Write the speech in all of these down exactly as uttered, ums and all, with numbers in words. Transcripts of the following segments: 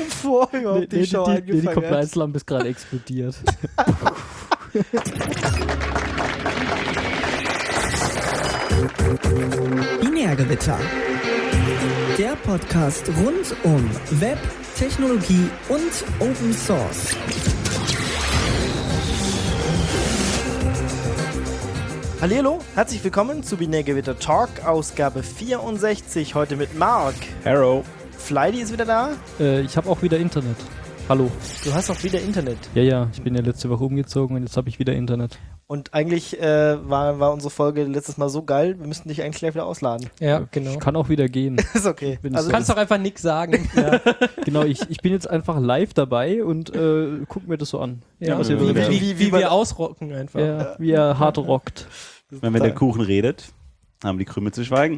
bevor überhaupt nee, die nee, Show die, angefangen nee, die hat. Compliance-Lampe ist gerade explodiert. Binärgewitter. Der Podcast rund um Web, Technologie und Open Source. Hallihallo, herzlich willkommen zu Binärgewitter Talk, Ausgabe vierundsechzig, heute mit Mark. Hello. Fleidy ist wieder da. Äh, ich habe auch wieder Internet. Hallo. Du hast auch wieder Internet. Ja, ja, ich bin ja letzte Woche umgezogen und jetzt habe ich wieder Internet. Und eigentlich äh, war, war unsere Folge letztes Mal so geil, wir müssten dich eigentlich gleich wieder ausladen. Ja, genau. Ich kann auch wieder gehen. Ist okay. Bin Also Du kannst doch einfach nichts sagen. ja, genau, ich, ich bin jetzt einfach live dabei und äh, guck mir das so an. Ja, was wie, ihr wie, so wie, sagt. wie, wie wir ausrocken einfach. Ja, wie er hart rockt. Wenn, wenn der Kuchen redet, haben die Krümel zu schweigen.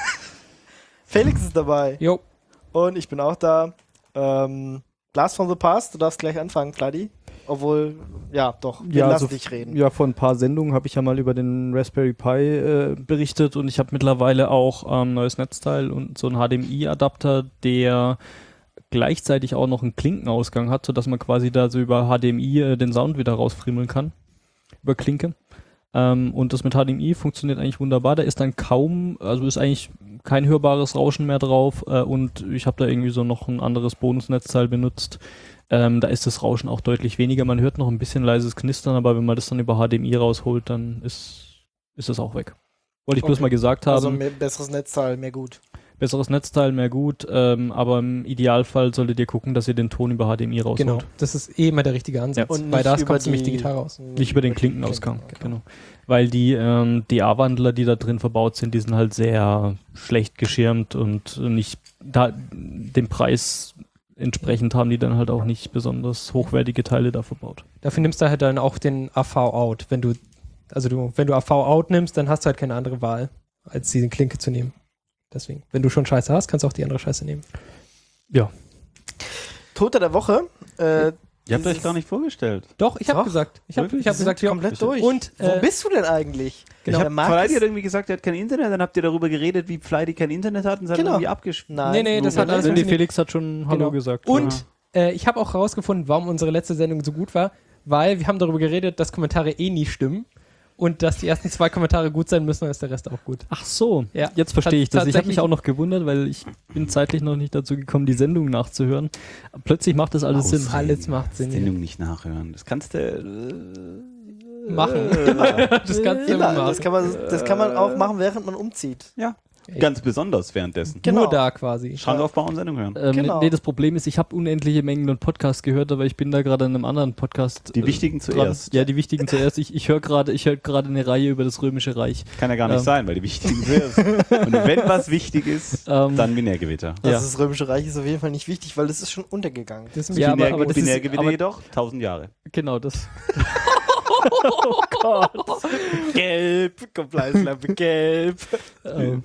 Felix ist dabei. Jo. Und ich bin auch da. Ähm, Blast from the Past, du darfst gleich anfangen, Fleidy. Obwohl, ja, doch, wir Ja, lassen also, dich reden. Ja, vor ein paar Sendungen habe ich ja mal über den Raspberry Pi äh, berichtet und ich habe mittlerweile auch ein ähm, neues Netzteil und so einen H D M I-Adapter, der gleichzeitig auch noch einen Klinkenausgang hat, sodass man quasi da so über H D M I äh, den Sound wieder rausfriemeln kann. Über Klinke. Ähm, und das mit H D M I funktioniert eigentlich wunderbar. Da ist dann kaum, also ist eigentlich kein hörbares Rauschen mehr drauf äh, und ich habe da irgendwie so noch ein anderes Bonusnetzteil benutzt. Ähm, da ist das Rauschen auch deutlich weniger. Man hört noch ein bisschen leises Knistern, aber wenn man das dann über H D M I rausholt, dann ist, ist das auch weg. Wollte ich bloß Okay. mal gesagt haben. Also mehr, besseres Netzteil, mehr gut. Besseres Netzteil, mehr gut, ähm, aber im Idealfall solltet ihr gucken, dass ihr den Ton über H D M I rausholt. Genau. Das ist eh immer der richtige Ansatz. Ja. Und Weil nicht das über kommt ziemlich die- digital raus. Nicht über den Klinkenausgang, Genau. genau. Weil die ähm, D A-Wandler, die da drin verbaut sind, die sind halt sehr schlecht geschirmt und nicht da dem Preis entsprechend haben die dann halt auch nicht besonders hochwertige Teile da verbaut. Dafür nimmst du halt dann auch den A V-Out. Wenn du, also du, wenn du A V-Out nimmst, dann hast du halt keine andere Wahl, als diese Klinke zu nehmen. Deswegen, wenn du schon Scheiße hast, kannst du auch die andere Scheiße nehmen. Ja. Toter der Woche. Äh, Ihr habt euch gar nicht vorgestellt. Doch, ich habe Doch. gesagt. Ich habe Wirklich? ich hab wir sind gesagt, ja. komplett durch. Und, Wo äh, bist du denn eigentlich? Genau. Ich Der hab, Marc Fleidy ist- hat irgendwie gesagt, er hat kein Internet, dann habt ihr darüber geredet, wie Fleidy kein Internet hat und seid Genau. irgendwie abgespielt. Nein. Nee, nee, das hat alles Nee, funktioniert. Felix hat schon Hallo Genau. gesagt. Und äh, ich habe auch herausgefunden, warum unsere letzte Sendung so gut war, weil wir haben darüber geredet, dass Kommentare eh nie stimmen und dass die ersten zwei Kommentare gut sein müssen, dann ist der Rest auch gut. Ach so, Ja. jetzt verstehe ich das. Ich habe Tatsächlich- mich auch noch gewundert, weil ich bin zeitlich noch nicht dazu gekommen, die Sendung nachzuhören. Plötzlich macht das alles Sinn. Alles macht Sinn. Sendung nicht nachhören. Das kannst du äh, Machen. Das kannst du Immer, immer machen. das kann man, das kann man auch machen, während man umzieht. ja, ganz besonders währenddessen. Genau. Nur da quasi. Schrank aufbauen und Sendung hören. Ähm, Genau. Nee, das Problem ist, ich habe unendliche Mengen und Podcasts gehört, aber ich bin da gerade in einem anderen Podcast. Die äh, wichtigen dran. zuerst. Ja, die wichtigen zuerst. Ich, ich höre gerade ich hör gerade eine Reihe über das Römische Reich. Kann ja gar nicht Ähm. sein, weil die wichtigen zuerst. Und wenn was wichtig ist, Ähm, dann Binärgewitter. Also Ja. das Römische Reich ist auf jeden Fall nicht wichtig, weil das ist schon untergegangen. Das ist Ja, aber- Binär, aber das ist- Binärgewitter aber- jedoch, tausend Jahre. Genau, das. Oh Gott. Gelb, Compliance-Lampe, gelb. Ähm,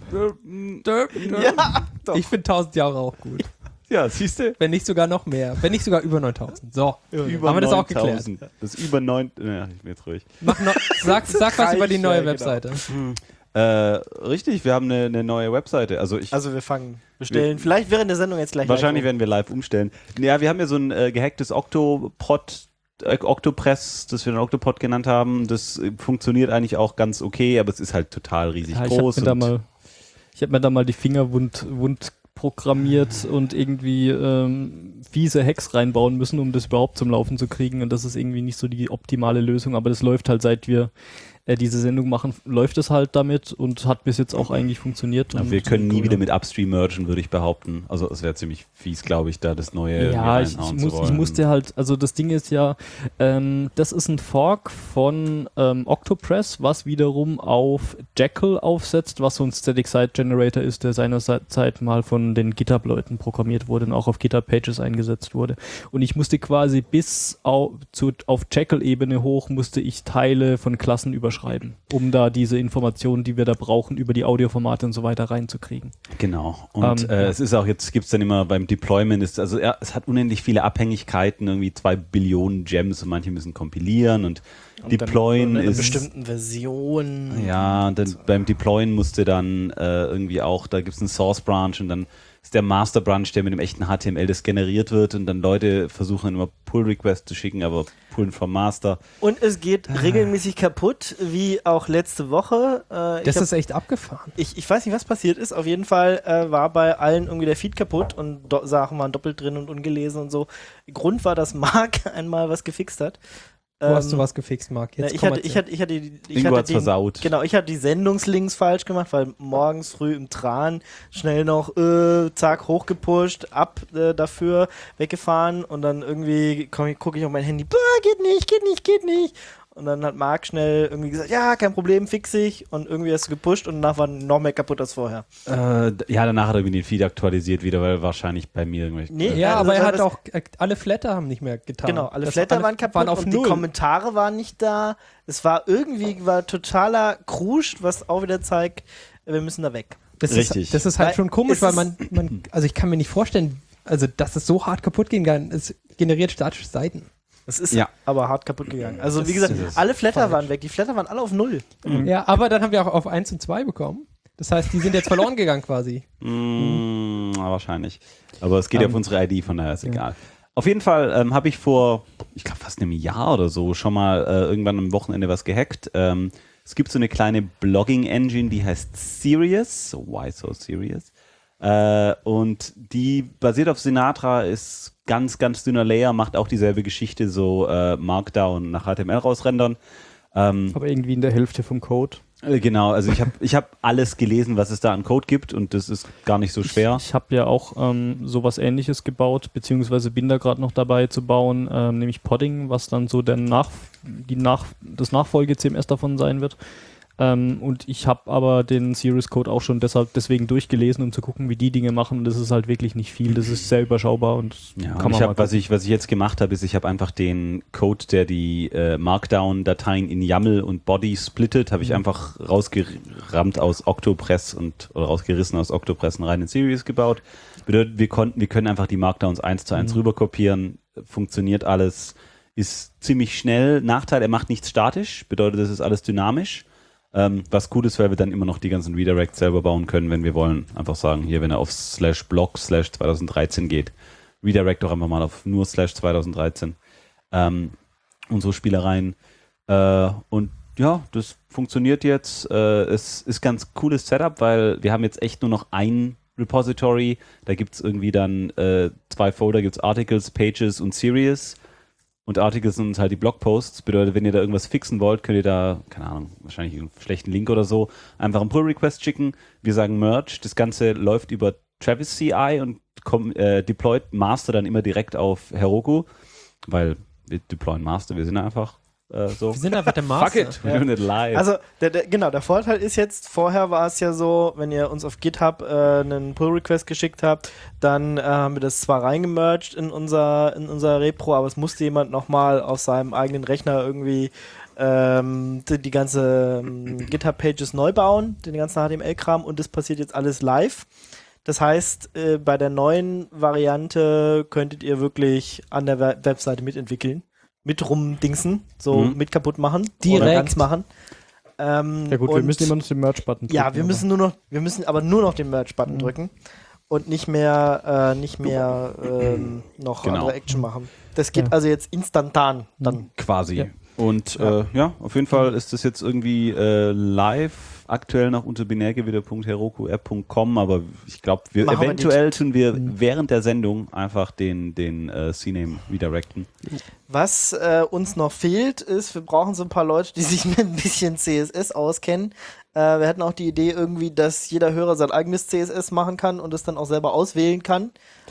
Ja, doch. Ich finde tausend Jahre auch gut. Ja, siehst du? Wenn nicht sogar noch mehr. Wenn nicht sogar über neuntausend. So. Über Haben wir das auch geklärt? neuntausend. Das ist über neun. Ja, ich bin jetzt ruhig. Mach noch, sag, sag was über die neue Reich, ja, Webseite. Äh, richtig, wir haben eine, eine neue Webseite. Also ich Also wir fangen, bestellen. Vielleicht während der Sendung jetzt gleich. wahrscheinlich live werden wir live umstellen. Ja, wir haben ja so ein äh, gehacktes Octopod, äh, Octopress, das wir den Octopod genannt haben. Das äh, funktioniert eigentlich auch ganz okay, aber es ist halt total riesig ja, ich habe groß. mir, da und- mal- ich hab mir da mal die Finger wund, wund programmiert und irgendwie ähm, fiese Hacks reinbauen müssen, um das überhaupt zum Laufen zu kriegen. Und das ist irgendwie nicht so die optimale Lösung, aber das läuft halt, seit wir äh, diese Sendung machen, läuft es halt damit und hat bis jetzt auch eigentlich funktioniert. Ja, und, wir können nie und, wieder mit Upstream mergen, würde ich behaupten. Also es wäre ziemlich fies, glaube ich, da das neue Ja, irgendwie ich, ich, reinhauen zu muss, ich wollen. musste halt, also das Ding ist ja, ähm, das ist ein Fork von ähm, Octopress, was wiederum auf Jekyll aufsetzt, was so ein Static Site Generator ist, der seinerzeit mal von den GitHub-Leuten programmiert wurde und auch auf GitHub-Pages eingesetzt wurde. Und ich musste quasi bis auf, zu, auf Jekyll-Ebene hoch, musste ich Teile von Klassen überschreiben, um da diese Informationen, die wir da brauchen, über die Audioformate und so weiter reinzukriegen. Genau. Und Ähm, äh, ja. es ist auch, jetzt gibt es dann immer beim Deployment, ist, also ja, es hat unendlich viele Abhängigkeiten, irgendwie zwei Billionen Gems und manche müssen kompilieren und, Und Deployen dann in einer ist... bestimmten Version. Ja, und dann beim Deployen musste dann äh, irgendwie auch, da gibt es einen Source Branch und dann ist der Master Branch, der mit dem echten H T M L das generiert wird und dann Leute versuchen immer Pull-Requests zu schicken, aber pullen vom Master. Und es geht regelmäßig kaputt, wie auch letzte Woche. Äh, Das ich, ist echt abgefahren. ich, ich weiß nicht, was passiert ist. Auf jeden Fall äh, war bei allen irgendwie der Feed kaputt und do- Sachen waren doppelt drin und ungelesen und so. Grund war, dass Mark einmal was gefixt hat. Wo hast du Ähm, was gefixt, Marc? Na, Jetzt ich, komm hatte, erzähl. ich, hatte, ich hatte die, ich Ingo hatte hat's den, versaut. Genau, ich hatte die Sendungslinks falsch gemacht, weil morgens früh im Tran schnell noch äh, zack hochgepusht, ab äh, dafür, weggefahren und dann irgendwie gucke ich auf mein Handy, geht nicht, geht nicht, geht nicht. Und dann hat Marc schnell irgendwie gesagt, ja, kein Problem, fix ich. Und irgendwie hast du gepusht und danach war noch mehr kaputt als vorher. Äh, d- ja, danach hat er irgendwie den Feed aktualisiert wieder, weil wahrscheinlich bei mir irgendwelche... Nee, äh, Ja, Also aber er das- hat auch, äh, alle Flatter haben nicht mehr getan. Genau, alle Das Flatter waren kaputt waren auf und die Null. Kommentare waren nicht da. Es war irgendwie war totaler Krusch, was auch wieder zeigt, wir müssen da weg. Das Richtig. Ist, das ist halt Weil schon komisch, es weil ist- man, man, also ich kann mir nicht vorstellen, also dass es so hart kaputt gehen kann. Es generiert statische Seiten. Das ist Ja. aber hart kaputt gegangen. Also Das wie gesagt, ist es. alle Flatter Falsch. waren weg. Die Flatter waren alle auf Null. Ja, aber dann haben wir auch auf eins und zwei bekommen. Das heißt, die sind jetzt verloren gegangen quasi. Mm, na, wahrscheinlich. Aber es geht ja Ähm, auf unsere I D, von daher ist egal. Auf jeden Fall ähm, habe ich vor, ich glaube fast einem Jahr oder so, schon mal äh, irgendwann am Wochenende was gehackt. Ähm, es gibt so eine kleine Blogging-Engine, die heißt Serious. So, why so serious? Äh, und die basiert auf Sinatra, ist ganz, ganz dünner Layer, macht auch dieselbe Geschichte, so äh, Markdown nach H T M L rausrendern. Ähm, Aber irgendwie in der Hälfte vom Code. äh, genau, also ich habe ich hab alles gelesen, was es da an Code gibt und das ist gar nicht so schwer. Ich, ich habe ja auch ähm, sowas Ähnliches gebaut, beziehungsweise bin da gerade noch dabei zu bauen, ähm, nämlich Podding, was dann so der Nach die Nach das Nachfolge-C M S davon sein wird. Ähm, und ich habe aber den Serious Code auch schon deshalb deswegen durchgelesen, um zu gucken, wie die Dinge machen. Und das ist halt wirklich nicht viel. Das ist sehr überschaubar und Ja, kann und man ich mal hab, was ich was ich jetzt gemacht habe, ist, ich habe einfach den Code, der die äh, Markdown-Dateien in YAML und Body splittet, habe ich Mhm. einfach rausgerammt aus Octopress und oder rausgerissen aus Octopress und rein in Serious gebaut. Bedeutet, wir konnten, wir können einfach die Markdowns eins zu eins Mhm. rüberkopieren, funktioniert alles, ist ziemlich schnell. Nachteil, er macht nichts statisch, bedeutet, das ist alles dynamisch. Ähm, was gut ist, weil wir dann immer noch die ganzen Redirects selber bauen können, wenn wir wollen. Einfach sagen, hier, wenn er auf slash blog slash zwanzig dreizehn geht, redirect doch einfach mal auf nur slash zwanzig dreizehn. Ähm, unsere Spielereien. Äh, und ja, das funktioniert jetzt. Äh, es ist ganz cooles Setup, weil wir haben jetzt echt nur noch ein Repository. Da gibt es irgendwie dann äh, zwei Folder, gibt es Articles, Pages und Series. Und Articles sind halt die Blogposts. Bedeutet, wenn ihr da irgendwas fixen wollt, könnt ihr da, keine Ahnung, wahrscheinlich einen schlechten Link oder so, einfach einen Pull-Request schicken. Wir sagen Merge. Das Ganze läuft über Travis C I und kommt, äh, deployt Master dann immer direkt auf Heroku, weil wir deployen Master, wir sind einfach äh, so. Wir sind einfach der Master. Fuck it, we're doing it live. Also, der, der, genau, der Vorteil ist jetzt, vorher war es ja so, wenn ihr uns auf GitHub äh, einen Pull-Request geschickt habt, dann äh, haben wir das zwar reingemerged in unser, in unser Repro, aber es musste jemand nochmal auf seinem eigenen Rechner irgendwie ähm, die, die ganze ähm, GitHub-Pages neu bauen, den ganzen H T M L-Kram, und das passiert jetzt alles live. Das heißt, äh, bei der neuen Variante könntet ihr wirklich an der We- Webseite mitentwickeln, mit rumdingsen, so Mhm. mit kaputt machen, Direkt. oder ganz machen. Ähm, ja gut, wir und- müssen immer noch den Merch-Button drücken. ja, wir aber- müssen nur noch, wir müssen aber nur noch den Merch-Button Mhm. drücken und nicht mehr, äh, nicht mehr ähm, noch Genau. andere Action machen. Das geht Ja. also jetzt instantan dann. Quasi. Ja. Und Ja. Äh, ja, auf jeden Fall ist das jetzt irgendwie äh, live, aktuell noch unter binärgewitter punkt heroku app punkt com, aber ich glaube, wir Machen wir eventuell tun wir während der Sendung einfach den, den äh, C-Name redirecten. Was äh, uns noch fehlt, ist, wir brauchen so ein paar Leute, die sich mit ein bisschen C S S auskennen. Äh, wir hatten auch die Idee irgendwie, dass jeder Hörer sein eigenes C S S machen kann und es dann auch selber auswählen kann.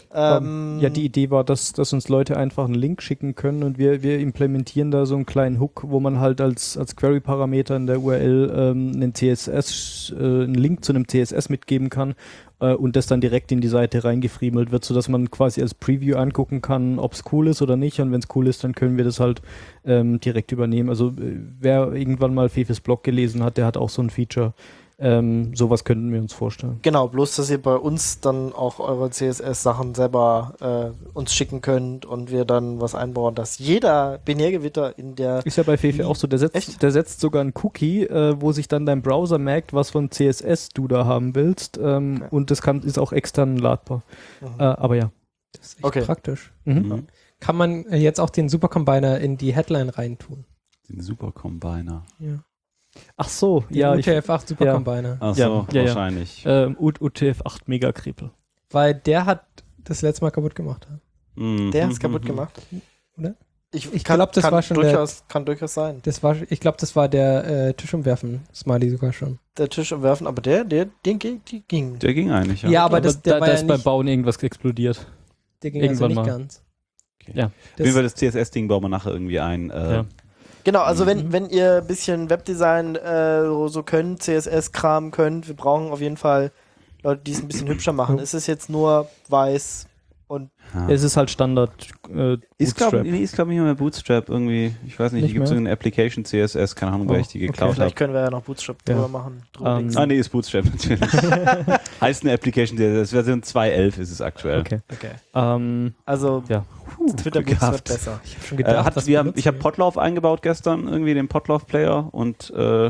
Ähm, Ja, die Idee war, dass, dass uns Leute einfach einen Link schicken können und wir, wir implementieren da so einen kleinen Hook, wo man halt als, als Query-Parameter in der U R L ähm, einen C S S, äh, einen Link zu einem C S S mitgeben kann äh, und das dann direkt in die Seite reingefriemelt wird, sodass man quasi als Preview angucken kann, ob es cool ist oder nicht, und wenn es cool ist, dann können wir das halt ähm, direkt übernehmen. Also äh, wer irgendwann mal Fefes Blog gelesen hat, der hat auch so ein Feature Ähm, sowas könnten wir uns vorstellen. Genau, bloß, dass ihr bei uns dann auch eure C S S-Sachen selber äh, uns schicken könnt und wir dann was einbauen, dass jeder Binärgewitter in der... Ist ja bei Fefe auch so, der setzt, Echt? der setzt sogar einen Cookie, äh, wo sich dann dein Browser merkt, was von C S S du da haben willst, ähm, Okay. und das kann, ist auch extern ladbar. Mhm. Äh, aber ja. Das ist echt Okay. praktisch. Mhm. Mhm. Kann man äh, jetzt auch den Supercombiner in die Headline reintun? Den Supercombiner. Ja. Ach so, Den ja, U ich, T F acht Supercombiner. Ach Ja, so, ja, ja. wahrscheinlich. ähm, U T F acht Megakrepel. Weil der hat das letzte Mal kaputt gemacht. Mhm. Der hat's kaputt gemacht. Oder? Ich, Ich kann- glaub, das kann war schon durchaus, kann durchaus sein. Das war, ich glaube, das war der äh, Tischumwerfen-Smiley sogar schon. Der Tisch umwerfen, aber der, der, den ging, die ging. Der ging eigentlich, ja. Ja, aber das, der da, war da ja ist beim nicht, Bauen irgendwas explodiert. der ging irgendwann also nicht mal. ganz. Okay. Ja. Auf jeden Fall das C S S-Ding bauen wir nachher irgendwie ein. Äh, Ja. Genau, also Mhm. wenn, wenn ihr ein bisschen Webdesign äh, so- so könnt, C S S-Kram könnt, wir brauchen auf jeden Fall Leute, die es ein bisschen hübscher machen. Es ist jetzt nur weiß und ja. Es ist halt Standard äh, Ist glaube Bootstrap. nee, ist, glaub ich, nicht mehr Bootstrap irgendwie. Ich weiß nicht, Nicht hier gibt es mehr? irgendeine Application C S S, keine Ahnung, wer Oh, ich die okay. geklaut habe. vielleicht können wir ja noch Bootstrap Ja. drüber machen. Drüber Ähm, links. Ah, nee, ist Bootstrap natürlich. Heißt eine Application C S S, Version zwei Punkt elf ist es aktuell. Okay. Okay. Ähm, Also Ja. Twitter Glück Bootstrap gehabt. besser. Ich habe schon Äh, gedacht, hat, was wir haben, benutzen ich habe wir? Potlauf eingebaut gestern, irgendwie den Potlauf-Player und äh,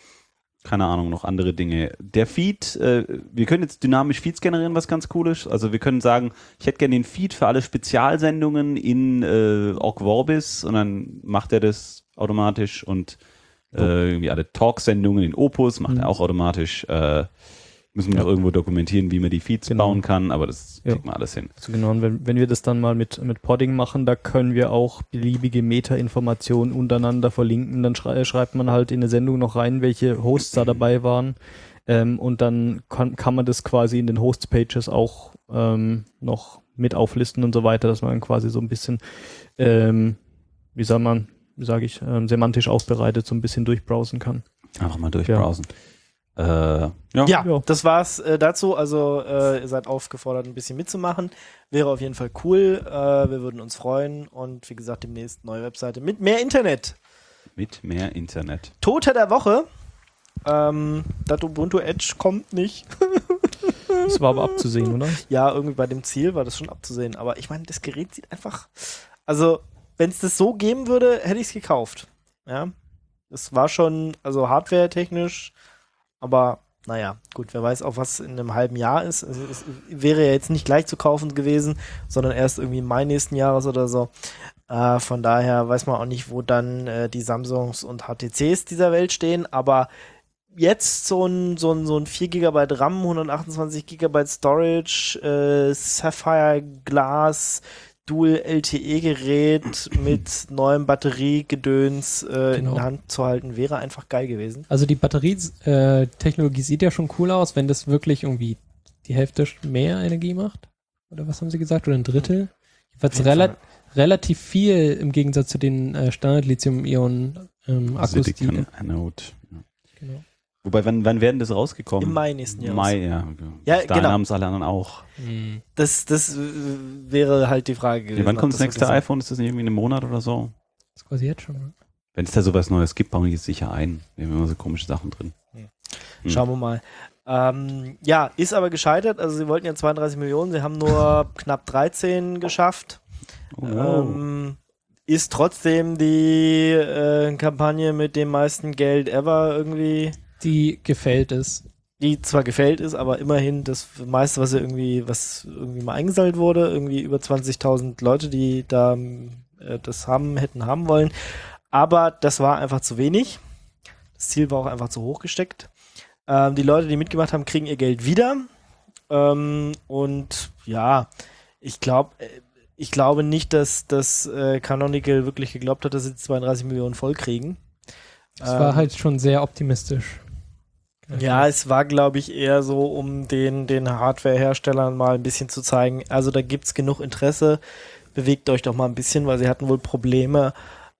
keine Ahnung, noch andere Dinge. Der Feed, äh, wir können jetzt dynamisch Feeds generieren, was ganz cool ist. Also wir können sagen, ich hätte gerne den Feed für alle Spezialsendungen in äh, Org Vorbis und dann macht er das automatisch und äh, irgendwie alle Talk-Sendungen in Opus macht Mhm. er auch automatisch. Äh, müssen wir Ja. noch irgendwo dokumentieren, wie man die Feeds Genau. bauen kann, aber das Ja. kriegt man alles hin. so genau, und wenn, wenn wir das dann mal mit, mit Podding machen, da können wir auch beliebige Meta-Informationen untereinander verlinken. Dann schrei schreibt man halt in eine Sendung noch rein, welche Hosts da dabei waren. Ähm, und dann kann, kann man das quasi in den Hosts-Pages auch ähm, noch mit auflisten und so weiter, dass man dann quasi so ein bisschen, ähm, wie sagt man, wie sage ich, ähm, semantisch aufbereitet so ein bisschen durchbrowsen kann. Einfach mal durchbrowsen. Äh, ja. Ja, Ja. das war's äh, dazu. Also äh, ihr seid aufgefordert, ein bisschen mitzumachen. Wäre auf jeden Fall cool. Äh, wir würden uns freuen. Und wie gesagt, demnächst neue Webseite mit mehr Internet. Mit mehr Internet. Tote der Woche. Ähm, das Ubuntu Edge kommt nicht. Das war aber abzusehen, oder? Ja, irgendwie bei dem Ziel war das schon abzusehen. Aber ich meine, das Gerät sieht einfach... Also, wenn es das so geben würde, hätte ich es gekauft. Ja. Es war schon, also hardware-technisch, aber naja, gut, wer weiß auch, was in einem halben Jahr ist. Also, es wäre ja jetzt nicht gleich zu kaufen gewesen, sondern erst irgendwie im Mai nächsten Jahres oder so. Äh, von daher weiß man auch nicht, wo dann äh, die Samsungs und H T Cs dieser Welt stehen, aber jetzt so ein, so ein, so ein vier Gigabyte RAM, hundertachtundzwanzig Gigabyte Storage, äh, Sapphire Glass, Dual L T E-Gerät mit neuem Batteriegedöns äh, in Genau. der Hand zu halten, wäre einfach geil gewesen. Also die Batterietechnologie sieht ja schon cool aus, wenn das wirklich irgendwie die Hälfte mehr Energie macht. Oder was haben sie gesagt? Oder ein Drittel? Jedenfalls Auf jeden rela Fall. relativ viel im Gegensatz zu den äh, Standard-Lithium-Ionen-Akkus. Also die, Silicon Anode. Ja. genau. Wobei, wann, wann werden das rausgekommen? Im Mai nächsten Jahres. Mai, ja. Ja, Bis dahin genau. haben es alle anderen auch. Das, das äh, wäre halt die Frage gewesen. Ja, wann ob kommt das nächste wirklich so- iPhone? Ist das nicht irgendwie in einem Monat oder so? Das ist quasi jetzt schon. Ne? Wenn es da sowas Neues gibt, bauen die es sicher ein. Wir haben immer so komische Sachen drin. Hm. Schauen wir mal. Ähm, ja, ist aber gescheitert. Also sie wollten ja zweiunddreißig Millionen, sie haben nur knapp dreizehn geschafft. Oh. Ähm, ist trotzdem die äh, Kampagne mit dem meisten Geld ever irgendwie, Die gefällt es. die zwar gefällt ist, aber immerhin das meiste, was irgendwie, was irgendwie mal eingesammelt wurde, irgendwie über zwanzigtausend Leute, die da äh, das haben, hätten haben wollen. Aber das war einfach zu wenig. Das Ziel war auch einfach zu hoch gesteckt. Ähm, die Leute, die mitgemacht haben, kriegen ihr Geld wieder. Ähm, und ja, ich glaube, ich glaube nicht, dass, dass äh, Canonical wirklich geglaubt hat, dass sie zweiunddreißig Millionen voll kriegen. Das war Ähm, halt schon sehr optimistisch. Ja, es war, glaube ich, eher so, um den, den Hardware-Herstellern mal ein bisschen zu zeigen, also da gibt's genug Interesse, bewegt euch doch mal ein bisschen, weil sie hatten wohl Probleme,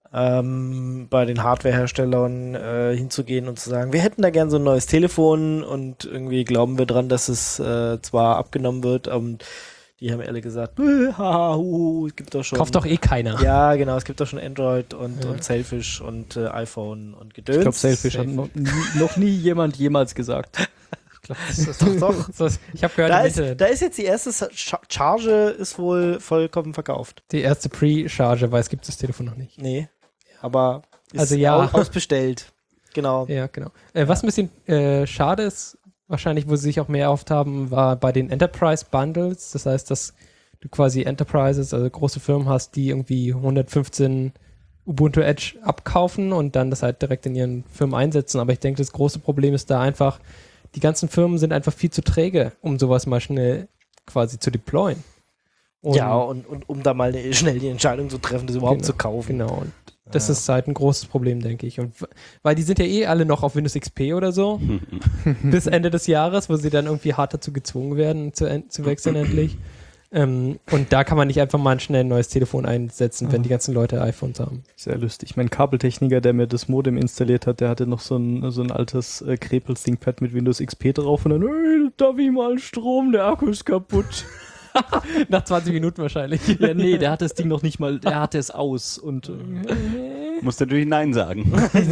ähm, bei den Hardware-Herstellern äh, hinzugehen und zu sagen, wir hätten da gern so ein neues Telefon und irgendwie glauben wir dran, dass es äh, zwar abgenommen wird und Die haben alle gesagt, "Bäh, haha, hu, es gibt doch schon. Kauft doch eh keiner. Ja, genau, es gibt doch schon Android und, Ja. und Selfish und äh, iPhone und Gedöns. Ich glaube, Selfish hat noch nie, noch nie jemand jemals gesagt. Ich glaube, das ist doch, doch. So, ich habe gehört, Da im ist, Internet, da ist jetzt die erste Sa- Charge ist wohl vollkommen verkauft. die erste Pre-Charge, weil es gibt das Telefon noch nicht. Nee, aber ist Also ja. au- ausbestellt. Genau. Ja, genau. Äh, was ein bisschen äh, schade ist, wahrscheinlich, wo sie sich auch mehr erhofft haben, war bei den Enterprise Bundles. Das heißt, dass du quasi Enterprises, also große Firmen hast, die irgendwie hundertfünfzehn Ubuntu Edge abkaufen und dann das halt direkt in ihren Firmen einsetzen. Aber ich denke, das große Problem ist da einfach, die ganzen Firmen sind einfach viel zu träge, um sowas mal schnell quasi zu deployen. Und Ja, und, und um da mal eine, schnell die Entscheidung zu treffen, das überhaupt Genau, zu kaufen. Genau. Und das Ja. ist halt ein großes Problem, denke ich. Und w- weil die sind ja eh alle noch auf Windows X P oder so bis Ende des Jahres, wo sie dann irgendwie hart dazu gezwungen werden, zu, en- zu wechseln endlich. Ähm, und da kann man nicht einfach mal schnell ein neues Telefon einsetzen, wenn die ganzen Leute iPhones haben. Sehr lustig. Mein Kabeltechniker, der mir das Modem installiert hat, der hatte noch so ein, so ein altes äh, Krepels-Dingpad mit Windows X P drauf und dann, hey, darf ich mal Strom, der Akku ist kaputt. Nach zwanzig Minuten wahrscheinlich. Ja, nee, der hat das Ding noch nicht mal, der hatte es aus und äh, Musst natürlich Nein sagen.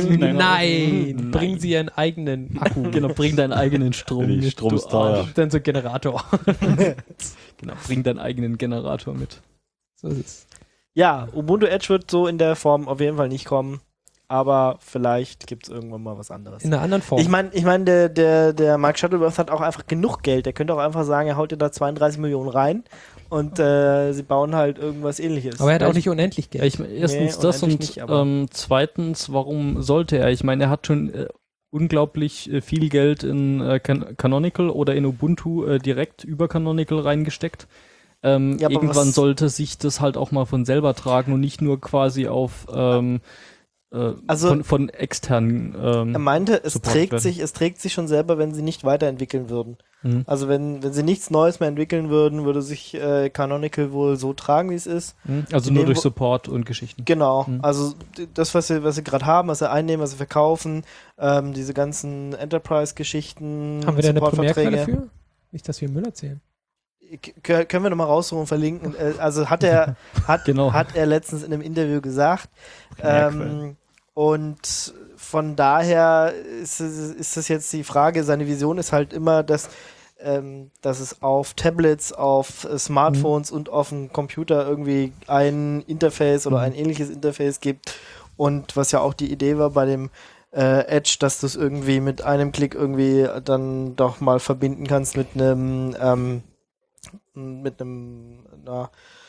Nein, bringen Sie Ihren eigenen Akku. genau, bring deinen eigenen Strom Die mit. Strom du ist teuer. Arsch. Dann so ein Generator. Genau, bring deinen eigenen Generator mit. So ist es. Ja, Ubuntu Edge wird so in der Form auf jeden Fall nicht kommen, aber vielleicht gibt es irgendwann mal was anderes. In einer anderen Form. Ich meine, ich mein, der, der, der Mark Shuttleworth hat auch einfach genug Geld. Der könnte auch einfach sagen, er haut dir da zweiunddreißig Millionen rein und äh, sie bauen halt irgendwas Ähnliches. aber er hat auch Vielleicht- nicht unendlich Geld. Ja, ich mein, erstens Nee, das unendlich und nicht, aber- ähm, zweitens, warum sollte er? Ich meine, er hat schon äh, unglaublich äh, viel Geld in äh, Can Canonical oder in Ubuntu äh, direkt über Canonical reingesteckt. Ähm, Ja, aber irgendwann was- sollte sich das halt auch mal von selber tragen und nicht nur quasi auf ähm, äh, Also- von, von externen. Ähm, Er meinte, es Support trägt werden. sich, es trägt sich schon selber, wenn sie nicht weiterentwickeln würden. Mhm. Also wenn, wenn sie nichts Neues mehr entwickeln würden, würde sich äh, Canonical wohl so tragen, wie es ist. Mhm. Also die nur nehmen durch wo- Support und Geschichten. Genau. Mhm. Also d- das, was sie, was sie gerade haben, was sie einnehmen, was sie verkaufen, ähm, diese ganzen Enterprise-Geschichten, Haben wir da eine Supportverträge. Primärquelle für? Nicht, dass wir Müll erzählen. K können wir nochmal raussuchen und verlinken. Äh, Also hat er, hat, Genau. hat er letztens in einem Interview gesagt. Primärquellen. Ähm, und von daher ist, es- ist das jetzt die Frage, seine Vision ist halt immer, dass, ähm, dass es auf Tablets, auf äh, Smartphones und auf dem Computer irgendwie ein Interface oder Mhm. ein ähnliches Interface gibt. Und was ja auch die Idee war bei dem äh, Edge, dass du es irgendwie mit einem Klick irgendwie dann doch mal verbinden kannst mit einem ähm, mit einem na,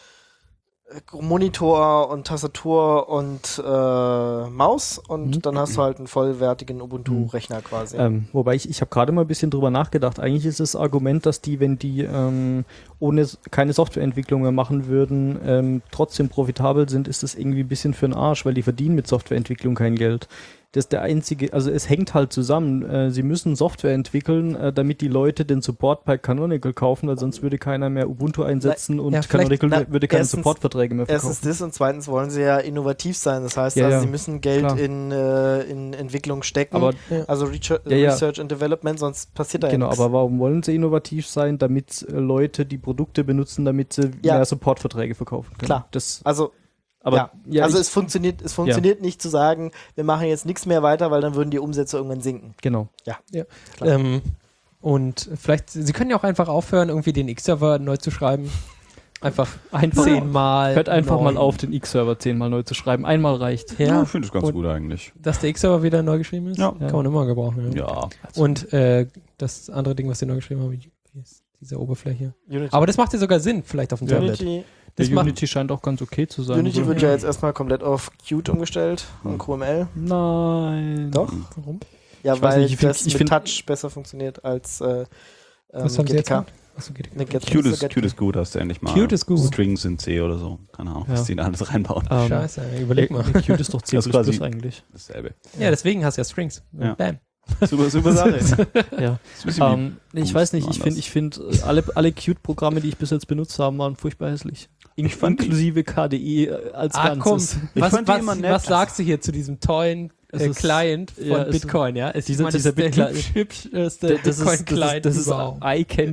Monitor und Tastatur und äh, Maus und Mhm. dann hast du halt einen vollwertigen Ubuntu-Rechner quasi. Ähm, wobei ich, ich habe gerade mal ein bisschen drüber nachgedacht. Eigentlich ist das Argument, dass die, wenn die ähm, ohne s- keine Softwareentwicklung mehr machen würden, ähm, trotzdem profitabel sind, ist das irgendwie ein bisschen für den Arsch, weil die verdienen mit Softwareentwicklung kein Geld. Das ist der einzige, also es hängt halt zusammen. Äh, sie müssen Software entwickeln, äh, damit die Leute den Support bei Canonical kaufen, weil sonst würde keiner mehr Ubuntu einsetzen und ja, vielleicht- Canonical na, würde keine erstens- Supportverträge mehr Erstens verkaufen. das und zweitens wollen sie ja innovativ sein. Das heißt, Ja, also ja, sie müssen Geld klar. in, äh, in Entwicklung stecken. Aber also Research, Ja, ja. Research and Development, sonst passiert da genau, ja nichts. aber warum wollen sie innovativ sein? Damit äh, Leute die Produkte benutzen, damit sie Ja. mehr Supportverträge verkaufen können. Klar. Das, Also aber ja, ja, also ich, es funktioniert, es funktioniert nicht zu sagen, wir machen jetzt nichts mehr weiter, weil dann würden die Umsätze irgendwann sinken. genau. Klar. Ähm, und vielleicht, Sie können ja auch einfach aufhören, irgendwie den X-Server neu zu schreiben. Einfach Einfach- zehnmal. Hört einfach neu. mal auf, den X-Server zehnmal neu zu schreiben. Einmal reicht. Ja, Ja, ich finde es ganz und- gut eigentlich. dass der X-Server wieder neu geschrieben ist? Ja. Kann man immer gebrauchen. Ja. Ja. Und äh, das andere Ding, was Sie neu geschrieben haben, wie wie ist diese Oberfläche? Unity. Aber das macht ja sogar Sinn, vielleicht auf dem Tablet. Unity, Das Der macht- Unity scheint auch ganz okay zu sein. Unity So. wird ja jetzt erstmal komplett auf Qt umgestellt und Q M L. Nein. Doch. Warum? Ja, Ich weiß weil nicht, ich find- das ich mit find- Touch besser funktioniert als äh, ähm, Was haben Sie G T jetzt K. gemacht? Achso, G T K. Ne, Get- Qt ist, Get- Qt ist gut, hast du endlich mal Qt ist gut. Strings in C oder so. Keine Ahnung, was Ja. die da alles reinbauen. Ähm, Scheiße, überleg mal. Qt ist doch C Das ist quasi- eigentlich. Dasselbe. Ja, deswegen hast du ja Strings. Ja. Bam. Super, super Sache. Ja. Das ist ein bisschen wie- Ähm, ich Warum weiß ist nicht, denn ich finde, ich finde, äh, alle, alle Qt-Programme, die ich bis jetzt benutzt habe, waren furchtbar hässlich. In Ich fand die- inklusive K D E äh, als Ah, komm. Ganzes. Ich Was, fand die was, immer nett. was sagst du hier zu diesem tollen Es äh, ist- Client von ja, es ist- Bitcoin, ja? Es dieser- ich meine, dieser das ist Bitcoin- der hübsch- hübscheste Das ist, das ist, Bitcoin-Client das ist überhaupt. Eye Candy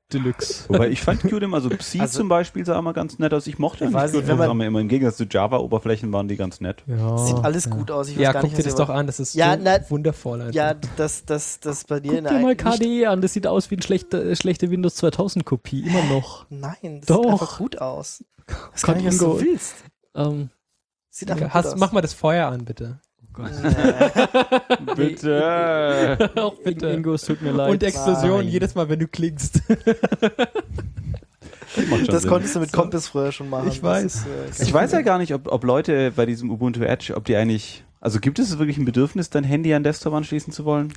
Deluxe. Wobei ich fand Qt, also Psi Also- zum Beispiel sah immer ganz nett aus. Ich mochte Ich eigentlich weiß nicht, Qt, wenn man- aber immer im Gegensatz zu Java-Oberflächen waren die ganz nett. Ja, Sieht alles ja. gut aus. Ich weiß Ja, gar guck nicht, dir was das ihr doch an, das ist Ja, so na- wundervoll. Einfach. Ja, das, das, das bei dir Guck in dir mal nicht- K D E an, das sieht aus wie eine schlechte, schlechte Windows zweitausend Kopie, immer noch. Nein, das Doch. sieht einfach gut aus. Das Gott, kann nicht, was du Ingo. willst. Ähm, Sieht einfach Hast, gut aus. mach mal das Feuer an, bitte. Nee. Bitte! auch bitte. Ingo, es tut mir leid. Und Explosion Nein. jedes Mal, wenn du klingst. Macht schon Das Sinn. konntest du mit Compass früher schon machen. Ich Das weiß. ist, äh, Ich weiß ja gar nicht, ob, ob Leute bei diesem Ubuntu Edge, ob die eigentlich, also gibt es wirklich ein Bedürfnis, dein Handy an Desktop anschließen zu wollen?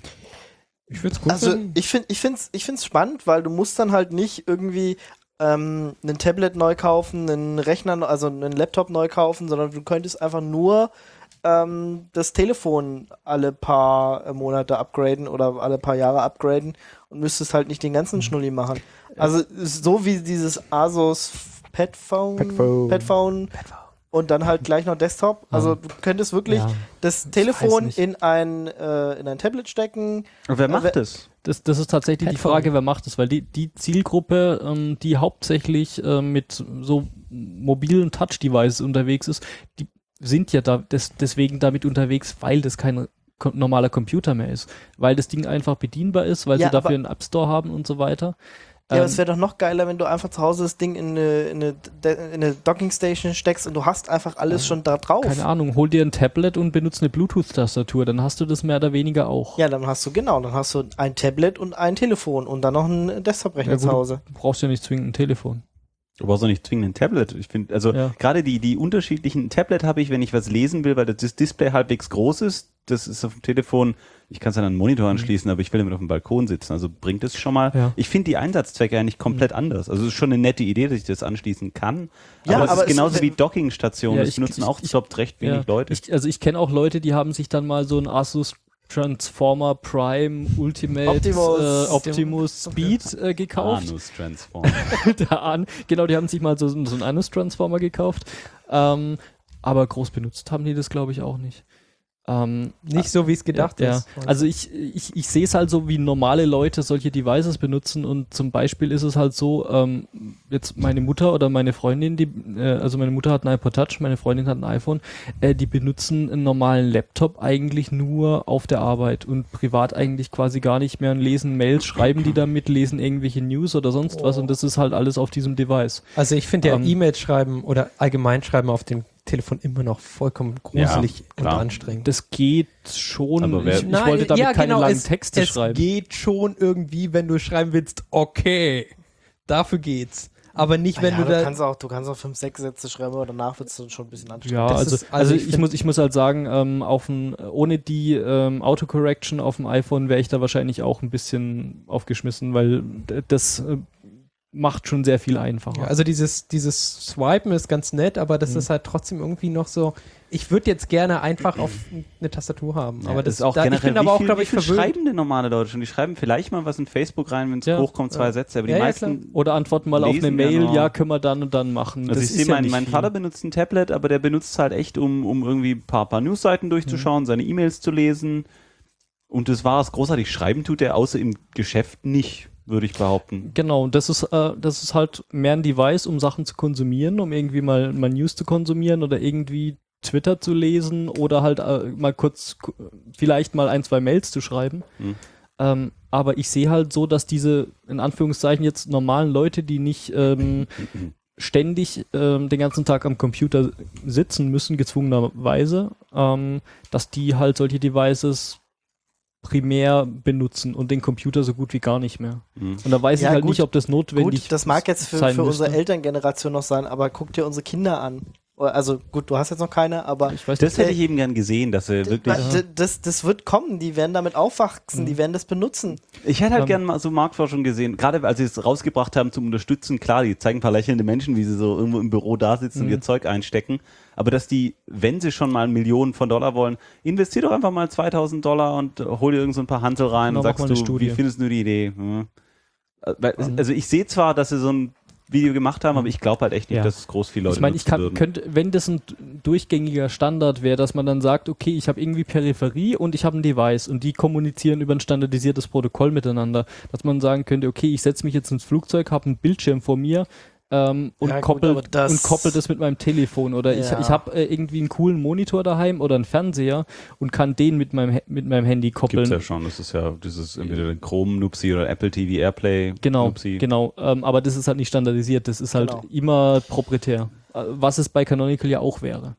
Ich würde es gut Also finden. ich finde ich find's, ich find's spannend, weil du musst dann halt nicht irgendwie ähm, ein Tablet neu kaufen, einen Rechner, also einen Laptop neu kaufen, sondern du könntest einfach nur ähm, das Telefon alle paar äh, Monate upgraden oder alle paar Jahre upgraden und müsstest halt nicht den ganzen Schnulli machen. Also so wie dieses Asus Padphone, Padphone. Padphone und dann halt gleich noch Desktop. Also du könntest wirklich Ja. das weiß Telefon nicht. in ein, äh, in ein Tablet stecken. Und wer Äh, macht wer- das? Das, das ist tatsächlich die Headphone. Frage, wer macht das, weil die, die Zielgruppe, ähm, die hauptsächlich äh, mit so mobilen Touch-Devices unterwegs ist, die sind ja da des, deswegen damit unterwegs, weil das kein ko- normaler Computer mehr ist, weil das Ding einfach bedienbar ist, weil Ja, sie dafür aber- einen App Store haben und so weiter. Ja, aber Ähm, es wäre doch noch geiler, wenn du einfach zu Hause das Ding in eine, in eine, in eine Dockingstation steckst und du hast einfach alles schon da drauf. keine Ahnung, hol dir ein Tablet und benutze eine Bluetooth-Tastatur, dann hast du das mehr oder weniger auch. Ja, dann hast du genau, dann hast du ein Tablet und ein Telefon und dann noch einen Desktop-Rechner Ja, gut. zu Hause. Du brauchst ja nicht zwingend ein Telefon. Du brauchst doch nicht zwingend ein Tablet. Ich finde, also Ja. gerade die, die unterschiedlichen Tablet habe ich, wenn ich was lesen will, weil das Display halbwegs groß ist. Das ist auf dem Telefon, ich kann es an einen Monitor anschließen, aber ich will damit auf dem Balkon sitzen. Also bringt es schon mal. Ja. Ich finde die Einsatzzwecke eigentlich komplett anders. Also es ist schon eine nette Idee, dass ich das anschließen kann. Ja, aber es aber ist es- genauso wie Dockingstationen. Ja, das ich- benutzen ich- auch, ich- glaubt, recht wenig Ja, Leute. Ich, also ich kenne auch Leute, die haben sich dann mal so ein Asus Transformer Prime Ultimate Optimus- äh, Optimus Speed äh, gekauft. Anus Transform. Der An genau, die haben sich mal so, so einen Anus Transformer gekauft. Ähm, aber groß benutzt haben die das, glaube ich, auch nicht. Ähm, Nicht so, wie es gedacht ja, ist. also ich, ich, ich sehe es halt so, wie normale Leute solche Devices benutzen und zum Beispiel ist es halt so, ähm, jetzt meine Mutter oder meine Freundin, die, äh, also meine Mutter hat ein iPod Touch, meine Freundin hat ein iPhone, äh, die benutzen einen normalen Laptop eigentlich nur auf der Arbeit und privat eigentlich quasi gar nicht mehr und lesen Mails, schreiben die damit, lesen irgendwelche News oder sonst was und das ist halt alles auf diesem Device. Also ich finde ja Ähm, E-Mails schreiben oder allgemein schreiben auf dem Telefon immer noch vollkommen gruselig und klar. anstrengend. Das geht schon, Aber wer- ich, ich Nein, wollte damit ja, keine genau, langen es, Texte es schreiben. geht schon irgendwie, wenn du schreiben willst, okay, dafür geht's. Aber nicht, Ah wenn ja, du da... kannst auch, du kannst auch fünf, sechs Sätze schreiben, aber danach wird es dann schon ein bisschen anstrengend. Ja, Das also, ist- also, also ich, ich ich, find- muss, ich muss halt sagen, ähm, auf ein, ohne die ähm, Autocorrection auf dem iPhone wäre ich da wahrscheinlich auch ein bisschen aufgeschmissen, weil d- das äh, macht schon sehr viel einfacher. Ja, also dieses, dieses Swipen ist ganz nett, aber das Mhm. ist halt trotzdem irgendwie noch so, ich würde jetzt gerne einfach auf eine Tastatur haben. Ja, aber das ist auch da, generell, ich bin aber wie auch, viel, glaube wie ich, viel verwöhnt. schreiben denn normale Leute schon? Die schreiben vielleicht mal was in Facebook rein, wenn es Ja. hochkommt, zwei Ja. Sätze, aber die Ja, ja, meisten Oder antworten mal auf eine lesen ja Mail, nur- ja, können wir dann und dann machen. Also Das ich ist sehe, ja mein, nicht mein viel. Vater benutzt ein Tablet, aber der benutzt es halt echt, um, um irgendwie ein paar, paar Newsseiten durchzuschauen, seine E-Mails zu lesen. Und das war es. Großartig schreiben tut er außer im Geschäft nicht, würde ich behaupten. Genau, und das ist, äh, das ist halt mehr ein Device, um Sachen zu konsumieren, um irgendwie mal, mal News zu konsumieren oder irgendwie Twitter zu lesen oder halt äh, mal kurz, ku- vielleicht mal ein, zwei Mails zu schreiben. Hm. Ähm, aber ich sehe halt so, dass diese, in Anführungszeichen, jetzt normalen Leute, die nicht ähm, ständig ähm, den ganzen Tag am Computer sitzen müssen, gezwungenerweise, ähm, dass die halt solche Devices primär benutzen und den Computer so gut wie gar nicht mehr. Mhm. Und da weiß Ja, ich halt gut, nicht, ob das notwendig Gut, das mag jetzt für, sein für unsere müsste. Elterngeneration noch sein, aber guck dir unsere Kinder an. Oder- Also gut, du hast jetzt noch keine, aber Ich weiß Das nicht. hätte ich eben gern gesehen, dass er wirklich. d- das, das wird kommen, die werden damit aufwachsen, Mhm. die werden das benutzen. Ich hätte halt Ähm, gern mal so Marktforschung gesehen, gerade als sie es rausgebracht haben zum Unterstützen. Klar, die zeigen ein paar lächelnde Menschen, wie sie so irgendwo im Büro da sitzen und Mhm. ihr Zeug einstecken. Aber dass die, wenn sie schon mal Millionen von Dollar wollen, investier doch einfach mal zweitausend Dollar und hol dir irgend so ein paar Hansel rein Genau, und mach sagst mal eine du, Studie. wie findest du die Idee? Hm. Äh, weil- Mhm. Also ich sehe zwar, dass sie so ein Video gemacht haben, aber ich glaube halt echt nicht, Ja. dass es groß viele Leute Ich meine, ich nutzen kann, würden. könnte, wenn das ein durchgängiger Standard wäre, dass man dann sagt, okay, ich habe irgendwie Peripherie und ich habe ein Device und die kommunizieren über ein standardisiertes Protokoll miteinander, dass man sagen könnte, okay, ich setze mich jetzt ins Flugzeug, habe einen Bildschirm vor mir ähm, und, Ja, gut, koppel, aber das- und koppel das mit meinem Telefon oder ich, Ja. ich habe äh, irgendwie einen coolen Monitor daheim oder einen Fernseher und kann den mit meinem, He- mit meinem Handy koppeln. Gibt's ja schon. Das ist ja dieses entweder Chrome-Nupsi oder Apple T V Airplay Genau, Nupsi. genau. Ähm, aber das ist halt nicht standardisiert, das ist halt Genau. immer proprietär. Äh, Was es bei Canonical ja auch wäre.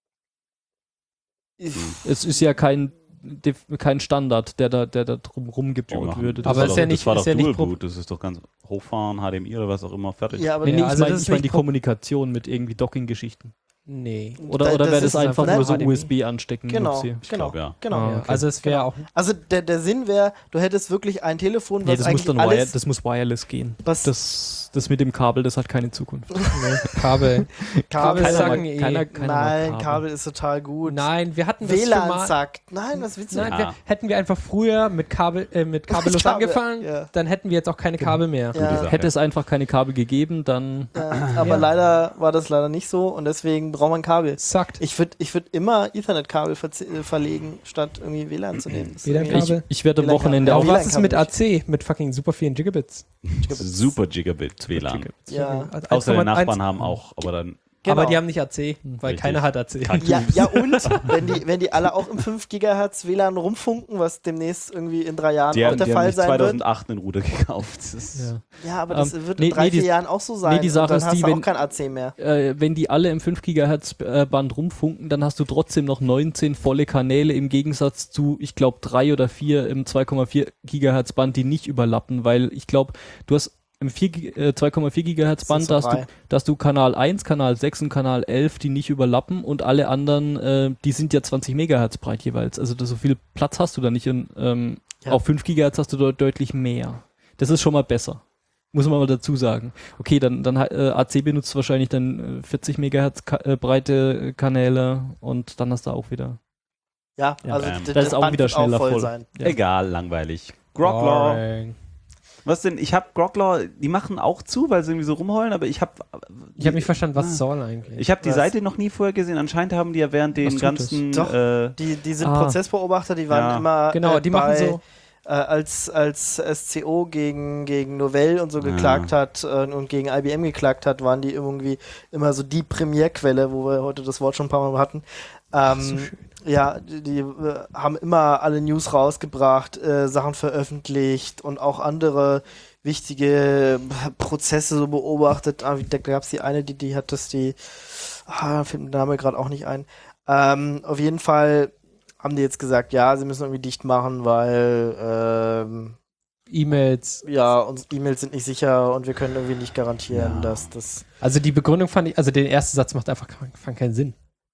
Es ist ja kein, def- kein Standard, der da, der da drum Die rumgebaut machen- würde. Das Aber war ist doch, ja nicht- das war ist doch ja nicht Dual pro- Boot. Das ist doch ganz hochfahren, H D M I oder was auch immer, fertig. Ja, aber Nee, nee, der- ich also meine das ich ist mein nicht die pro- Kommunikation mit irgendwie Docking-Geschichten. Nee. Oder, Da- oder das wäre das ist einfach einfach nur so H D M I. U S B anstecken? Genau, Nupsi? genau, glaub, ja. genau. Ah, Ja, okay. also es wäre auch. Also der, der Sinn wäre, du hättest wirklich ein Telefon, was Nee, das muss eigentlich dann wire, alles, das muss wireless gehen. was Das, das mit dem Kabel, das hat keine Zukunft. Nee, Kabel. Kabel Keiner sagen mag- eh. keiner- keiner mag nein, Kabel. Kabel ist total gut. Nein, wir hatten das W L A schon N mal. sagt. Nein, was willst du? Nein, Ah. wir, hätten wir einfach früher mit Kabel, äh, mit kabellos Kabel, angefangen, ja. dann hätten wir jetzt auch keine Kabel mehr. Gute Ja. Sache. Hätte es einfach keine Kabel gegeben, dann Ja, aber Ja. leider war das leider nicht so und deswegen braucht man Kabel. Sagt. Ich würde ich würd immer Ethernet-Kabel verzi- äh, verlegen, statt irgendwie W L A N zu nehmen. Das ist W L A N irgendwie- Kabel. ich, ich werde am W L A N Wochenende Kabel. auch W L A N Aber was ist mit Kabel A C? Mit fucking super vielen Gigabits. Super Gigabit W L A N. Ja. Also Außer die eins Komma eins Nachbarn haben auch, aber dann Genau. Aber die haben nicht A C, weil Richtig. keiner hat A C. Ja, ja und wenn die, wenn die alle auch im fünf Gigahertz W L A N rumfunken, was demnächst irgendwie in drei Jahren die auch haben, der die haben Fall nicht sein wird. zweitausendacht einen Router gekauft. Das ist ja. Ja, aber das Ähm, wird nee, in drei, nee, die- vier Jahren auch so sein. nee, die Sache und dann ist hast die, du wenn- auch kein A C mehr. äh, wenn die alle im fünf Gigahertz äh, Band rumfunken, dann hast du trotzdem noch neunzehn volle Kanäle im Gegensatz zu, ich glaube, drei oder vier im zwei Komma vier Gigahertz Band, die nicht überlappen, weil ich glaube, du hast im vier Gi- äh, zwei Komma vier Gigahertz Das Band, sind da so hast, du, drei. da hast du Kanal eins, Kanal sechs und Kanal elf, die nicht überlappen und alle anderen, äh, die sind ja zwanzig Megahertz breit jeweils. Also das, so viel Platz hast du da nicht und ähm, Ja. auf fünf Gigahertz hast du dort deutlich mehr. Das ist schon mal besser. Muss man mal dazu sagen. Okay, dann, dann äh, A C benutzt wahrscheinlich dann äh, vierzig Megahertz ka äh, breite Kanäle und dann hast du auch wieder. Ja, Ja. also Ähm, d- das ist auch Band wieder wird schneller voll voll. sein. Ja. egal, langweilig. Groglaw. Boring. Was denn? Ich habe Groglaw, die machen auch zu, weil sie irgendwie so rumheulen, aber ich habe Ich habe nicht verstanden, was Ah. soll eigentlich. ich habe die Was? Seite noch nie vorher gesehen. Anscheinend haben die ja während den tut ganzen Doch. äh, Die, die sind Ah. Prozessbeobachter, die waren Ja. immer genau, äh, die machen bei, so. äh, als, als S C O gegen, gegen Novell und so Ja. geklagt hat äh, und gegen I B M geklagt hat, waren die irgendwie immer so die Primärquelle, wo wir heute das Wort schon ein paar Mal hatten. Ähm, so schön. Ja, die, die äh, haben immer alle News rausgebracht, äh, Sachen veröffentlicht und auch andere wichtige äh, Prozesse so beobachtet. Ah, da gab es die eine, die, die hat das, die, ah, fällt mir der Name gerade auch nicht ein. Ähm, auf jeden Fall haben die jetzt gesagt, ja, sie müssen irgendwie dicht machen, weil ähm, E-Mails. ja, unsere E-Mails sind nicht sicher und wir können irgendwie nicht garantieren, Ja. dass das. Also die Begründung fand ich, also der erste Satz macht einfach keinen, keinen Sinn.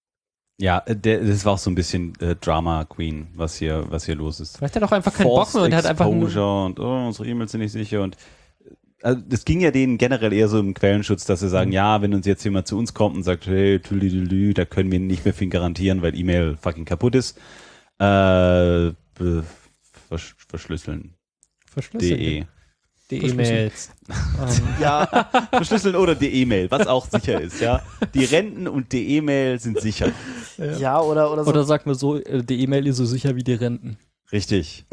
ja, äh, der, das war auch so ein bisschen äh, Drama Queen, was hier, was hier los ist. Vielleicht hat er auch einfach keinen Bock mehr und hat einfach nur, Exposure und oh, unsere E-Mails sind nicht sicher und also das ging ja denen generell eher so im Quellenschutz, dass sie sagen, Mhm. ja, wenn uns jetzt jemand zu uns kommt und sagt, hey, tüdelülü, da können wir nicht mehr viel garantieren, weil E-Mail fucking kaputt ist, äh, be- versch verschlüsseln. verschlüsselt. De. Die E-Mails. Ähm, Ja, Verschlüsseln oder die E-Mail, was auch sicher ist, ja. Die Renten und die E-Mail sind sicher. ja, oder, oder so. Oder sagen wir so, äh, die E-Mail ist so sicher wie die Renten. Richtig.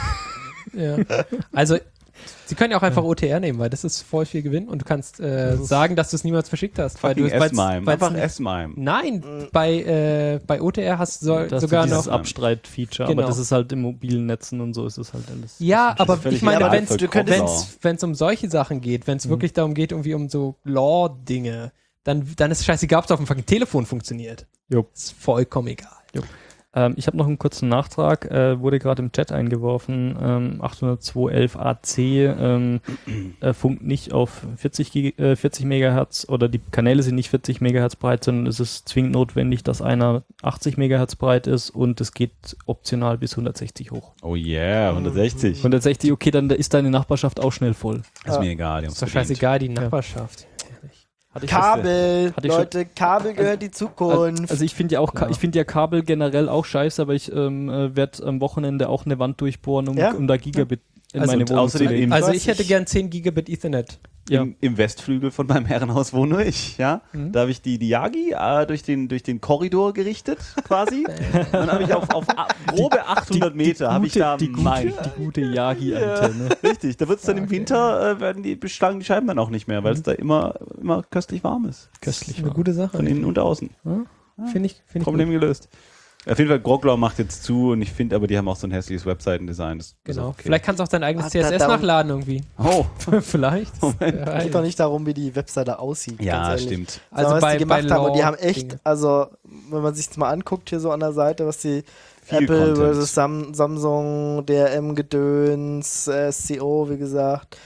Ja. Also, sie können ja auch einfach O T R nehmen, weil das ist voll viel Gewinn und du kannst äh, sagen, dass du es niemals verschickt hast. Weil Fucking du weil's- S-Mime. weil's Einfach nicht- S-Mime. Nein, bei, äh, bei O T R hast du so, Da hast sogar du dieses noch. Abstreit-Feature, Genau. aber das ist halt in mobilen Netzen und so ist es halt alles. Ja, aber völlig ich meine, egal wenn für es Kopflau. wenn's um solche Sachen geht, wenn es Mhm. wirklich darum geht, irgendwie um so Law-Dinge, dann, dann ist scheißegal, ob es auf dem fucking Telefon funktioniert. Jo. Ist vollkommen egal. Ähm, ich habe noch einen kurzen Nachtrag, äh, wurde gerade im Chat eingeworfen, ähm, achthundertzwei Punkt elf A C ähm, äh, funkt nicht auf vierzig, Gig- äh, vierzig Megahertz oder die Kanäle sind nicht vierzig Megahertz breit, sondern es ist zwingend notwendig, dass einer achtzig Megahertz breit ist und es geht optional bis hundertsechzig hoch. Oh yeah, hundertsechzig. hundertsechzig, okay, dann ist deine Nachbarschaft auch schnell voll. Ist mir egal. die Ist doch haben's verdient. scheißegal, die Nachbarschaft. Hatte ich Kabel, Hatte ich schon- Leute, Kabel gehört die Zukunft. Also ich finde ja auch, Ka- Ja. ich finde ja Kabel generell auch scheiße, aber ich ähm, äh, werde am Wochenende auch eine Wand durchbohren, um, Ja? um da Gigabit in Also meine und Wohnung außerdem zu legen. eben- Also weiß ich hätte ich- gern zehn Gigabit Ethernet. Ja. Im, Im Westflügel von meinem Herrenhaus wohne nur ich, ja. Mhm. Da habe ich die, die Yagi äh, durch, den, durch den Korridor gerichtet, quasi. Dann habe ich auf, auf a- grobe achthundert Meter habe ich da die gute, mein. die gute Yagi-Antenne. Richtig, da wird es dann im Okay. Winter, äh, werden die beschlagen die Scheiben dann auch nicht mehr, weil es da immer, immer köstlich warm ist. Köstlich Eine war. gute Sache. Von innen und außen. Finde ich, find ich Problem gut. gelöst. Auf jeden Fall, Grogglau macht jetzt zu und ich finde aber, die haben auch so ein hässliches Webseitendesign. Das ist Genau. okay. Vielleicht kannst du auch dein eigenes Ah, C S S da- da- nachladen irgendwie. Oh, Vielleicht. Moment. Wer weiß. Geht doch nicht darum, wie die Webseite aussieht. ja, ganz ehrlich. stimmt. Also was bei, die gemacht bei haben, und die Law- haben echt, Dinge. also wenn man sich das mal anguckt hier so an der Seite, was die Viel Apple Content. versus Sam Samsung, D R M-Gedöns, äh, S C O, wie gesagt,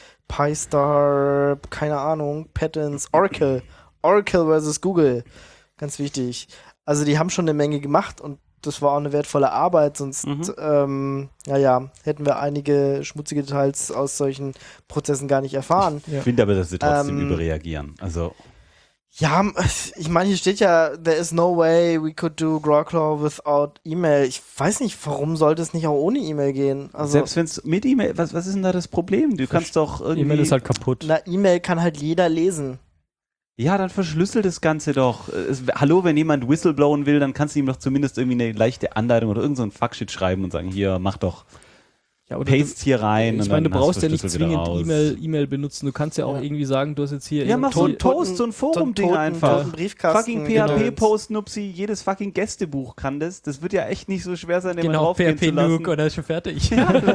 PyStar, keine Ahnung, Patents, Oracle, Oracle versus Google, ganz wichtig. Also die haben schon eine Menge gemacht und das war auch eine wertvolle Arbeit, sonst, Mhm. ähm, naja, hätten wir einige schmutzige Details aus solchen Prozessen gar nicht erfahren. Ich finde aber, dass sie trotzdem Ähm, überreagieren. Also, Ja, ich meine, hier steht ja, there is no way we could do Groklaw without E-Mail. Ich weiß nicht, warum sollte es nicht auch ohne E-Mail gehen? Also, selbst wenn es mit E-Mail, was, was ist denn da das Problem? Du kannst doch irgendwie. E-Mail ist halt kaputt. na, E-Mail kann halt jeder lesen. Ja, dann verschlüssel das Ganze doch. Es, hallo, wenn jemand whistleblowen will, dann kannst du ihm doch zumindest irgendwie eine leichte Anleitung oder irgend so ein Fuckshit schreiben und sagen, hier, mach doch, Ja, oder paste hier rein. ich und meine, du dann hast brauchst ja nicht Verschlüssel wieder zwingend raus. E-Mail E-Mail benutzen. Du kannst ja auch Ja. irgendwie sagen, du hast jetzt hier Ja, mach so irgendwie- ein Post, so ein Forum-Ding toten- einfach. toten Briefkasten, Fucking genau. P H P-Post, Nupsi, jedes fucking Gästebuch kann das. Das wird ja echt nicht so schwer sein, den mal Genau, P H draufgehen zu P Nuke lassen. und dann ist schon fertig.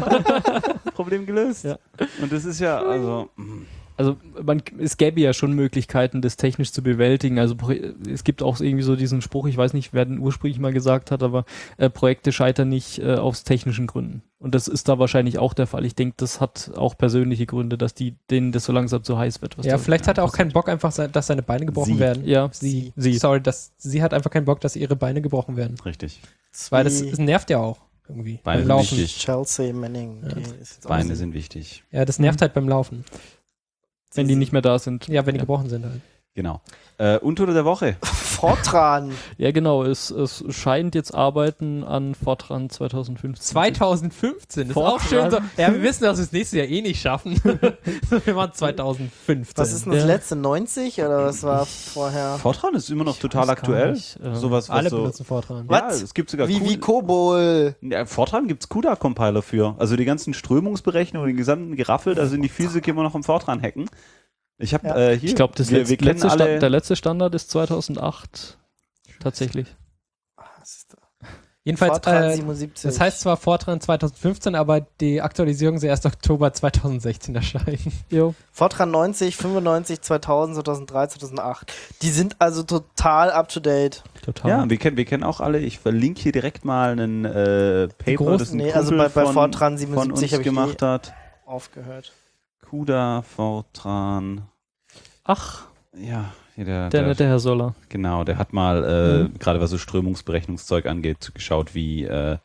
Problem gelöst. Ja. Und das ist ja, also, Also man, es gäbe ja schon Möglichkeiten, das technisch zu bewältigen. Also Pro- es gibt auch irgendwie so diesen Spruch, ich weiß nicht, wer den ursprünglich mal gesagt hat, aber äh, Projekte scheitern nicht äh, aus technischen Gründen. Und das ist da wahrscheinlich auch der Fall. Ich denke, das hat auch persönliche Gründe, dass die denen das so langsam zu heiß wird. Was Ja, da- vielleicht hat er auch keinen Bock, einfach, se- dass seine Beine gebrochen Sie. werden. Ja, Sie. sie. Sorry, dass, sie hat einfach keinen Bock, dass ihre Beine gebrochen werden. richtig. Weil das, Wie das nervt ja auch irgendwie. Beine beim sind Laufen. wichtig. Chelsea Manning. Ja. die ist jetzt auch Beine so- sind wichtig. Ja, das nervt halt beim Laufen. Wenn die nicht mehr da sind. Ja, wenn die gebrochen sind halt. Genau. Äh, Untote der Woche. Fortran. Ja, genau. Es, es scheint jetzt Arbeiten an Fortran zwanzig fünfzehn. zwanzig fünfzehn, ist Fortran. auch schön so. Ja, wir wissen, dass wir es nächstes Jahr eh nicht schaffen. Wir machen zwanzig fünfzehn. Was ist denn das Ja. letzte? neunzig oder was war vorher? Fortran ist immer noch total weiß gar aktuell. nicht, ähm, Sowas, was Alle so, benutzen Fortran. ja, Was? es gibt sogar Wie, Q- wie Kobol. Ja, Fortran gibt es CUDA-Compiler für. Also die ganzen Strömungsberechnungen, den gesamten Geraffel, da sind die Physiker immer noch im Fortran hacken. Ich habe Ja. äh, hier, Ich glaube, das wir, letzte, wir kennen letzte alle, Sta- der letzte Standard ist zweitausendacht. Tatsächlich. Was ist da? Jedenfalls, Fortran äh, siebenundsiebzig. das heißt zwar Fortran zwanzig fünfzehn, aber die Aktualisierung soll erst Oktober zwanzig sechzehn erscheinen. Jo. Fortran neunzig, fünfundneunzig, zweitausend, zweitausenddrei, zweitausendacht. Die sind also total up to date. Total. ja, wir kennen, wir kennen auch alle, ich verlinke hier direkt mal einen äh, Paper, großen- das ein Nee, also Kumpel bei, bei von, Fortran von siebenundsiebzig uns habe ich gemacht eh hat. aufgehört. CUDA, Fortran, Ach, ja, hier der, der nette Herr Soller. genau, der hat mal, äh, Mhm. gerade was so Strömungsberechnungszeug angeht, geschaut, wie äh,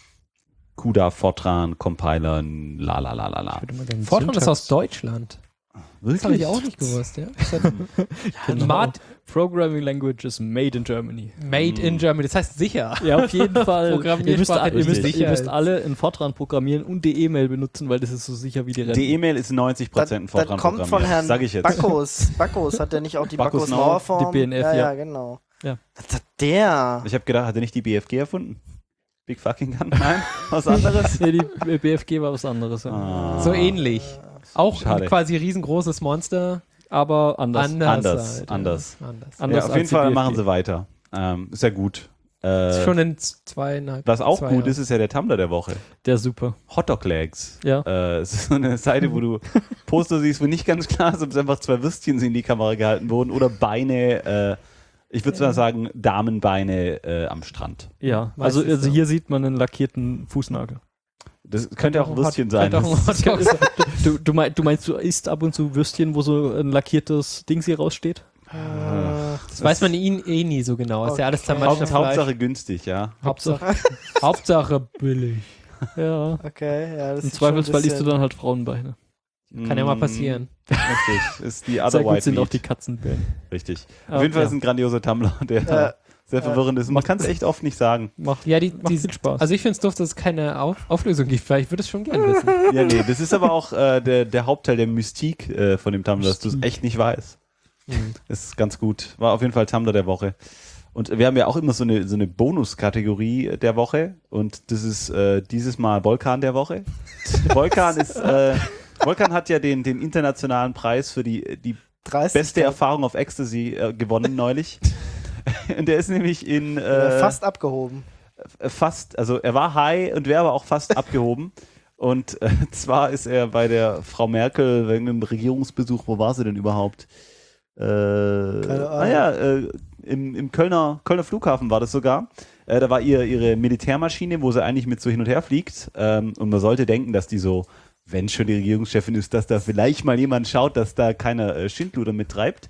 CUDA, Fortran, Compiler, la la la la la. Fortran ist aus Deutschland. Das habe ich auch nicht gewusst, ja. Das hat Genau. Mad Programming Languages made in Germany. Made in Germany, das heißt sicher. Ja, auf jeden Fall. Programmiersprache, ihr, müsst, die ihr, müsst, sicher ihr müsst ist. alle in Fortran programmieren und die E-Mail benutzen, weil das ist so sicher wie die Rente. Die E-Mail ist neunzig Prozent ein Das, Fortran das kommt von Herrn sag ich jetzt. Backos. Backos hat der nicht auch die Backos Backos Now, Mauerform? die B N F, ja, ja. ja, genau. Ja. Was hat der? Ich habe gedacht, hat er nicht die B F G erfunden? Big fucking Gun? Nein? Was anderes? Nee, die B F G war was anderes. Ja. Ah. So ähnlich. Auch Schade. ein quasi riesengroßes Monster. Aber anders. Anders. Anders, halt, anders. Ja. anders. Anders Ja, auf als jeden die Fall B F G. machen sie weiter. Ähm, ist ja gut. Ist Äh, schon in z- zweieinhalb. was auch zwei gut Jahren. ist, ist ja der Tumblr der Woche. Der super. Hotdog Legs. Ja. Äh, es ist so eine Seite, wo du Poster siehst, wo nicht ganz klar ist, ob es einfach zwei Würstchen sind, die in die Kamera gehalten wurden oder Beine, äh, ich würde mal sagen, Damenbeine äh, am Strand. Ja, also, Meistens also so. hier sieht man einen lackierten Fußnagel. Das könnte auch ein Hot- Würstchen sein. könnte auch ein Das- Hotdog sein. Du, du, mein, du meinst, du isst ab und zu Würstchen, wo so ein lackiertes Ding hier raussteht? Das weiß man eh, eh nie so genau. Ist ja alles Okay. zermatschte Haupt, Fleisch. Hauptsache günstig, ja. Hauptsache, Hauptsache billig. Ja. Okay, ja, das Im ist schon ein Zweifelsfall isst du bisschen- dann halt Frauenbeine. Kann ja mal Mm, passieren. Richtig. Ist die Sehr Other gut White sind Meat. auch die Katzenbeine. Richtig. Ah, Auf jeden Fall ja. ist ein grandioser Tumblr, der Äh, sehr verwirrend ist. Man kann es echt oft nicht sagen. Macht, Ja, die, macht die, viel Spaß. Also ich finde es doof, dass es keine Auf Auflösung gibt, weil ich würde es schon gerne wissen. Ja, nee, das ist aber auch äh, der, der Hauptteil der Mystik äh, von dem Tumblr, dass du es echt nicht weißt. Mhm. Ist ganz gut. War auf jeden Fall Tumblr der Woche. Und wir haben ja auch immer so eine, so eine Bonuskategorie der Woche. Und das ist äh, dieses Mal Volkan der Woche. Volkan ist, äh, Volkan hat ja den, den internationalen Preis für die, die beste Erfahrung auf Ecstasy äh, gewonnen neulich. Und der ist nämlich in äh, fast abgehoben. Fast, also er war high und wäre aber auch fast abgehoben. Und äh, zwar ist er bei der Frau Merkel wegen einem Regierungsbesuch, wo war sie denn überhaupt? Äh, ah ja, äh, im, im Kölner, Kölner Flughafen war das sogar. Äh, da war ihr ihre Militärmaschine, wo sie eigentlich mit so hin und her fliegt. Ähm, und man sollte denken, dass die so, wenn schon die Regierungschefin ist, dass da vielleicht mal jemand schaut, dass da keiner äh, Schindluder mittreibt.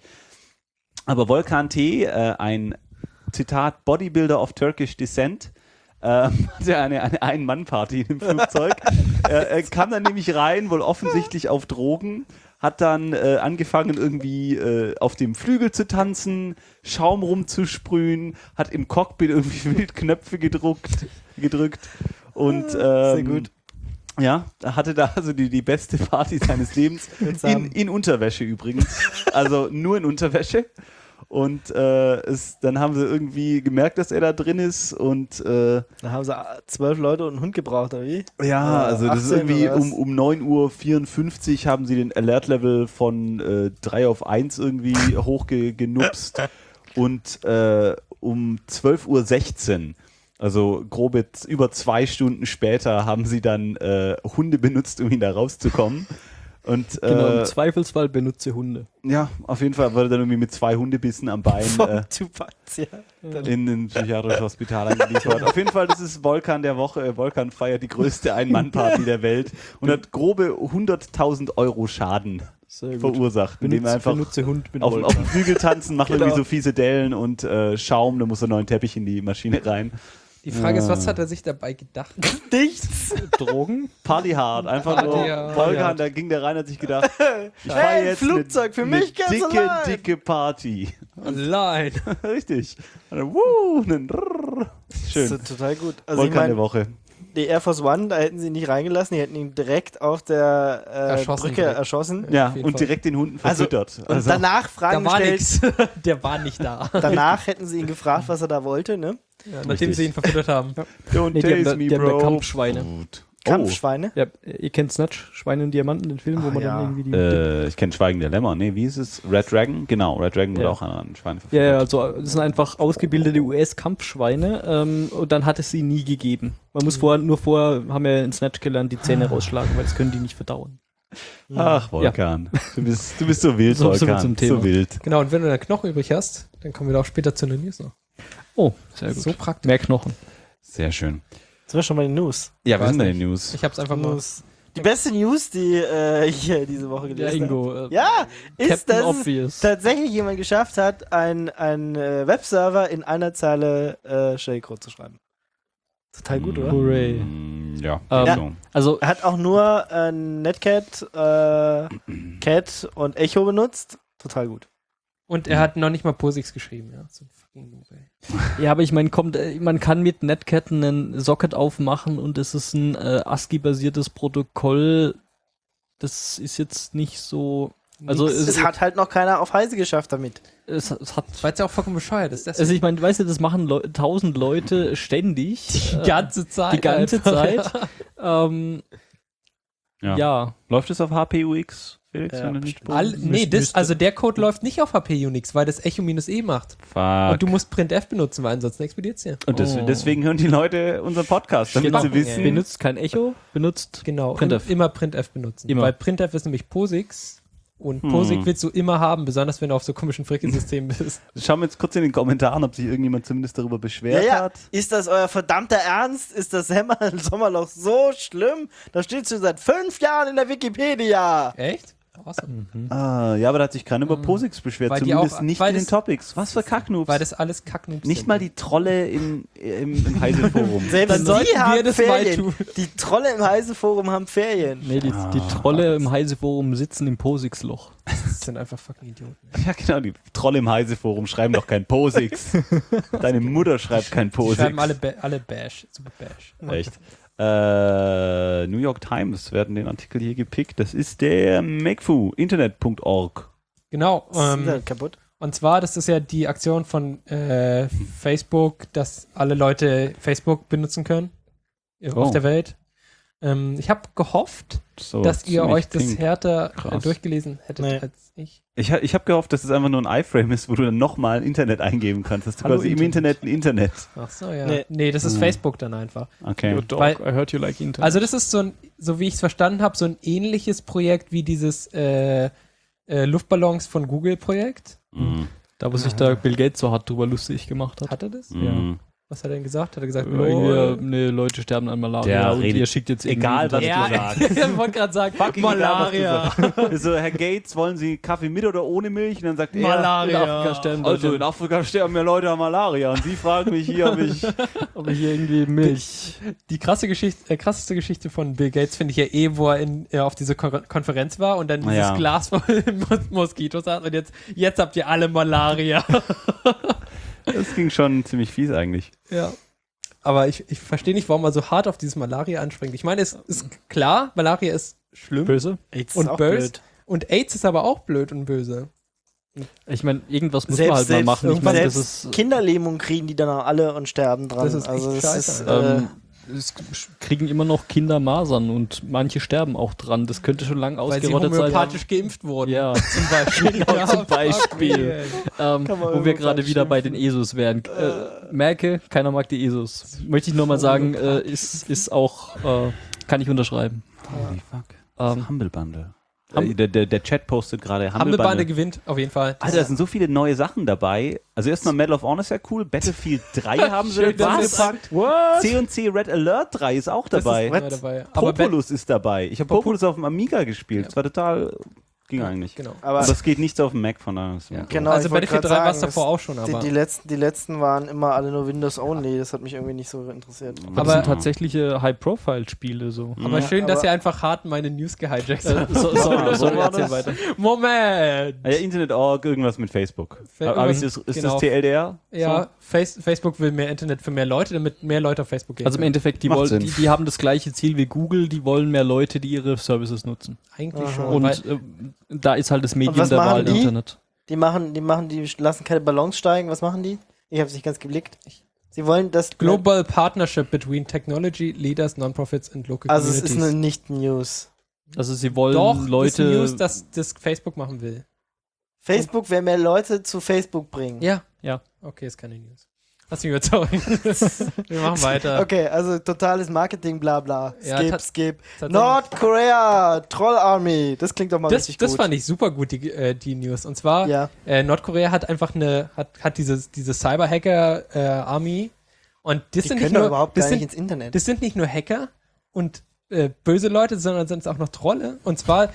Aber Volkan T., äh, ein Zitat Bodybuilder of Turkish Descent, ähm, hatte eine, eine Ein-Mann-Party im Flugzeug. er, er kam dann nämlich rein, wohl offensichtlich auf Drogen, hat dann äh, angefangen irgendwie äh, auf dem Flügel zu tanzen, Schaum rumzusprühen, hat im Cockpit irgendwie wild Knöpfe gedruckt, gedrückt und ähm, Sehr gut. ja, er hatte da also die, die beste Party seines Lebens, in, in Unterwäsche übrigens, also nur in Unterwäsche. Und äh, es, dann haben sie irgendwie gemerkt, dass er da drin ist und äh, Da haben sie zwölf Leute und einen Hund gebraucht, oder wie? ja, also das ist achtzehn irgendwie oder was? um, um neun Uhr vierundfünfzig haben sie den Alert-Level von äh, drei auf eins irgendwie hochgenupst und äh, um zwölf Uhr sechzehn, also grob jetzt über zwei Stunden später, haben sie dann äh, Hunde benutzt, um ihn da rauszukommen. Und, genau, äh, im Zweifelsfall benutze Hunde. ja, auf jeden Fall wurde er dann irgendwie mit zwei Hundebissen am Bein äh, Tupazia. in ein psychiatrisches Hospital eingeliefert. Auf jeden Fall, das ist Volkan der Woche. Volkan feiert die größte Ein-Mann-Party der Welt und hat grobe hunderttausend Euro Schaden Sehr gut. verursacht, indem er Benutze, einfach benutze Hund mit auf, Volkan. auf dem Flügel tanzen, macht Genau. irgendwie so fiese Dellen und äh, Schaum, da muss er einen neuen Teppich in die Maschine rein. Die Frage ist, Ja. was hat er sich dabei gedacht? Nichts. Drogen? Party hard, einfach nur Party hard. Volkan, da ging der rein, hat sich gedacht, ich feiere Hey, jetzt Flugzeug, für eine, mich eine ganz dicke, allein. dicke Party. Allein. Richtig. Und dann, wuh, dann, rrr. Schön. Das ist total gut. Also ich Volkan der meine, Woche. die Air Force One, da hätten sie ihn nicht reingelassen, die hätten ihn direkt auf der äh, Erschossen Brücke direkt. erschossen. Ja, auf jeden und Fall. direkt den Hunden Also, verfüttert. Und Also, danach Da Fragen war gestellt. nichts. Der war nicht da. Danach hätten sie ihn gefragt, was er da wollte, ne? Ja, nachdem sie ihn verfüttert haben. don't Nee, die haben da- taste me, die haben da bro. Kampfschweine. Gut. Kampfschweine. Ja, ihr kennt Snatch, Schweine und Diamanten, den Film, wo Ah, man ja. dann irgendwie die... Äh, ich kenne Schweigen der Lämmer. Nee, wie ist es? Red Dragon? Genau, Red Dragon wurde Ja. auch an einen Schwein ja, verfüttert. ja, also das sind einfach ausgebildete U S-Kampfschweine ähm, und dann hat es sie nie gegeben. Man muss vorher, nur vorher, haben wir in Snatch gelernt, die Zähne rausschlagen, weil das können die nicht verdauen. Ach, Volkan. Du, bist, du bist so wild, So- so viel Volkan. zum Thema. So wild. Genau, und wenn du dann Knochen übrig hast, dann kommen wir da auch später zu den News noch. Oh, sehr gut. So praktisch. Mehr Knochen. Sehr schön. Sind wir schon bei den News? Ja, wir Weiß sind bei nicht. den News. Ich hab's einfach mal. News. Die beste News, die äh, ich äh, diese Woche Ja, gelesen habe. Ingo. Äh, Ja, ist, Captain dass es Obvious. tatsächlich jemand geschafft hat, ein, ein äh, Webserver in einer Zeile äh, Shellcode zu schreiben. Total gut, oder? Hooray. Mm, Ja, Ähm, also. Also, Er hat auch nur äh, Netcat, äh, Cat und Echo benutzt. Total gut. Und er hat noch nicht mal POSIX geschrieben, ja. So ein fucking Noob, ey. ja, aber ich meine, kommt, äh, man kann mit Netcat einen Socket aufmachen und es ist ein äh, ASCII-basiertes Protokoll. Das ist jetzt nicht so. Also Nix. es, Es hat halt noch keiner auf Heise geschafft damit. es, es hat. Weil es ja auch vollkommen bescheuert ist. Also ich meine, weißt du, das machen Leu tausend Leute ständig. die ganze Zeit. die ganze einfach. Zeit. ähm, Ja. ja. Läuft es auf H P U X, Felix? Ja, wenn du nicht All, nee, Müsste- das, müsste- also der Code läuft nicht auf H P Unix, weil das Echo-E macht. Fuck. Und du musst printf benutzen, weil ansonsten explodiert's hier. Und des, Oh. deswegen hören die Leute unseren Podcast, damit Genau. sie wissen. Benutzt kein Echo, benutzt. Genau. printf. Und immer printf benutzen. Immer. Weil printf ist nämlich POSIX. Und Hm. POSIX willst du immer haben, besonders wenn du auf so komischen Freaky-Systemen bist. Schauen wir jetzt kurz in den Kommentaren, ob sich irgendjemand zumindest darüber Ja, beschwert ja. hat. Ist das euer verdammter Ernst? Ist das Hämmer- Sommerloch so schlimm? Das steht schon seit fünf Jahren in der Wikipedia. Echt? Awesome. Ah, ja, aber da hat sich keiner über Mhm. POSIX beschwert, Weil die zumindest auch- nicht weil in den das- Topics. Was für Kacknoobs. Weil das alles Kacknoobs Nicht sind. mal die Trolle im, im, im Heise-Forum. Selbst Dann sollten die wir haben das mal Ferien. tun. Die Trolle im Heise-Forum haben Ferien. Nee, die, die Trolle im Heise-Forum sitzen im Posix-Loch. Das sind einfach fucking Idioten. Ja, genau, die Trolle im Heise-Forum schreiben doch kein POSIX. Deine Mutter schreibt kein Die POSIX. schreiben alle, ba alle Bash. Super Bash. Echt. Äh, New York Times werden den Artikel hier gepickt. Das ist der Macfu, internet punkt org. Genau. Ist Ähm, ähm, kaputt. und zwar, das ist ja die Aktion von äh, Facebook, dass alle Leute Facebook benutzen können äh, Oh. auf der Welt. Ähm, ich habe gehofft, So, dass ihr ziemlich euch das pink. härter äh, Krass. durchgelesen hättet Nee. als ich. Ich, ha- ich habe gehofft, dass es einfach nur ein iFrame ist, wo du dann nochmal Internet eingeben kannst. Dass du Hallo quasi im Internet ein Internet. Ach so, ja. Nee. Nee, das ist Hm. Facebook dann einfach. Okay. Your dog, Weil- I heard you like Internet. Also das ist so ein, so wie ich es verstanden habe, so ein ähnliches Projekt wie dieses äh, äh, Luftballons von Google-Projekt. Mhm. da, wo sich da Bill Gates so hart drüber lustig gemacht hat. Hat er das? Mhm. Was hat er denn gesagt? Hat er gesagt, Irgendwie, nee, Leute sterben an Malaria Der und redet- ihr schickt jetzt Egal, was irgendwie- du sagst. ich wollte gerade sagen, Malaria. Also, Herr Gates, wollen Sie Kaffee mit oder ohne Milch? Und dann sagt er, in Afrika sterben also Leute, in Afrika sterben mehr Leute an Malaria. Und Sie fragen mich hier, ob ich... ob ich irgendwie Milch. Die krasse Geschichte, äh, krasseste Geschichte von Bill Gates finde ich ja eh, wo er in, äh, auf diese Kon Konferenz war und dann dieses Ja. Glas voll Mos Moskitos hat und jetzt, jetzt habt ihr alle Malaria. Das ging schon ziemlich fies eigentlich. Ja. Aber ich, ich verstehe nicht, warum er so hart auf dieses Malaria anspringt. Ich meine, es ist klar, Malaria ist schlimm Böse? AIDS und ist auch böse. blöd. Und AIDS ist aber auch blöd und böse. Ich meine, irgendwas muss Selbst, man halt selbst, mal machen. Ich meine, das selbst ist, Kinderlähmung kriegen die dann auch alle und sterben dran. Das ist echt also es scheiße, ist, Alter. äh, ähm, es kriegen immer noch Kinder Masern und manche sterben auch dran. Das könnte schon lang Weil sie ausgerottet sein. homöopathisch geimpft wurden. Ja, Zum Beispiel. Genau, zum fuck Beispiel. yeah. ähm, Kann man wo wir irgendwo gerade wieder bei den schimpfen. E S Os wären. Äh, merke, keiner mag die E S Os. Möchte ich nur mal sagen, äh, ist, ist auch, äh, kann ich unterschreiben. Holy fuck. Ähm, Humble Bundle. Hum- Äh, der, der, der Chat postet gerade Humble Hammelbande Bundle. gewinnt, auf jeden Fall. Alter, da sind so viele neue Sachen dabei. Also erstmal Medal of Honor ist ja cool. Battlefield drei haben sie Schön, dass dazu gepackt. C und C Red Alert drei ist auch Das dabei. ist neu dabei. Aber Ben- Populous ist dabei. Ich habe Popul- Populous auf dem Amiga gespielt. Das war total... Ging Ja, eigentlich. Genau. aber Aber es geht nichts auf dem Mac, von daher ist Ja. gut. Genau, also ich wollte Battlefield grad drei war es sagen, davor auch schon, die, aber. die, letzten, die letzten waren immer alle nur Windows Only. Das hat mich irgendwie nicht so interessiert. aber das Aber- sind tatsächliche High-Profile-Spiele so. aber schön, dass aber- ihr einfach hart meine News gehijackt Äh, habt. so, sorry, sorry, So war erzähl das. weiter. Moment! Ah ja, Internet Punkt org, irgendwas mit Facebook. Fe- Aber ist das, ist genau. das T L D R? Ja, Face Facebook will mehr Internet für mehr Leute, damit mehr Leute auf Facebook gehen. Also im können. Endeffekt, die, Macht wollen, Sinn. die, die haben das gleiche Ziel wie Google, die wollen mehr Leute, die ihre Services nutzen. Eigentlich Aha. schon. Und weil, äh, da ist halt das Medium was der machen Wahl die? Internet. Die machen, die machen, die lassen keine Ballons steigen. Was machen die? Ich habe es nicht ganz geblickt. Sie wollen das. Global Partnership between Technology Leaders, Non-Profits and Local Also es Communities. ist eine Nicht-News. Also sie wollen Doch, das Leute... ist News, dass das Facebook machen will. Facebook will mehr Leute zu Facebook bringen. Ja. Ja. Okay, ist keine News. Hast du mich überzeugt. Wir machen weiter. Okay, also totales Marketing, bla bla. Ja, Skip, tat- skip. Tatsächlich- Nordkorea, Troll Army. Das klingt doch mal Das, richtig das gut. fand ich super gut, die, äh, die News. Und zwar, Ja. äh, Nordkorea hat einfach eine, hat, hat diese, diese Cyber-Hacker-Army. und das Die sind können nicht doch nur, überhaupt das gar sind, nicht ins Internet. das sind nicht nur Hacker und äh, böse Leute, sondern sind es auch noch Trolle. Und zwar,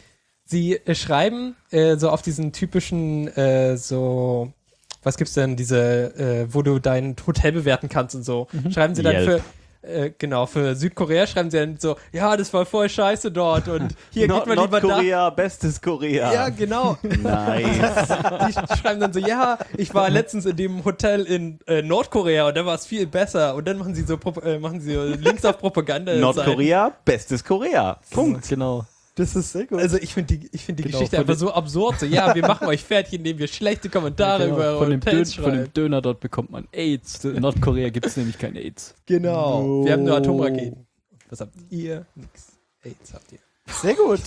sie äh, schreiben äh, so auf diesen typischen, äh, so, was gibt's denn, diese, äh, wo du dein Hotel bewerten kannst und so. Schreiben sie dann Yelp. für, äh, genau, für Südkorea schreiben sie dann so, ja, das war voll scheiße dort und hier Nord- geht man lieber da. Nordkorea, bestes Korea. Ja, genau. Nice. Die schreiben dann so, ja, ich war letztens in dem Hotel in äh, Nordkorea und da war es viel besser. Und dann machen sie so, Pro- äh, machen sie so Links auf Propaganda. Nordkorea, bestes Korea. Punkt. Genau. Das ist sehr gut. Also ich finde die, ich find die Genau, Geschichte von einfach den- so absurd. So, ja, wir machen euch fertig, indem wir schlechte Kommentare Genau. über eure von, dem Dön Hotels von dem schreiben. Döner dort bekommt man AIDS. In Nordkorea gibt es nämlich kein AIDS. Genau. Wir haben nur Atomraketen. Was habt ihr? Nix. AIDS habt ihr. Sehr gut.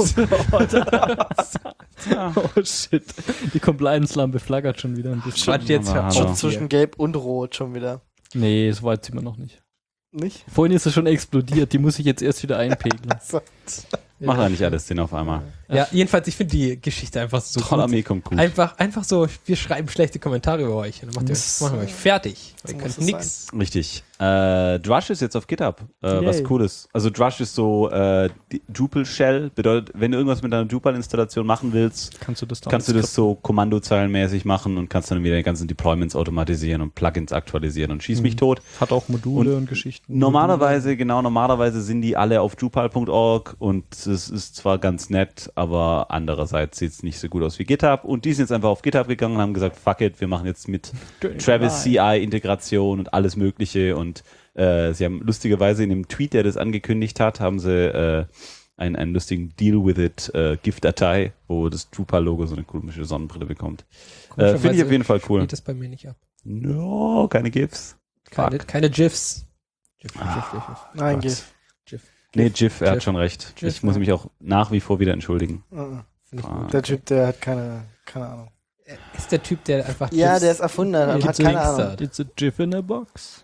Oh shit. Die Compliance-Lampe flackert schon wieder ein bisschen. Quatsch, jetzt aber hört hallo. auf Zwischen hier. Gelb und Rot schon wieder. Nee, so weit sind wir noch nicht. Nicht? Vorhin ist es schon explodiert, die muss ich jetzt erst wieder einpegeln. So. Macht ja nicht alles Sinn auf einmal. Ja, jedenfalls, ich finde die Geschichte einfach so Troll-Armee kommt gut. Einfach, einfach so, wir schreiben schlechte Kommentare über euch. Und dann macht ihr, Das, machen wir euch fertig. Ihr muss könnt es nix. Richtig. Äh, Drush ist jetzt auf GitHub. Äh, was Yay. Cooles. Also Drush ist so äh, die Drupal Shell. Bedeutet, wenn du irgendwas mit deiner Drupal-Installation machen willst, Kannst du das dann kannst du das so kommandozeilenmäßig machen und kannst dann wieder die ganzen Deployments automatisieren und Plugins aktualisieren und schieß mich tot. Hat auch Module und, Und Geschichten. Normalerweise, genau, normalerweise sind die alle auf Drupal punkt org und es ist zwar ganz nett, aber andererseits sieht es nicht so gut aus wie GitHub. Und die sind jetzt einfach auf GitHub gegangen und haben gesagt, fuck it, wir machen jetzt mit Travis C I-Integration und alles Mögliche. Und äh, sie haben lustigerweise in dem Tweet, der das angekündigt hat, haben sie äh, einen, einen lustigen Deal with it äh, GIF-Datei, wo das Drupal-Logo so eine komische Sonnenbrille bekommt. Äh, Finde ich auf jeden Fall cool. Geht das bei mir nicht ab. No, keine GIFs. Keine, keine GIFs. GIF, Ah. GIF, GIF, GIF. Nein, Gott. GIF. GIF. Nee, GIF, er hat GIF. schon recht. GIF, ich muss ja. mich auch nach wie vor wieder entschuldigen. Mhm. Finde ich Ah. gut. Der Typ, der hat keine, keine Ahnung. Ist der Typ, der einfach Ja, GIFs der ist erfunden und Gibt's hat keine Links Ahnung. da? It's a GIF in a box.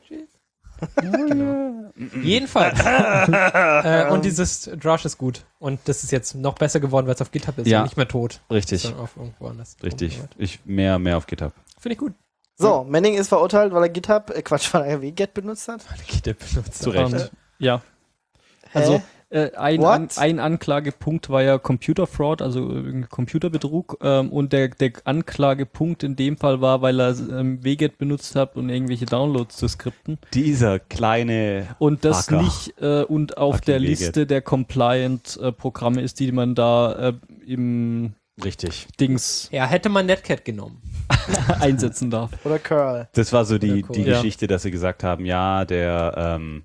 Jedenfalls. äh, und dieses Drush ist gut. Und das ist jetzt noch besser geworden, weil es auf GitHub ist Ja. und nicht mehr tot. Richtig, Sondern auf irgendwo anders. richtig. Ich mehr, mehr auf GitHub. Finde ich gut. So, Manning ist verurteilt, weil er GitHub, äh Quatsch, weil er wget benutzt hat. GitHub benutzt. Zu Recht. Und, ja, Hä? also äh, ein, What? an, ein Anklagepunkt war ja Computer Fraud, also äh, Computerbetrug. Ähm, und der, der Anklagepunkt in dem Fall war, weil er ähm, wget benutzt hat und irgendwelche Downloads zu skripten. Dieser kleine Und das Hacker. nicht äh, und auf Fucking der wget. Liste der Compliant-Programme ist, die man da äh, im Richtig. Dings Ja, hätte man Netcat genommen. einsetzen darf. Oder Curl. Das war so die, Oder cool. die Ja. Geschichte, dass sie gesagt haben, ja, der ähm,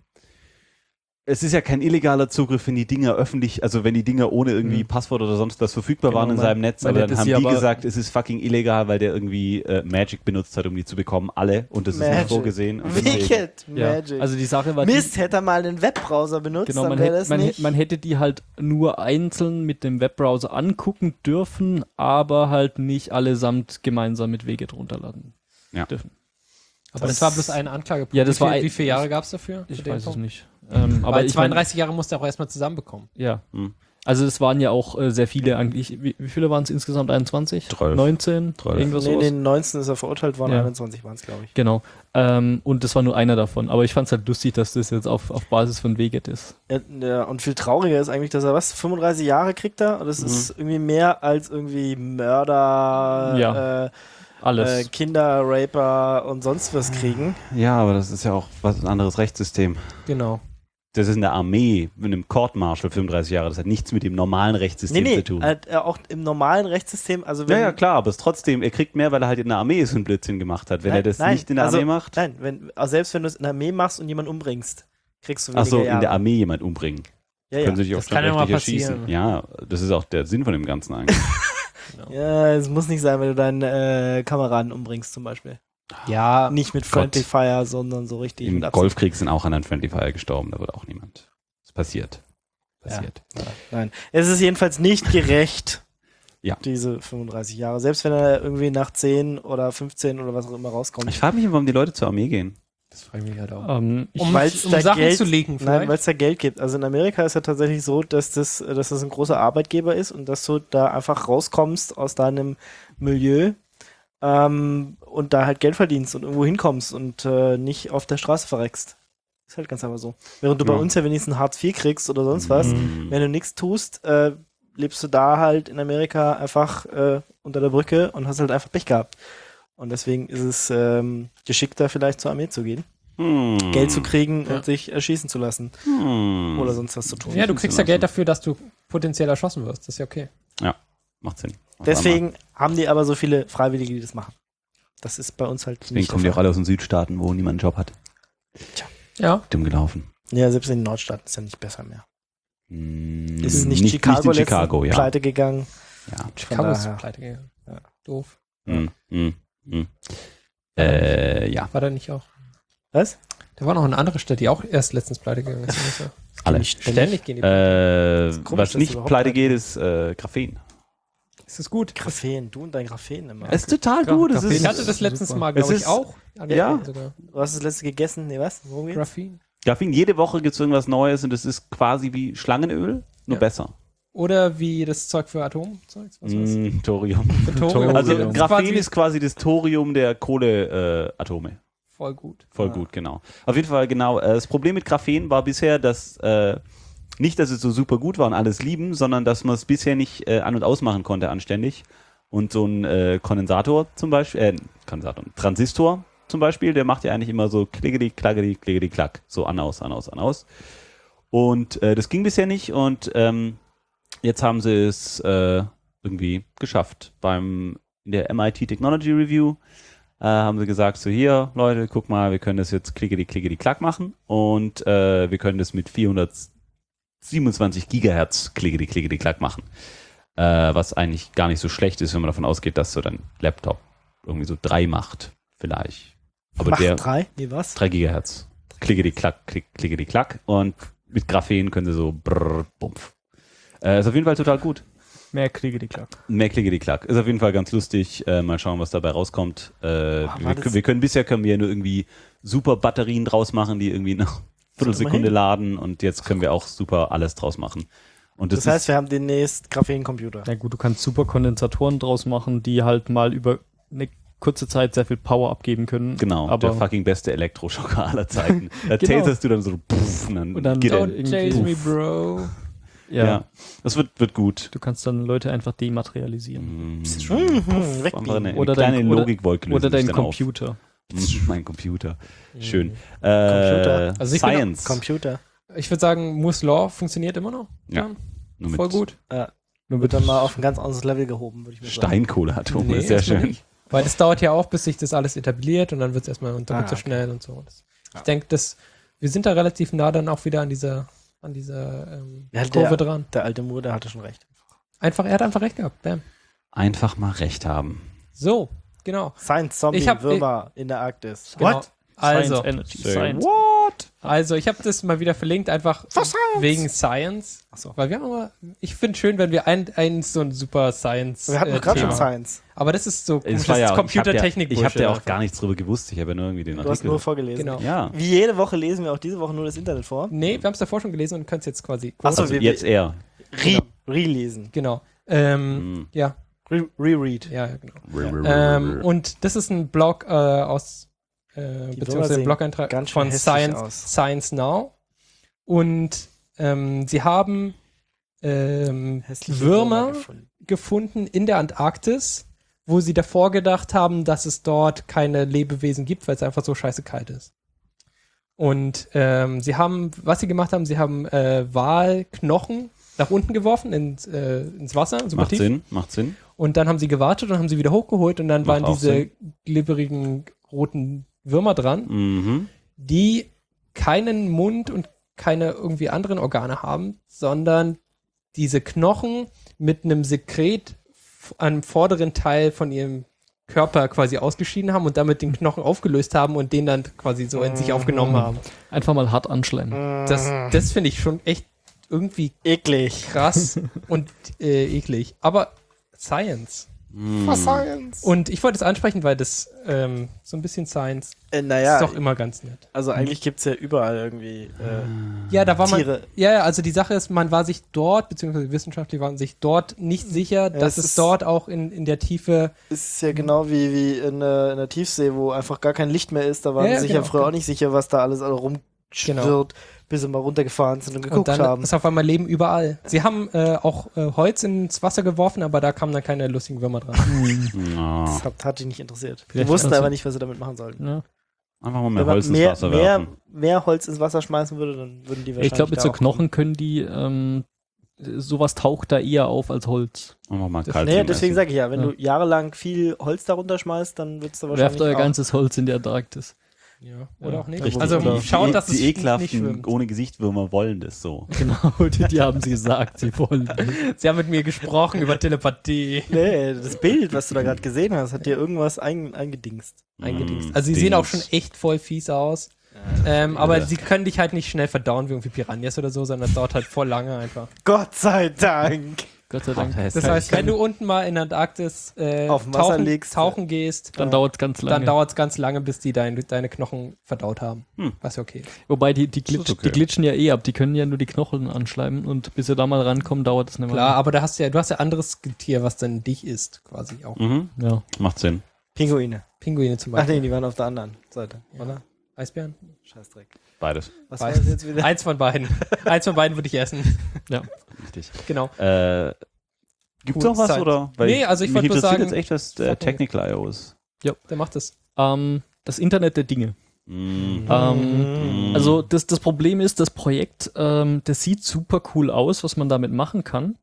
es ist ja kein illegaler Zugriff, wenn die Dinger öffentlich, also wenn die Dinger ohne irgendwie Mhm. Passwort oder sonst was verfügbar Genau, waren in man- seinem Netz, man aber dann hätte haben sie die aber- gesagt, es ist fucking illegal, weil der irgendwie äh, Magic benutzt hat, um die zu bekommen, alle, und das ist Magic. nicht vorgesehen. Und deswegen- Wicked Ja. Magic. Also die Sache war Mist, hätte er mal einen Webbrowser benutzt, Genau, dann man wäre hätte, das man, nicht. hätte, man hätte die halt nur einzeln mit dem Webbrowser angucken dürfen, aber halt nicht allesamt gemeinsam mit wget runterladen Ja. dürfen. Aber das, war bloß ein Anklagepunkt. Ja, das wie viel, war ein- wie viele Jahre gab es dafür? Ich für den weiß es Punkt? nicht. Ähm, aber Weil ich mein, zweiunddreißig Jahre musste er auch erstmal zusammenbekommen. ja. Hm. Also es waren ja auch äh, sehr viele eigentlich. Wie, wie viele waren es insgesamt? einundzwanzig? Zwölf. neunzehn? Zwölf. Irgendwas Nee, sowas? den neunzehn ist er verurteilt worden, Ja. einundzwanzig waren es, glaube ich. Genau. Ähm, und das war nur einer davon. Aber ich fand es halt lustig, dass das jetzt auf, auf Basis von wget ist. Ja, ja, und viel trauriger ist eigentlich, dass er was, fünfunddreißig Jahre kriegt er? Und das Mhm. ist irgendwie mehr als irgendwie Mörder, Ja. äh, Alles. äh, Kinder, Raper und sonst was kriegen. Ja, aber das ist ja auch was ein anderes Rechtssystem. Genau. Das ist in der Armee, mit einem Court Martial fünfunddreißig Jahre, das hat nichts mit dem normalen Nee, Rechtssystem nee, zu tun. halt, äh, auch im normalen Rechtssystem, also wenn... Ja, ja, klar, aber es trotzdem, er kriegt mehr, weil er halt in der Armee so einen Blödsinn gemacht hat. Wenn Nein, er das nein, nicht in der also, Armee macht, Nein, wenn, also selbst wenn du es in der Armee machst und jemanden umbringst, kriegst du weniger achso, in Jahre. der Armee jemand umbringen. Ja, ja. Können sie dich auch Das kann ja mal strafrechtlich erschießen. passieren. Ja, das ist auch der Sinn von dem Ganzen eigentlich. Ja, es muss nicht sein, wenn du deinen äh, Kameraden umbringst zum Beispiel. Ja, Nicht mit Friendly Fire, sondern so richtig Im mit Absicht. Golfkrieg sind auch an einem Friendly Fire gestorben, da wird auch niemand. Das passiert. Passiert. Nein, es ist jedenfalls nicht gerecht, Ja. diese fünfunddreißig Jahre. Selbst wenn er irgendwie nach zehn oder fünfzehn oder was auch immer rauskommt. Ich frage mich, warum die Leute zur Armee gehen. das frage ich mich halt auch. Ähm, ich, Um, weil's um da Sachen Geld- zu legen Nein, vielleicht. weil es da Geld gibt. Also in Amerika ist ja tatsächlich so, dass das, dass das ein großer Arbeitgeber ist und dass du da einfach rauskommst aus deinem Milieu ähm, und da halt Geld verdienst und irgendwo hinkommst und äh, nicht auf der Straße verreckst. Ist halt ganz einfach so. Während du bei Ja. uns ja wenigstens Hartz vier kriegst oder sonst was, Mhm. wenn du nichts tust, äh, lebst du da halt in Amerika einfach äh, unter der Brücke und hast halt einfach Pech gehabt. Und deswegen ist es ähm, geschickter, vielleicht zur Armee zu gehen, Hm. Geld zu kriegen Ja. und sich erschießen zu lassen Hm. oder sonst was zu tun. Ja, du kriegst ja Geld dafür, dass du potenziell erschossen wirst. Das ist ja okay. Macht Sinn. Auf Deswegen haben die aber so viele Freiwillige, die das machen. Das ist bei uns halt Deswegen nicht kommen die der auch Fall. alle aus den Südstaaten, wo niemand einen Job hat. Ja. Dumm gelaufen. Ja, selbst in den Nordstaaten ist ja nicht besser mehr. Hm, Ist nicht, nicht Chicago, nicht in letztens Chicago, ja. pleite gegangen. ja. Chicago ist daher. pleite gegangen. Ja. Doof. Hm, hm, hm. Äh, ja, War da nicht auch? Was? Da war noch eine andere Stadt, die auch erst letztens pleite gegangen ist. oder so. alle. Nicht Ständig gehen die. Äh, ist komisch, was dass nicht überhaupt pleite nicht- geht, ist äh, Graphen. Ist das gut? Graphen, du und dein Graphen immer. Es ist total Gra- gut. Es Graphen. ist, Ich hatte das letztens super. mal, Es glaube ich, ist- auch. ja. Sogar. Du hast das letzte gegessen? Nee, was? Worum geht's? Graphen. Graphen, jede Woche gibt es irgendwas Neues und es ist quasi wie Schlangenöl, nur Ja. besser. Oder wie das Zeug für Atomzeugs? Was war's? Mm, Thorium. Für Thorium. Also Das ist Graphen quasi ist quasi das Thorium der Kohleatome. voll gut. Voll Ja. gut, genau. Auf jeden Fall, genau. äh, Das Problem mit Graphen war bisher, dass äh, nicht, dass es so super gut war und alles lieben, sondern dass man es bisher nicht äh, an- und ausmachen konnte anständig. Und so ein äh, Kondensator zum Beispiel, äh, Kondensator, ein Transistor zum Beispiel, der macht ja eigentlich immer so klickedi, klackedi, klickedi, klack. So an, aus, an, aus, an, aus. Und äh, das ging bisher nicht und ähm, jetzt haben sie es äh, irgendwie geschafft. Beim in der M I T Technology Review äh, haben sie gesagt, so hier, Leute, guck mal, wir können das jetzt klickedi, klickedi, klack machen und äh, wir können das mit vierhundertsiebenundzwanzig Gigahertz klickedi, klickedi, klack machen. Äh, was eigentlich gar nicht so schlecht ist, wenn man davon ausgeht, dass so dein Laptop irgendwie so drei macht, vielleicht. Aber Macht der drei? Nee, was? drei Gigahertz. Klickedi, klack, klick, klickedi, klack und mit Graphen können sie so brrr, bumpf. Äh, ist auf jeden Fall total gut. Mehr kriege die Klack. Mehr Klickedi, klack. Ist auf jeden Fall ganz lustig. Äh, mal schauen, was dabei rauskommt. Äh, war wir, das- wir können bisher können wir nur irgendwie super Batterien draus machen, die irgendwie nach Viertelsekunde immerhin. laden und jetzt können wir auch super alles draus machen. Und das, Das heißt, ist, wir haben demnächst Graphencomputer. Na gut, du kannst super Kondensatoren draus machen, die halt mal über eine kurze Zeit sehr viel Power abgeben können. genau, aber der fucking beste Elektroschocker aller Zeiten. Da Genau. taserst du dann so puff, und dann, Und dann geht er. Don't irgendwie- chase me, bro. ja, Ja. Das wird, wird gut. du kannst dann Leute einfach dematerialisieren. Mm. Mhm, Einfach wegbeamen. eine, Oder eine kleine dein- oder- Logikwolke lösen Oder sich dein dann Computer. Auf. Mein Computer. Schön. Mhm. Äh, Computer. Also ich bin Science. Computer. Ich würde sagen, Moore's Law funktioniert immer noch. Ja. Nur mit Voll gut. Ja. Nur Wird dann mal auf ein ganz anderes Level gehoben, würde ich mal sagen. Steinkohleatome. Nee, ist sehr erstmal schön. nicht. Weil das dauert ja auch, bis sich das alles etabliert und dann wird es erstmal und doppelt Ah, so okay. schnell und so. Das, Ja. Ich denke, dass wir sind da relativ nah dann auch wieder an dieser, an dieser ähm, Ja, Kurve der- dran. Der alte Moore, der hatte schon recht. Einfach, er hat einfach recht gehabt. Bam. Einfach mal recht haben. So, genau. Science, Zombie, Ich hab- Würmer in der Arktis. genau. What? Also, Science Energy. Say Science. also ich habe das mal wieder verlinkt, einfach wegen Science. Ach so. Weil wir haben immer, ich finde schön, wenn wir ein, ein so ein super Science Wir hatten äh, doch gerade schon Thema. Science. Aber das ist so Es komisch, war das ja, ist ich habe Computertechnik. ja, ich hab ja auch Bullshit gar nichts drüber gewusst. Ich habe ja nur irgendwie den Du hast Artikel. nur vorgelesen. Genau. Ja. Wie jede Woche lesen wir auch diese Woche nur das Internet vor. Nee, wir haben es davor schon gelesen und können es jetzt quasi. Ach so, Also wir- jetzt eher. Re Relesen. Genau. Ähm, Mm. Ja, Re Reread. ja, ja, genau. Ähm, und das ist ein Blog äh, aus, äh, Würmer beziehungsweise ein sehen Blog-Eintrag ganz schön von hässlich Science, aus. Science Now. Und ähm, sie haben ähm, Hässliche Würmer gefunden. gefunden in der Antarktis, wo sie davor gedacht haben, dass es dort keine Lebewesen gibt, weil es einfach so scheiße kalt ist. Und ähm, sie haben, was sie gemacht haben, sie haben äh, Walknochen nach unten geworfen ins, äh, ins Wasser, super Macht tief. Sinn, macht Sinn. Und dann haben sie gewartet und haben sie wieder hochgeholt und dann Macht waren auch diese Sinn. glibberigen roten Würmer dran, Mhm. die keinen Mund und keine irgendwie anderen Organe haben, sondern diese Knochen mit einem Sekret f- am vorderen Teil von ihrem Körper quasi ausgeschieden haben und damit den Knochen aufgelöst haben und den dann quasi so in sich aufgenommen haben. Einfach mal hart anschleimen. Das, das finde ich schon echt irgendwie Eklig. krass und äh, eklig. Aber Science. Mm. Science. Und ich wollte es ansprechen, weil das ähm, so ein bisschen Science Äh, naja, ist doch immer ganz nett. also eigentlich gibt es ja überall irgendwie äh, Ja, da war man. Tiere. Ja, ja, also die Sache ist, man war sich dort, beziehungsweise Wissenschaftler waren sich dort nicht sicher, dass es es ist- dort auch in, in der Tiefe. Ist ja genau wie, wie in, der- in der Tiefsee, wo einfach gar kein Licht mehr ist. Da waren Ja, ja, sie sich genau. ja früher auch nicht sicher, was da alles alle rumschwirrt, bis sie mal runtergefahren sind und Und geguckt dann haben. ist auf einmal Leben überall. Sie haben äh, auch äh, Holz ins Wasser geworfen, aber da kamen dann keine lustigen Würmer dran. Ja. Das hat, hat die nicht interessiert. Die Vielleicht wussten also- aber nicht, was sie damit machen sollten. Ja. Einfach mal mehr Wenn man Holz ins mehr, Wasser mehr, werfen. mehr Holz ins Wasser schmeißen würde, dann würden die wahrscheinlich Ich glaube, mit da so auch Knochen können die, ähm, sowas taucht da eher auf als Holz. Einfach mal Das- kalt Nee, deswegen sage ich ja, wenn Ja. du jahrelang viel Holz darunter schmeißt, dann wird es da wahrscheinlich Werft euer auch. ganzes Holz in die Antarktis. Ja, oder Ja, auch nicht. richtig. Also Die- schaut, dass die es nicht ekelhaften, schwimmt. ohne Gesichtwürmer wollen das so. Genau, die, die haben sie gesagt, sie wollen. Sie haben mit mir gesprochen über Telepathie. Nee, das Bild, was du da gerade gesehen hast, hat dir irgendwas ein, eingedingst. Eingedingst. Mm, Also sie sehen auch Dings. schon echt voll fies aus. Ähm, aber Ja. sie können dich halt nicht schnell verdauen wie irgendwie Piranhas oder so, sondern es dauert halt voll lange einfach. Gott sei Dank. Gott sei Dank. Das heißt, wenn du unten mal in der Antarktis äh, Auf dem Wasser tauchen, liegst, tauchen gehst, dann äh, dauert es ganz lange. dann dauert es ganz lange, bis die dein, deine Knochen verdaut haben. Hm. Was ja okay ist. Wobei die, die, glitsch, Das ist okay. die glitschen ja eh ab, die können ja nur die Knochen anschleimen und bis sie da mal rankommen, dauert es eine Weile. Klar, aber da hast du ja, du hast ja anderes Tier, was dann dich isst, quasi auch. Mhm. Ja. Macht Sinn. Pinguine. Pinguine zum Ach Beispiel. nee, die waren auf der anderen Seite, oder? Eisbären? Scheißdreck. Beides. Was Weiß. war das jetzt wieder? Eins von beiden. Eins von beiden würde ich essen. Richtig. Genau. Äh, gibt's Cool. noch was, Zeit. oder? Nee, also ich mich wollte nur interessiert sagen- jetzt echt, was äh, Technical I O ist. Der macht das. Ähm, das Internet der Dinge. Mhm. Ähm, Mhm. Also das, das Problem ist, das Projekt, ähm, das sieht super cool aus, was man damit machen kann.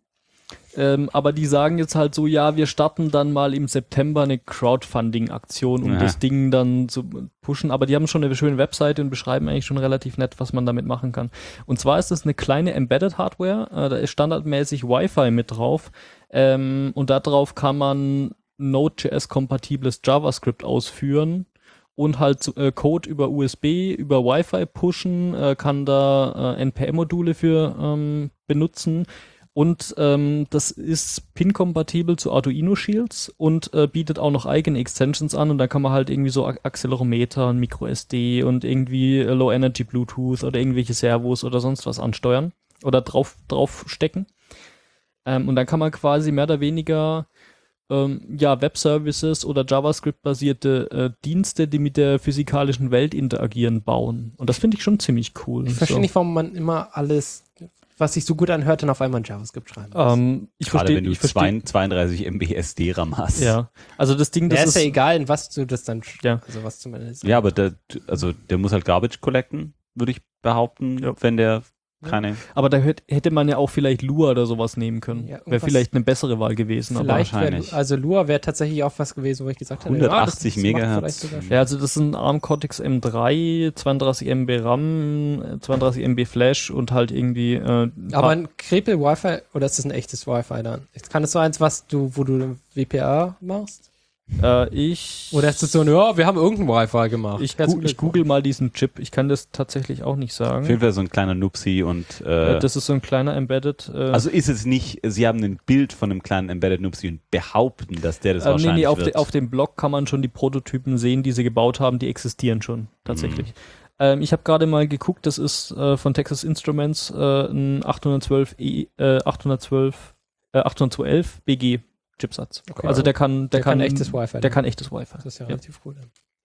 Ähm, aber die sagen jetzt halt so, ja, wir starten dann mal im September eine Crowdfunding-Aktion, um Ja. das Ding dann zu pushen. Aber die haben schon eine schöne Webseite und beschreiben eigentlich schon relativ nett, was man damit machen kann. Und zwar ist das eine kleine Embedded-Hardware. Äh, da ist standardmäßig Wi-Fi mit drauf. Ähm, und darauf kann man Node.js-kompatibles JavaScript ausführen und halt äh, Code über U S B, über Wi-Fi pushen, äh, kann da äh, N P M-Module für ähm, benutzen. Und ähm, das ist pin-kompatibel zu Arduino Shields und äh, bietet auch noch eigene Extensions an. Und da kann man halt irgendwie so A- Accelerometer und Micro-S D und irgendwie äh, Low-Energy Bluetooth oder irgendwelche Servos oder sonst was ansteuern oder drauf, drauf stecken. Ähm, und dann kann man quasi mehr oder weniger ähm, ja, Web-Services oder JavaScript-basierte äh, Dienste, die mit der physikalischen Welt interagieren, bauen. Und das finde ich schon ziemlich cool. Ich verstehe So. nicht, warum man immer alles, was sich so gut anhört, dann auf einmal in JavaScript schreiben muss. Ähm, ich Gerade verstehe, wenn du ich verstehe, zwei- zweiunddreißig Megabyte S D-RAM hast. ja, also das Ding, das Ja, ist ist, ja egal, in was du das dann, sch- Ja. also was zumindest. Ja, aber der, also der muss halt Garbage collecten, würde ich behaupten, Ja. wenn der keine. aber da hätt- hätte man ja auch vielleicht Lua oder sowas nehmen können. Ja, Wäre irgendwas- vielleicht eine bessere Wahl gewesen. Vielleicht wäre, wahrscheinlich. also Lua wäre tatsächlich auch was gewesen, wo ich gesagt hätte, hundertachtzig ja, das macht Megahertz. vielleicht sogar Aber ja, also das sind ARM Cortex M drei, zweiunddreißig Megabyte RAM, zweiunddreißig Megabyte Flash und halt irgendwie. Äh, Aber ein Krepel Wi-Fi, oder ist das ein echtes Wi-Fi dann? Kann das so eins, was du, wo du W P A machst? äh, ich. Oder ist das so, ja, wir haben irgendein Wi-Fi gemacht. Ich, Herzlichen gu ich google mal diesen Chip. Ich kann das tatsächlich auch nicht sagen. Auf jeden Fall so ein kleiner Nupsi und äh, Äh, das ist so ein kleiner Embedded. Äh, also ist es nicht, sie haben ein Bild von einem kleinen Embedded Nupsi und behaupten, dass der das äh, nee, wahrscheinlich nee, auf, wird. de, auf dem Blog kann man schon die Prototypen sehen, die sie gebaut haben. Die existieren schon tatsächlich. Ähm, ich habe gerade mal geguckt, das ist äh, von Texas Instruments äh, ein achthundertzwölf, e, äh, achthundertzwölf, äh, achthundertzwölf B G Chipsatz. Okay. Also der kann, der, Der kann kann echtes Wi-Fi. Der kann echtes Wi-Fi. Das ist ja Ja. relativ cool.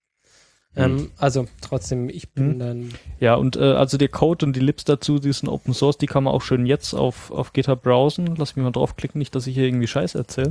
Dann. Ähm, also trotzdem, ich bin Hm. dann. Ja, und äh, also der Code und die Libs dazu, die sind Open Source, die kann man auch schön jetzt auf, auf GitHub browsen. Lass mich mal draufklicken, nicht, dass ich hier irgendwie Scheiß erzähle.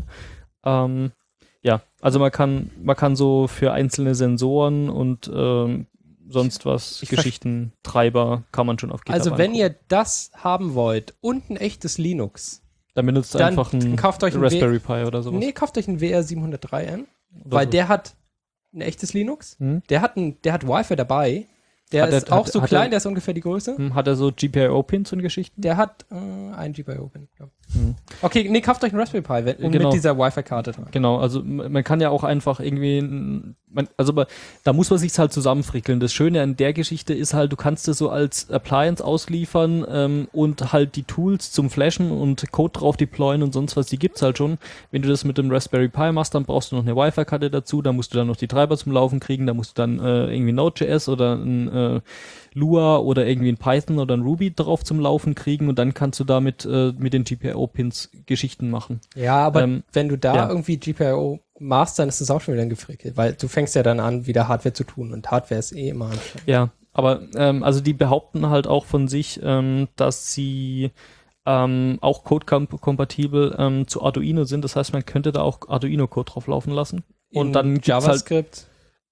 Ähm, ja, also man kann, man kann so für einzelne Sensoren und ähm, sonst was, Ich Geschichten, Treiber, kann man schon auf GitHub Also wenn angucken. ihr das haben wollt und ein echtes Linux, Dann benutzt ihr dann einfach ein kauft euch ein Raspberry Pi oder sowas. nee, kauft euch einen W R siebenhundertdrei M, Oder weil so. der hat ein echtes Linux, Hm? der hat ein, der hat Wi-Fi dabei, der Hat er- ist auch hat- so hat klein, er- der ist ungefähr die Größe. Hm, Hat er so G P I O-Pins und Geschichten? Der hat äh, ein G P I Open. Ja. Hm. Okay, nee, kauft euch einen Raspberry Pi wenn, Genau. mit dieser Wi-Fi-Karte dran. Genau, also m- man kann ja auch einfach irgendwie, n- man, also aber da muss man sich's halt zusammenfrickeln. Das Schöne an der Geschichte ist halt, du kannst es so als Appliance ausliefern ähm, und halt die Tools zum Flashen und Code drauf deployen und sonst was, die gibt's halt schon. Wenn du das mit dem Raspberry Pi machst, dann brauchst du noch eine Wi-Fi-Karte dazu, da musst du dann noch die Treiber zum Laufen kriegen, da musst du dann äh, irgendwie Node.js oder ein äh, Lua oder irgendwie ein Python oder ein Ruby drauf zum Laufen kriegen und dann kannst du damit äh, mit den G P I O-Pins Geschichten machen. Ja, aber Ähm, wenn du da ja. irgendwie G P I O machst, dann ist das auch schon wieder ein Gefrickel, weil du fängst ja dann an, wieder Hardware zu tun und Hardware ist eh immer anstrengend. Ja, aber ähm, also die behaupten halt auch von sich, ähm, dass sie ähm, auch Code-kompatibel ähm, zu Arduino sind. Das heißt, man könnte da auch Arduino-Code drauf laufen lassen. Und In dann gibt's halt, JavaScript.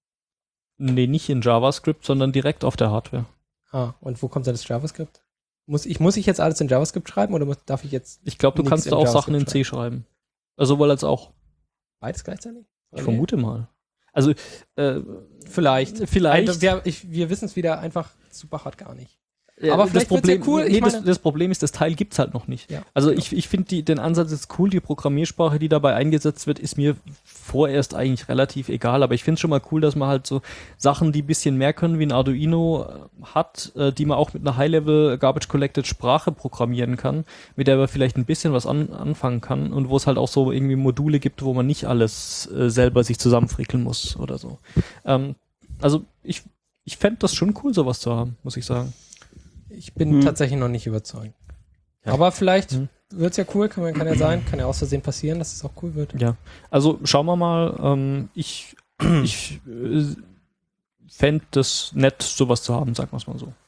nee, nicht in JavaScript, sondern direkt auf der Hardware. Ah, und wo kommt dann das JavaScript? Muss ich, muss ich jetzt alles in JavaScript schreiben oder muss, darf ich jetzt Ich glaube, du Nix kannst in da auch JavaScript Sachen in C schreiben. Also sowohl als auch. beides gleichzeitig? Ich vermute mal. Also äh, Vielleicht. vielleicht. Also wir, ich, wir wissen es wieder einfach super hart gar nicht. Aber vielleicht das Problem, wird's ja cool. Nee, Ich das, meine- das Problem ist, das Teil gibt's halt noch nicht. Ja. Also ich, ich finde den Ansatz ist cool, die Programmiersprache, die dabei eingesetzt wird, ist mir vorerst eigentlich relativ egal, aber ich finde es schon mal cool, dass man halt so Sachen, die ein bisschen mehr können, wie ein Arduino äh, hat, äh, die man auch mit einer High-Level Garbage Collected Sprache programmieren kann, mit der man vielleicht ein bisschen was an, anfangen kann und wo es halt auch so irgendwie Module gibt, wo man nicht alles äh, selber sich zusammenfrickeln muss oder so. Ähm, also ich, ich fände das schon cool, sowas zu haben, muss ich sagen. Ich bin Hm. tatsächlich noch nicht überzeugt. Aber vielleicht Hm. wird's ja cool, kann, man- kann ja sein, kann ja aus Versehen passieren, dass es auch cool wird. Ja, also schauen wir mal. Ähm, ich ich äh, fände das nett, sowas zu haben, sagen wir es mal so.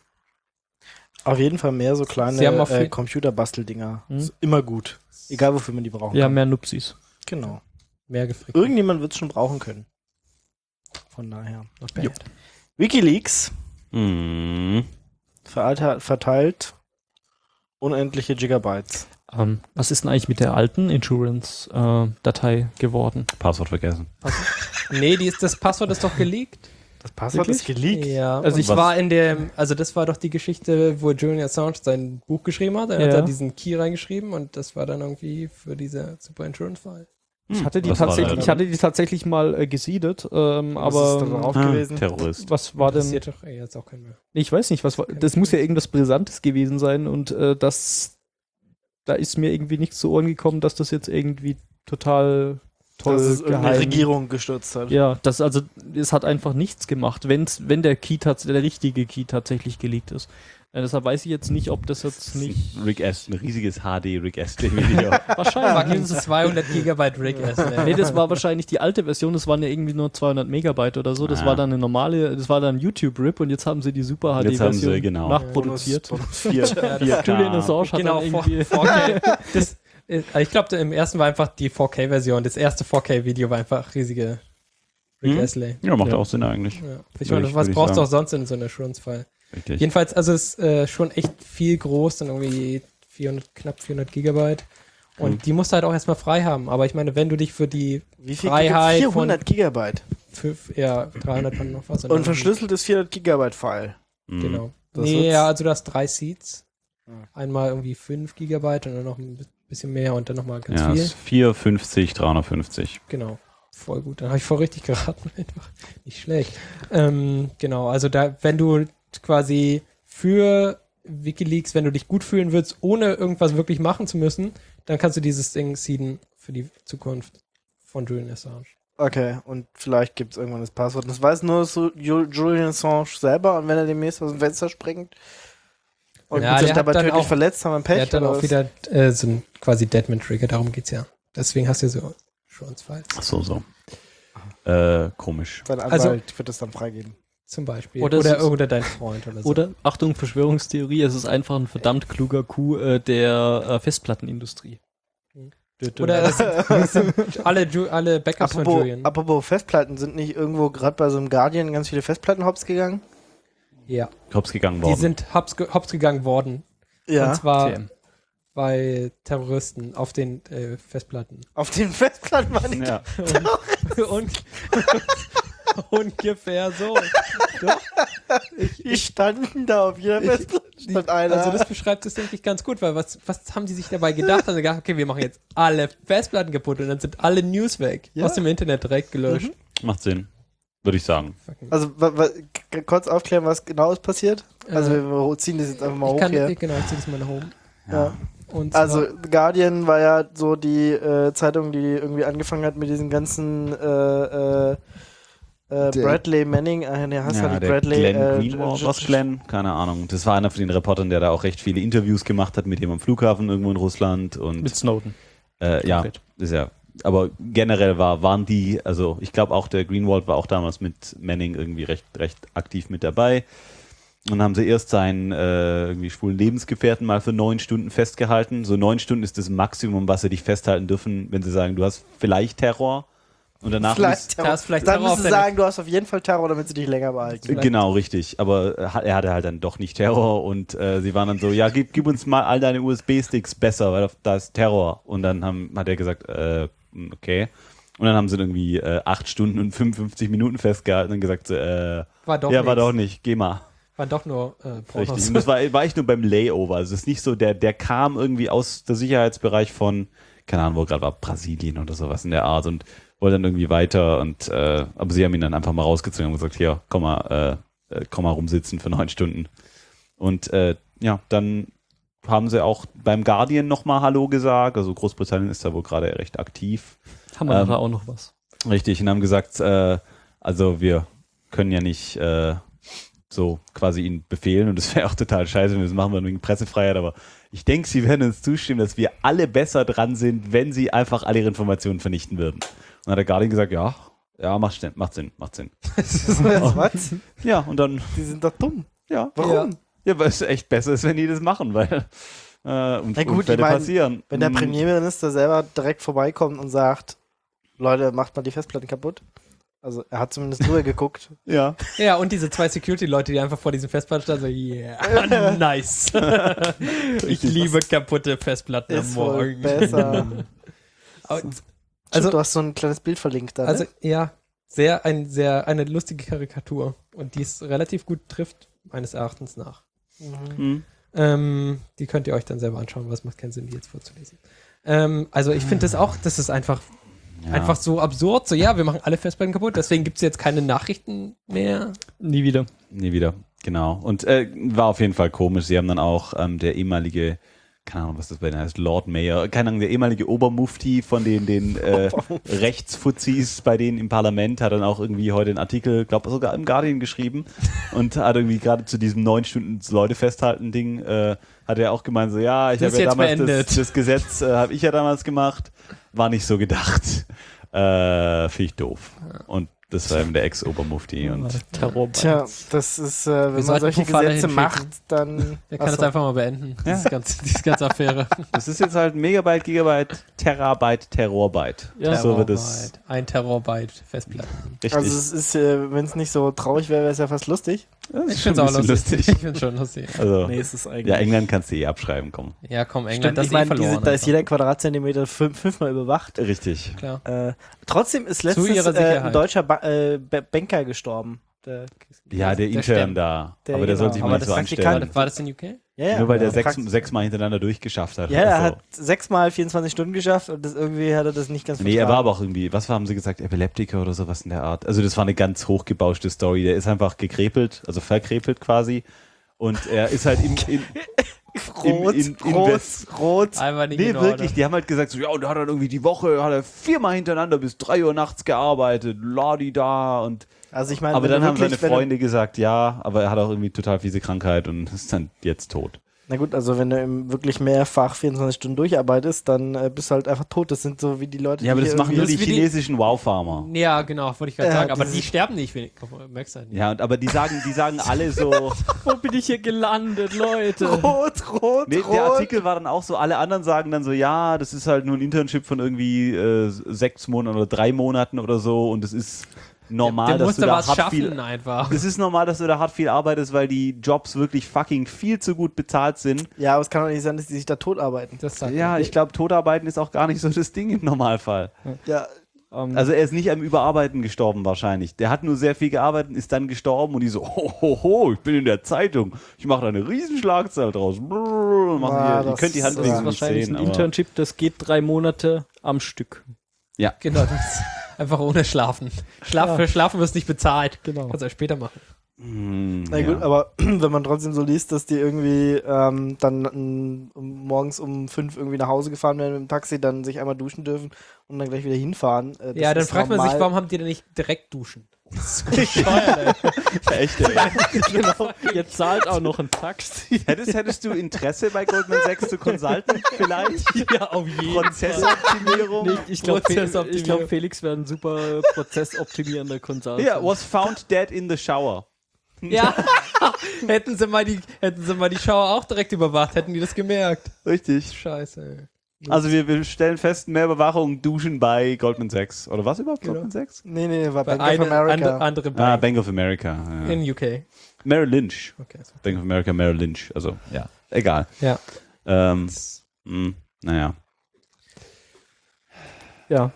Auf jeden Fall mehr so kleine Sie haben auf äh, jeden- Computerbasteldinger. Hm? Ist immer gut. Egal, wofür man die brauchen Ja, kann. mehr Nupsis. Genau. Mehr gefrickt. Irgendjemand wird es schon brauchen können. Von daher. Not bad. WikiLeaks Mhm. veralter- verteilt unendliche Gigabytes. Ähm, was ist denn eigentlich mit der alten Insurance-Datei geworden? Passwort vergessen. Nee, die ist, das Passwort ist doch geleakt. Das Passwort Wirklich? ist geleakt. Ja, Also also ich- ich war in dem, also das war doch die Geschichte, wo Julian Assange sein Buch geschrieben hat. Er Ja. hat da diesen Key reingeschrieben und das war dann irgendwie für diese Super Insurance File. Ich hatte die Was war tatsächlich, da? ich hatte die tatsächlich mal äh, gesiedet, ähm, Was aber ist da drauf Ah, gewesen? Terrorist. was war denn? Interessiert doch ey, jetzt auch keinen mehr. Ich weiß nicht, was war. Das muss ja irgendwas Brisantes gewesen sein und äh, das, da ist mir irgendwie nicht zu Ohren gekommen, dass das jetzt irgendwie total toll Dass es irgendeine geheim- Regierung gestürzt hat. Ja, das also, es hat einfach nichts gemacht, wenn's, wenn der Key tats der richtige Key tatsächlich geleakt ist. Äh, deshalb weiß ich jetzt nicht, ob das jetzt nicht. Rick Astley, ein riesiges H D Rick Astley-Video. Wahrscheinlich. Fucking zweihundert Gigabyte Rig essen, ey. Nee, das war wahrscheinlich die alte Version, das waren ja irgendwie nur zweihundert Megabyte oder so. Das Ah. war dann eine normale, das war dann YouTube-RIP und jetzt haben sie die Super Jetzt haben H D-Version sie, genau. nachproduziert. Bonus, Bonus vier. Ja, das- Julian Assange hat Genau, dann vier- irgendwie. vier K. Das, äh, ich glaube, im ersten war einfach die vier K-Version. Das erste vier K-Video war einfach riesige Rick Hm? Astley. Ja, macht Ja. auch Sinn eigentlich. Ja. Ich Würde meine, ich- was würde ich brauchst du sagen. auch sonst in so einer Assurance-File? Richtig. Jedenfalls, also es ist äh, schon echt viel groß, dann irgendwie vierhundert, knapp vierhundert Gigabyte. Und Hm. die musst du halt auch erstmal frei haben. Aber ich meine, wenn du dich für die Wie viel Freiheit Giga- vierhundert Gigabyte. für, ja, dreihundert von noch was. Und dann- verschlüsseltes vierhundert Gigabyte File. Mhm. Genau. Das Nee, wird's- ja, also du hast drei Seeds. Ah. Einmal irgendwie fünf Gigabyte und dann noch ein bisschen mehr und dann nochmal ganz Ja, viel. ist vierhundertfünfzig, dreihundertfünfzig. Genau. Voll gut. Dann habe ich voll richtig geraten. Einfach nicht schlecht. Ähm, genau, also da, wenn du quasi für WikiLeaks, wenn du dich gut fühlen willst, ohne irgendwas wirklich machen zu müssen, dann kannst du dieses Ding seeden für die Zukunft von Julian Assange. Okay, und vielleicht gibt es irgendwann das Passwort. Das weiß nur so Ju- Julian Assange selber und wenn er demnächst aus dem Fenster springt und Ja, sich der dabei hat dann tödlich auch- verletzt, haben wir Pech. Er hat dann oder auch was? wieder äh, so ein quasi Deadman-Trigger, darum geht's ja. Deswegen hast du ja so Assurance-Files. Ach so, so. Äh, komisch. Sein Also- Anwalt wird es dann freigeben. Zum Beispiel. Oder Oder, es ist- oder, dein Freund oder so. Oder, Achtung, Verschwörungstheorie, es ist einfach ein verdammt kluger Coup äh, der äh, Festplattenindustrie. Hm. Dö, dö. Oder es sind, es sind alle, Ju- alle Backups von Apropos, Julian. apropos Festplatten, sind nicht irgendwo gerade bei so einem Guardian ganz viele Festplatten hops gegangen? Ja, Hops gegangen die worden. sind hops, ge hops gegangen worden. Ja. Und zwar T M. bei Terroristen auf den äh, Festplatten. Auf den Festplatten waren die. ja. Und ungefähr so. Die standen da auf jeder Festplatte. Stand einer. Also das beschreibt es, denke ich, ganz gut, weil was, was haben die sich dabei gedacht? Also gedacht, okay, wir machen jetzt alle Festplatten kaputt und dann sind alle News weg. Ja. Aus dem Internet direkt gelöscht. Macht Sinn. Würde ich sagen. Fucking- Also, wa, wa, k- kurz aufklären, was genau ist passiert? Also, Äh, wir ziehen das jetzt einfach mal ich hoch kann, hier. ich, genau, ich zieh das mal nach oben. Ja. Und Also, zwar- The Guardian war ja so die äh, Zeitung, die irgendwie angefangen hat mit diesen ganzen äh, äh, äh, Der- Bradley Manning, äh, der heißt Ja, halt der Bradley. Glenn äh, Greenwald. J- Was Glenn? Keine Ahnung. Das war einer von den Reportern, der da auch recht viele Interviews gemacht hat mit dem am Flughafen irgendwo in Russland. Und Mit Snowden. äh, ja, Konkret. ist ja. Aber generell war, waren die, also ich glaube auch der Greenwald war auch damals mit Manning irgendwie recht, recht aktiv mit dabei. Und dann haben sie erst seinen äh, irgendwie schwulen Lebensgefährten mal für neun Stunden festgehalten. So neun Stunden ist das Maximum, was sie dich festhalten dürfen, wenn sie sagen, du hast vielleicht Terror. Und danach Vielleicht ist, Terror. Da ist vielleicht Dann Terror auf müssen sie deine- sagen, du hast auf jeden Fall Terror, damit sie dich länger behalten. Vielleicht- genau, richtig. Aber er hat- er hatte halt dann doch nicht Terror und äh, sie waren dann so, ja, gib, gib uns mal all deine U S B-Sticks besser, weil da ist Terror. Und dann haben, hat er gesagt, äh, okay. Und dann haben sie ihn irgendwie äh, acht Stunden und fünfundfünfzig Minuten festgehalten und gesagt, so, äh, war doch ja, war nichts. doch nicht, geh mal. Waren doch nur äh, Pornos. Richtig. Und das war, war ich nur beim Layover. Also es ist nicht so, der, der kam irgendwie aus der Sicherheitsbereich von, keine Ahnung, wo er gerade war, Brasilien oder sowas in der Art und wollte dann irgendwie weiter und äh, aber sie haben ihn dann einfach mal rausgezogen und gesagt, hier, komm mal, äh, komm mal rumsitzen für neun Stunden. Und äh, ja, dann haben sie auch beim Guardian nochmal Hallo gesagt. Also Großbritannien ist da wohl gerade recht aktiv. Haben wir Ähm, nachher auch noch was. Richtig, und haben gesagt, äh, also wir können ja nicht äh, so quasi ihn befehlen und das wäre auch total scheiße, das machen wir wegen Pressefreiheit, aber ich denke, sie werden uns zustimmen, dass wir alle besser dran sind, wenn sie einfach alle ihre Informationen vernichten würden. Und dann hat der Guardian gesagt, ja, ja, macht Sinn, macht Sinn, macht Sinn. Was? Ja, und dann, Die sind doch dumm. ja, Warum? ja, weil es echt besser ist, wenn die das machen, weil äh, und Na gut, Unfälle ich mein, passieren. Wenn der Mm, Premierminister selber direkt vorbeikommt und sagt, Leute, macht mal die Festplatten kaputt. Also er hat zumindest drüber geguckt. Ja. Ja, und diese zwei Security-Leute, die einfach vor diesen Festplatten standen, so, yeah, nice. Ich liebe kaputte Festplatten am Ist wohl Morgen. besser. Und, Also, also, du hast so ein kleines Bild verlinkt da. also Ne? ja, sehr, ein, sehr, eine lustige Karikatur. Und die es relativ gut trifft, meines Erachtens nach. Mm. Ähm, die könnt ihr euch dann selber anschauen, was macht keinen Sinn, die jetzt vorzulesen. Ähm, also ich finde das auch, das ist einfach, Ja. einfach so absurd. So, ja, wir machen alle Festplatten kaputt, deswegen gibt es jetzt keine Nachrichten mehr. Nie wieder. Nie wieder, genau. Und äh, war auf jeden Fall komisch. Sie haben dann auch ähm, der ehemalige, keine Ahnung, was das bei denen heißt, Lord Mayor, keine Ahnung, der ehemalige Obermufti von den, den äh, Rechtsfuzis bei denen im Parlament hat dann auch irgendwie heute einen Artikel, glaube sogar im Guardian geschrieben und hat irgendwie gerade zu diesem neun Stunden Leute festhalten Ding, äh, hat er auch gemeint, so ja, ich Das habe ist ja jetzt damals das, beendet. das Gesetz, äh, habe ich ja damals gemacht, war nicht so gedacht. Äh, Finde ich doof. Und das war eben der Ex-Obermufti und Terror. Tja, das ist, äh, wenn man sollten solche Puffalle Gesetze hinschicken. macht, dann. Der kann Achso. das einfach mal beenden, diese, ganze, diese ganze Affäre. das ist jetzt halt Megabyte, Gigabyte, Terabyte, Terrorbyte. Ja. So wird es Terabyte. Ein Terabyte Festplatten. richtig. Also es ist, äh, wenn es nicht so traurig wäre, wäre es ja fast lustig. das Ich ist schon finde es ein auch bisschen lustig. Ich finde schon lustig. Also, Nee, es ist eigentlich. ja, England kannst du eh abschreiben, komm. Ja, komm, England, Stimmt, das ich ist eh meine, verloren. diese, da ist einfach. jeder Quadratzentimeter fünf, fünfmal überwacht. Richtig. Klar. Äh, trotzdem ist Zu letztens ihrer äh, Sicherheit. ein deutscher ba äh, Ba- Banker gestorben. Der, Ja, der Der intern Stem. da. Der, aber der soll genau. sich Aber mal nicht das so Praktikant- War anstellen. das, war das in U K? ja, ja, Nur weil der ja, sechs, Praxis. sechsmal hintereinander durchgeschafft hat. Ja, er oder hat sechsmal vierundzwanzig Stunden geschafft und das irgendwie hat er das nicht ganz so. Nee, er war vertragen. aber auch irgendwie, was haben sie gesagt, Epileptiker oder sowas in der Art. Also das war eine ganz hochgebauschte Story. Der ist einfach gekrepelt, also verkrepelt quasi. Und er ist halt im, in, Rot, im, in, rot, Invest- rot. Einfach nicht Nee, in Ordnung. wirklich, die haben halt gesagt, so, ja, und da hat er irgendwie die Woche, hat er viermal hintereinander bis drei Uhr nachts gearbeitet, ladi da und Also ich meine, aber wenn dann du haben seine wirklich, wenn du- Freunde gesagt, ja, aber er hat auch irgendwie total fiese Krankheit und ist dann jetzt tot. Na gut, also wenn du im wirklich mehrfach vierundzwanzig Stunden durcharbeitest, dann äh, bist du halt einfach tot. Das sind so wie die Leute, Ja, aber die das hier machen nur irgendwie- die wie die- chinesischen Wow-Farmer. Ja, genau, wollte ich gerade Ja, sagen. Aber dieses- die sterben nicht, wenn- merkst du halt nicht. Ja, und, aber die sagen, die sagen alle so, Wo bin ich hier gelandet, Leute? Rot, rot, nee, rot. der Artikel war dann auch so, alle anderen sagen dann so, ja, das ist halt nur ein Internship von irgendwie äh, sechs Monaten oder drei Monaten oder so und es ist normal, Der dass musste du da was hart schaffen viel einfach. Es ist normal, dass du da hart viel arbeitest, weil die Jobs wirklich fucking viel zu gut bezahlt sind. Ja, aber es kann doch nicht sein, dass die sich da tot arbeiten. Das sagt Ja, er. ich glaube, Totarbeiten ist auch gar nicht so das Ding im Normalfall. Ja, Ähm, Also er ist nicht am Überarbeiten gestorben wahrscheinlich. Der hat nur sehr viel gearbeitet, ist dann gestorben und die so, ho, ho, ho, ich bin in der Zeitung. Ich mache da eine Riesenschlagzeile draus. Brrr, machen Ah, hier. Ihr das könnt die ist das Handbewegung ist nicht wahrscheinlich sehen. ein Aber Internship, das geht drei Monate am Stück. Genau, das ist einfach ohne Schlafen. Schlaf, Ja. Für Schlafen wirst nicht bezahlt. Genau. Kannst du ja später machen. Hm, na gut, ja. aber wenn man trotzdem so liest, dass die irgendwie ähm, dann ähm, um, morgens um fünf irgendwie nach Hause gefahren werden mit dem Taxi, dann sich einmal duschen dürfen und dann gleich wieder hinfahren. Äh, das Ja, dann ist fragt man sich, normal. warum haben die denn nicht direkt duschen? Das ist bescheuert, ey. Echt, ey. Genau. Ihr zahlt auch noch einen Taxi. hättest, hättest du Interesse bei Goldman Sachs zu consulten vielleicht? Ja, auf jeden Prozessoptimierung? Nee, ich glaube, Prozessoptimierung. ich glaub, Felix wäre ein super prozessoptimierender Consultant. Ja, was found dead in the shower. Ja, hätten sie mal die, hätten sie mal die Schauer auch direkt überwacht, hätten die das gemerkt. Richtig. Scheiße, ey. Also wir, wir stellen fest, mehr Überwachung, Duschen bei Goldman Sachs. Oder was überhaupt, Genau. Goldman Sachs? Nee, nee, war Bei Bank of eine, America. andere, andere Ah, Bank Bank of America. Ja. in U K. Merrill Lynch. Okay, so. Bank of America, Merrill Lynch. Also, ja, egal. Ja. Ähm, mh, naja. Ja.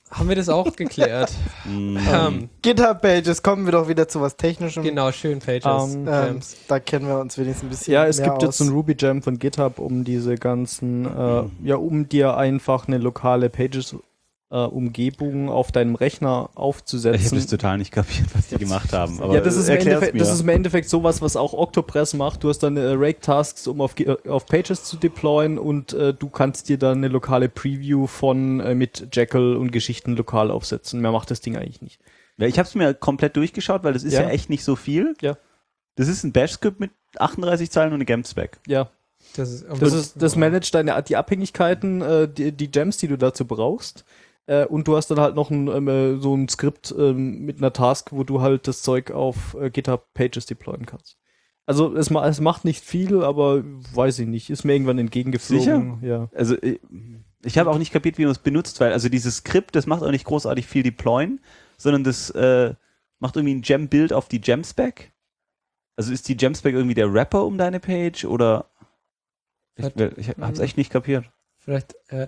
Haben wir das auch geklärt? Mm. ähm, GitHub-Pages, kommen wir doch wieder zu was Technischem. genau, schön Pages. Ähm, Ähm, Gems. da kennen wir uns wenigstens ein bisschen Ja, es mehr gibt aus. jetzt so ein Ruby Gem von GitHub, um diese ganzen, äh, ja, um dir einfach eine lokale Pages-Umgebung auf deinem Rechner Ich aufzusetzen. habe das total nicht kapiert, was die gemacht haben. Aber ja, das ist, im erklär's Endeffekt, mir. das ist im Endeffekt sowas, was auch Octopress macht. Du hast dann äh, Rake-Tasks, um auf, Ge- auf Pages zu deployen und äh, du kannst dir dann eine lokale Preview von äh, mit Jekyll und Geschichten lokal aufsetzen. Mehr macht das Ding eigentlich nicht. Ja, ich habe es mir komplett durchgeschaut, weil das ist ja. Ja. echt nicht so viel. Ja. Das ist ein Bash-Skript mit achtunddreißig Zeilen und eine Gem-Spec. Ja, Das, ist, das, ist, das managt deine, die Abhängigkeiten, äh, die, die Gems, die du dazu brauchst. Äh, und du hast dann halt noch ein, ähm, so ein Skript ähm, mit einer Task, wo du halt das Zeug auf äh, GitHub Pages deployen kannst. Also es, ma es macht nicht viel, aber weiß ich nicht. Ist mir irgendwann entgegengeflogen. Ja. Also ich, ich habe auch nicht kapiert, wie man es benutzt, weil also dieses Skript, das macht auch nicht großartig viel deployen, sondern das äh, macht irgendwie ein Gem-Build auf die Gem-Spec. Also ist die Gem-Spec irgendwie der Wrapper um deine Page oder ich, ich habe es echt nicht kapiert. Vielleicht, äh,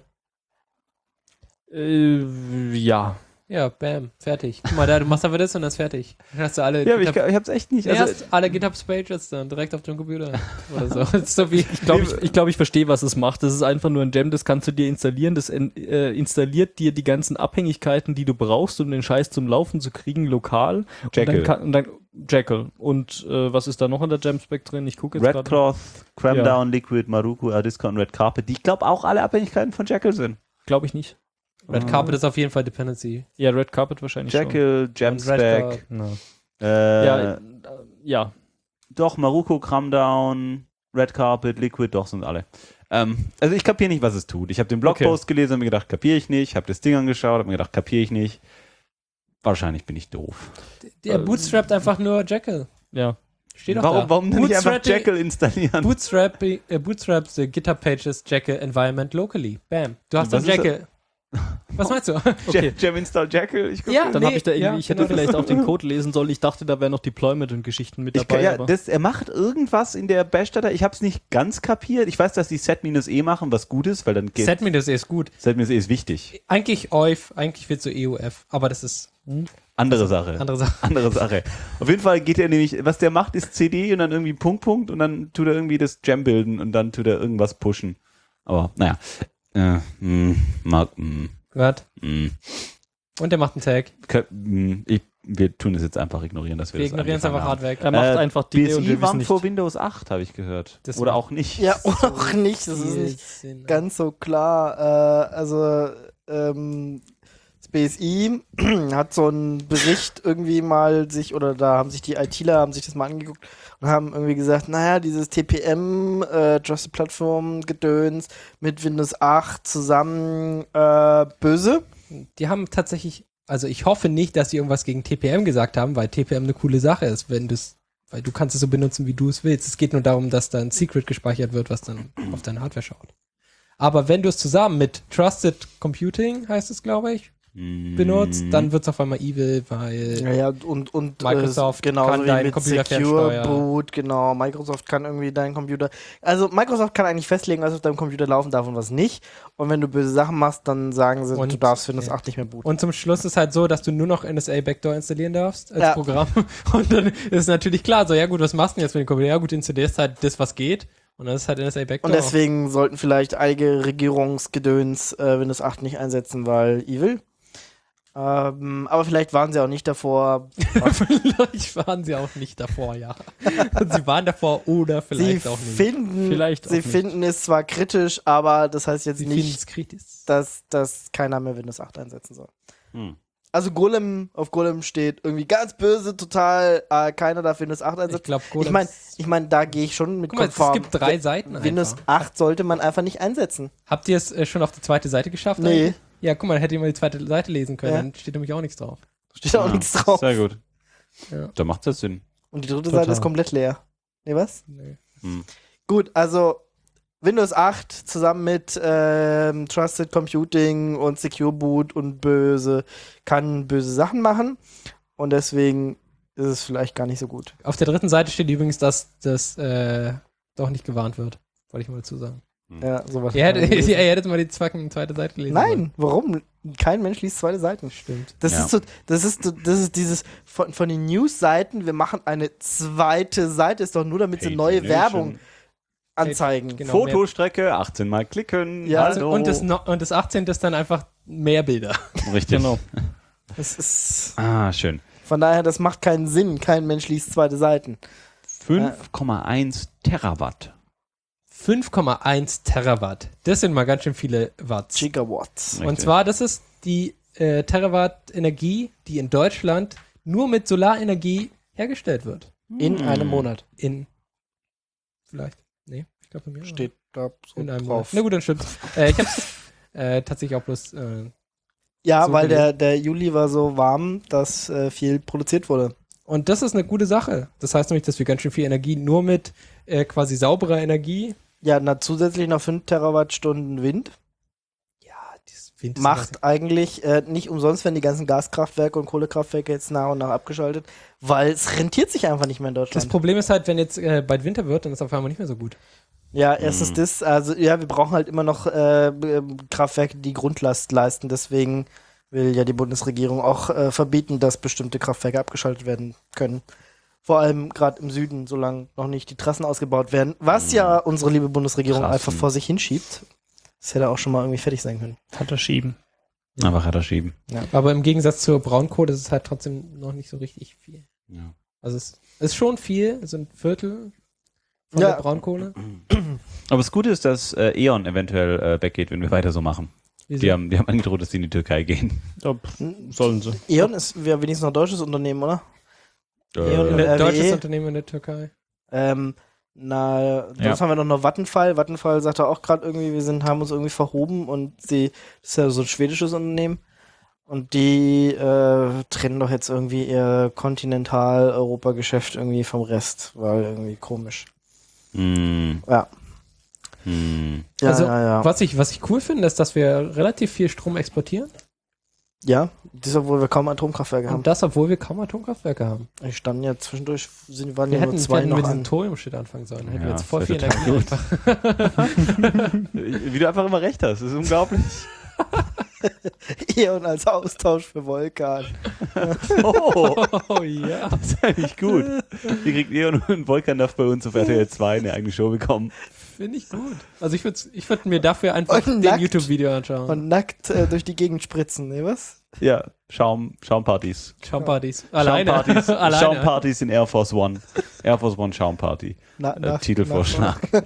Äh, ja. ja, bam, fertig. Guck mal da, du machst aber das und dann ist fertig. Dann hast du alle Ja, aber ich, GitHub, ich habe es echt nicht. also, Also, alle GitHub-Pages dann direkt auf dem Computer oder so. Das ist so wie, Ich glaube, ich, ich, glaub, ich verstehe, was es macht. Das ist einfach nur ein Gem, das kannst du dir installieren. Das in, äh, installiert dir die ganzen Abhängigkeiten, die du brauchst, um den Scheiß zum Laufen zu kriegen, lokal. Jekyll. Und dann, kann, und dann Jekyll. Und äh, was ist da noch in der Gem-Spec drin? Ich gucke jetzt Red gerade. Cloth, Cram Ja. Down, Liquid, Maruku, Adisco und Red Carpet, die ich glaube auch alle Abhängigkeiten von Jekyll sind. Glaube ich nicht. Red Carpet ist auf jeden Fall Dependency. Ja, Red Carpet wahrscheinlich Jekyll, Und Red Gem-Spec, Card. schon. äh, Ja, äh, ja. doch, Maruko, Cram Down, Red Carpet, Liquid, doch, sind alle. Ähm, also ich kapiere nicht, was es tut. Ich habe den Blogpost gelesen und mir gedacht, kapiere ich nicht. Habe das Ding angeschaut, habe mir gedacht, kapiere ich nicht. Wahrscheinlich bin ich doof. Der bootstrapt einfach nur Jekyll. Ja. Steht doch Warum, da. warum denn nicht einfach Bootstrapping- Jekyll installieren? Bootstrap, äh, bootstrap the GitHub Pages Jekyll Environment locally. Bam. Du hast Was dann ist das? Jekyll. Was meinst du? Gem, Gem install Jekyll? Ich guck Ja, mal. Dann Nee, habe ich da irgendwie, ja, ich hätte genau vielleicht auch den Code lesen sollen. Ich dachte, da wäre noch Deployment und Geschichten mit Ich dabei. kann, ja, aber das, er macht irgendwas in der Bash-Datei. Ich habe es nicht ganz kapiert. Ich weiß, dass die set-e machen, was gut ist, weil dann geht Set-E ist gut. set-e ist wichtig. Eigentlich O I F, eigentlich wird so E U F, aber das ist Andere Sache. andere Sache. Andere Sache. Auf jeden Fall geht er nämlich, was der macht, ist C D und dann irgendwie Punkt, Punkt und dann tut er irgendwie das Gem bilden und dann tut er irgendwas pushen. Aber naja. Äh, mh, mag, mh, Gehört. mh. Und der macht einen Tag. Kö- mh, Ich, wir tun es jetzt einfach ignorieren, dass wir, Wir das ignorieren es angefangen einfach haben. hart weg. er macht Äh, einfach Dinge und wir B S I wissen war nicht. vor Windows acht, habe ich gehört. Das Oder war- auch nicht. Ja, auch nicht. Das ist nicht Sinn. ganz so klar. Äh, also ähm, das B S I hat so einen Bericht irgendwie mal sich, oder da haben sich die ITler, haben sich das mal angeguckt und haben irgendwie gesagt, naja, dieses T P M, äh, Trusted Platform Gedöns mit Windows acht zusammen äh, böse. Die haben tatsächlich, also ich hoffe nicht, dass sie irgendwas gegen T P M gesagt haben, weil T P M eine coole Sache ist, wenn du es, weil du kannst es so benutzen, wie du es willst. Es geht nur darum, dass da ein Secret gespeichert wird, was dann auf deine Hardware schaut. Aber wenn du es zusammen mit Trusted Computing, heißt es, glaube ich, benutzt, dann wird es auf einmal evil, weil Ja, ja, und, und Microsoft äh, genauso kann wie deinen mit Computer Secure fernsteuern. Boot, genau, Microsoft kann irgendwie deinen Computer, also Microsoft kann eigentlich festlegen, was auf deinem Computer laufen darf und was nicht, und wenn du böse Sachen machst, dann sagen sie, Und- du darfst Windows ja. acht nicht mehr booten. Und zum Schluss ist halt so, dass du nur noch N S A Backdoor installieren darfst als Ja. Programm. Und dann ist natürlich klar, so, ja gut, was machst du denn jetzt mit dem Computer? Ja gut, installierst halt das, was geht. Und dann ist halt N S A Backdoor. Und deswegen sollten vielleicht einige Regierungsgedöns äh, Windows acht nicht einsetzen, weil evil. Ähm, aber vielleicht waren sie auch nicht davor. Vielleicht waren sie auch nicht davor, ja. Sie waren davor oder vielleicht sie auch nicht. finden, Vielleicht auch sie nicht. finden es zwar kritisch, aber das heißt jetzt Sie finden nicht, es kritisch. dass, dass keiner mehr Windows acht einsetzen soll. Hm. Also Golem, auf Golem steht irgendwie ganz böse, total, äh, keiner darf Windows acht Ich einsetzen. glaube, Ich meine, ich mein, da gehe ich schon mit guck mal, es konform. gibt drei Seiten Windows einfach. acht sollte man einfach nicht einsetzen. Habt ihr es äh, schon auf die zweite Seite geschafft? Nee. eigentlich? Ja, guck mal, dann hätte ihr mal die zweite Seite lesen können, Ja. dann steht nämlich auch nichts drauf. Steht auch Ja, nichts drauf. Sehr gut. Ja. Da macht das Sinn. Und die dritte Total. Seite ist komplett leer. Nee, was? Nee. Hm. Gut, also Windows acht zusammen mit ähm, Trusted Computing und Secure Boot und böse kann böse Sachen machen. Und deswegen ist es vielleicht gar nicht so gut. Auf der dritten Seite steht übrigens, dass das äh, doch nicht gewarnt wird. Wollte ich mal dazu sagen. Ja, sowas. Ihr hättet, ihr hättet mal die Zwacken zweite Seite gelesen. Nein, warum? Kein Mensch liest zweite Seiten. Stimmt. Das Ja. ist so, das ist so, das ist dieses von, von den News-Seiten, wir machen eine zweite Seite, ist doch nur, damit sie neue Werbung anzeigen. Genau, Fotostrecke, achtzehn Mal klicken. Ja, hallo. Und das, no- und das achtzehnte ist dann einfach mehr Bilder. Richtig. Genau. Das ist, Ah, schön. von daher, das macht keinen Sinn. Kein Mensch liest zweite Seiten. fünf Komma eins Terawatt. fünf Komma eins Terawatt. Das sind mal ganz schön viele Watts. Gigawatts. Und Richtig. zwar, das ist die äh, Terawatt Energie, die in Deutschland nur mit Solarenergie hergestellt wird. In Hm. einem Monat. In vielleicht. Nee, ich glaube bei mir. Steht da so in einem Monat. drauf. Na gut, dann stimmt's. Äh, ich hab's äh, tatsächlich auch bloß äh, Ja, so weil gelesen. der, der Juli war so warm, dass äh, viel produziert wurde. Und das ist eine gute Sache. Das heißt nämlich, dass wir ganz schön viel Energie nur mit äh, quasi sauberer Energie. Ja, na, zusätzlich noch fünf Terawattstunden Wind. Ja, dieses Wind ist Macht eigentlich äh, nicht umsonst, wenn die ganzen Gaskraftwerke und Kohlekraftwerke jetzt nach und nach abgeschaltet, weil es rentiert sich einfach nicht mehr in Das Deutschland. Problem ist halt, wenn jetzt äh, bald Winter wird, dann ist es auf einmal nicht mehr so gut. Ja, erstens Mhm. das, also ja, wir brauchen halt immer noch äh, äh, Kraftwerke, die Grundlast leisten, deswegen will ja die Bundesregierung auch äh, verbieten, dass bestimmte Kraftwerke abgeschaltet werden können. Vor allem gerade im Süden, solange noch nicht die Trassen ausgebaut werden, was ja unsere liebe Bundesregierung Trassen. einfach vor sich hinschiebt. Das hätte auch schon mal irgendwie fertig sein können. Hat er schieben. Einfach hat er schieben. Aber im Gegensatz zur Braunkohle ist es halt trotzdem noch nicht so richtig viel. Ja. Also es ist schon viel, es sind ein Viertel von Ja. der Braunkohle. Aber das Gute ist, dass äh, E.ON eventuell äh, weggeht, wenn wir weiter so machen. Wieso? Die haben, die haben angedroht, dass sie in die Türkei gehen. Ja, pff, sollen sie. E.ON ist ja wenigstens noch ein deutsches Unternehmen, oder? E.ON Ein R W E. deutsches Unternehmen in der Türkei. Ähm, na, sonst Ja. haben wir doch noch Vattenfall. Vattenfall sagt auch gerade irgendwie, wir sind, haben uns irgendwie verhoben und sie, das ist ja so ein schwedisches Unternehmen. Und die äh, trennen doch jetzt irgendwie ihr Kontinental-Europa-Geschäft irgendwie vom Rest, weil irgendwie komisch. Hm. Ja. Hm. Ja, Also, ja, ja. Was ich, was ich cool finde, ist, dass wir relativ viel Strom exportieren. Ja, das ist, obwohl wir kaum Atomkraftwerke haben. Und das, obwohl wir kaum Atomkraftwerke haben. Ich stand ja zwischendurch, sind, waren Wir ja hätten, nur wir zwei hätten noch mit an. diesem Thorium-Shit anfangen sollen. Dann hätten Ja, wir jetzt voll das viel wär Energie. total Einfach. Wie du einfach immer recht hast, das ist unglaublich. E.ON als Austausch für Vulkan. Oh, Oh ja. das ist eigentlich gut. Hier kriegt E.ON und Volkan darf bei uns auf R T L zwei eine eigene Show bekommen. Finde ich gut. Also ich würde ich würd mir dafür einfach Und den nackt. YouTube-Video anschauen. Und nackt äh, durch die Gegend spritzen, ne, was? Ja, Schaum, Schaumpartys. Schaumpartys. Alleine. Schaumpartys, Alleine. Schaumpartys in Air Force One. Air Force One Schaumparty. Na, Äh, nach- Titelvorschlag. nach-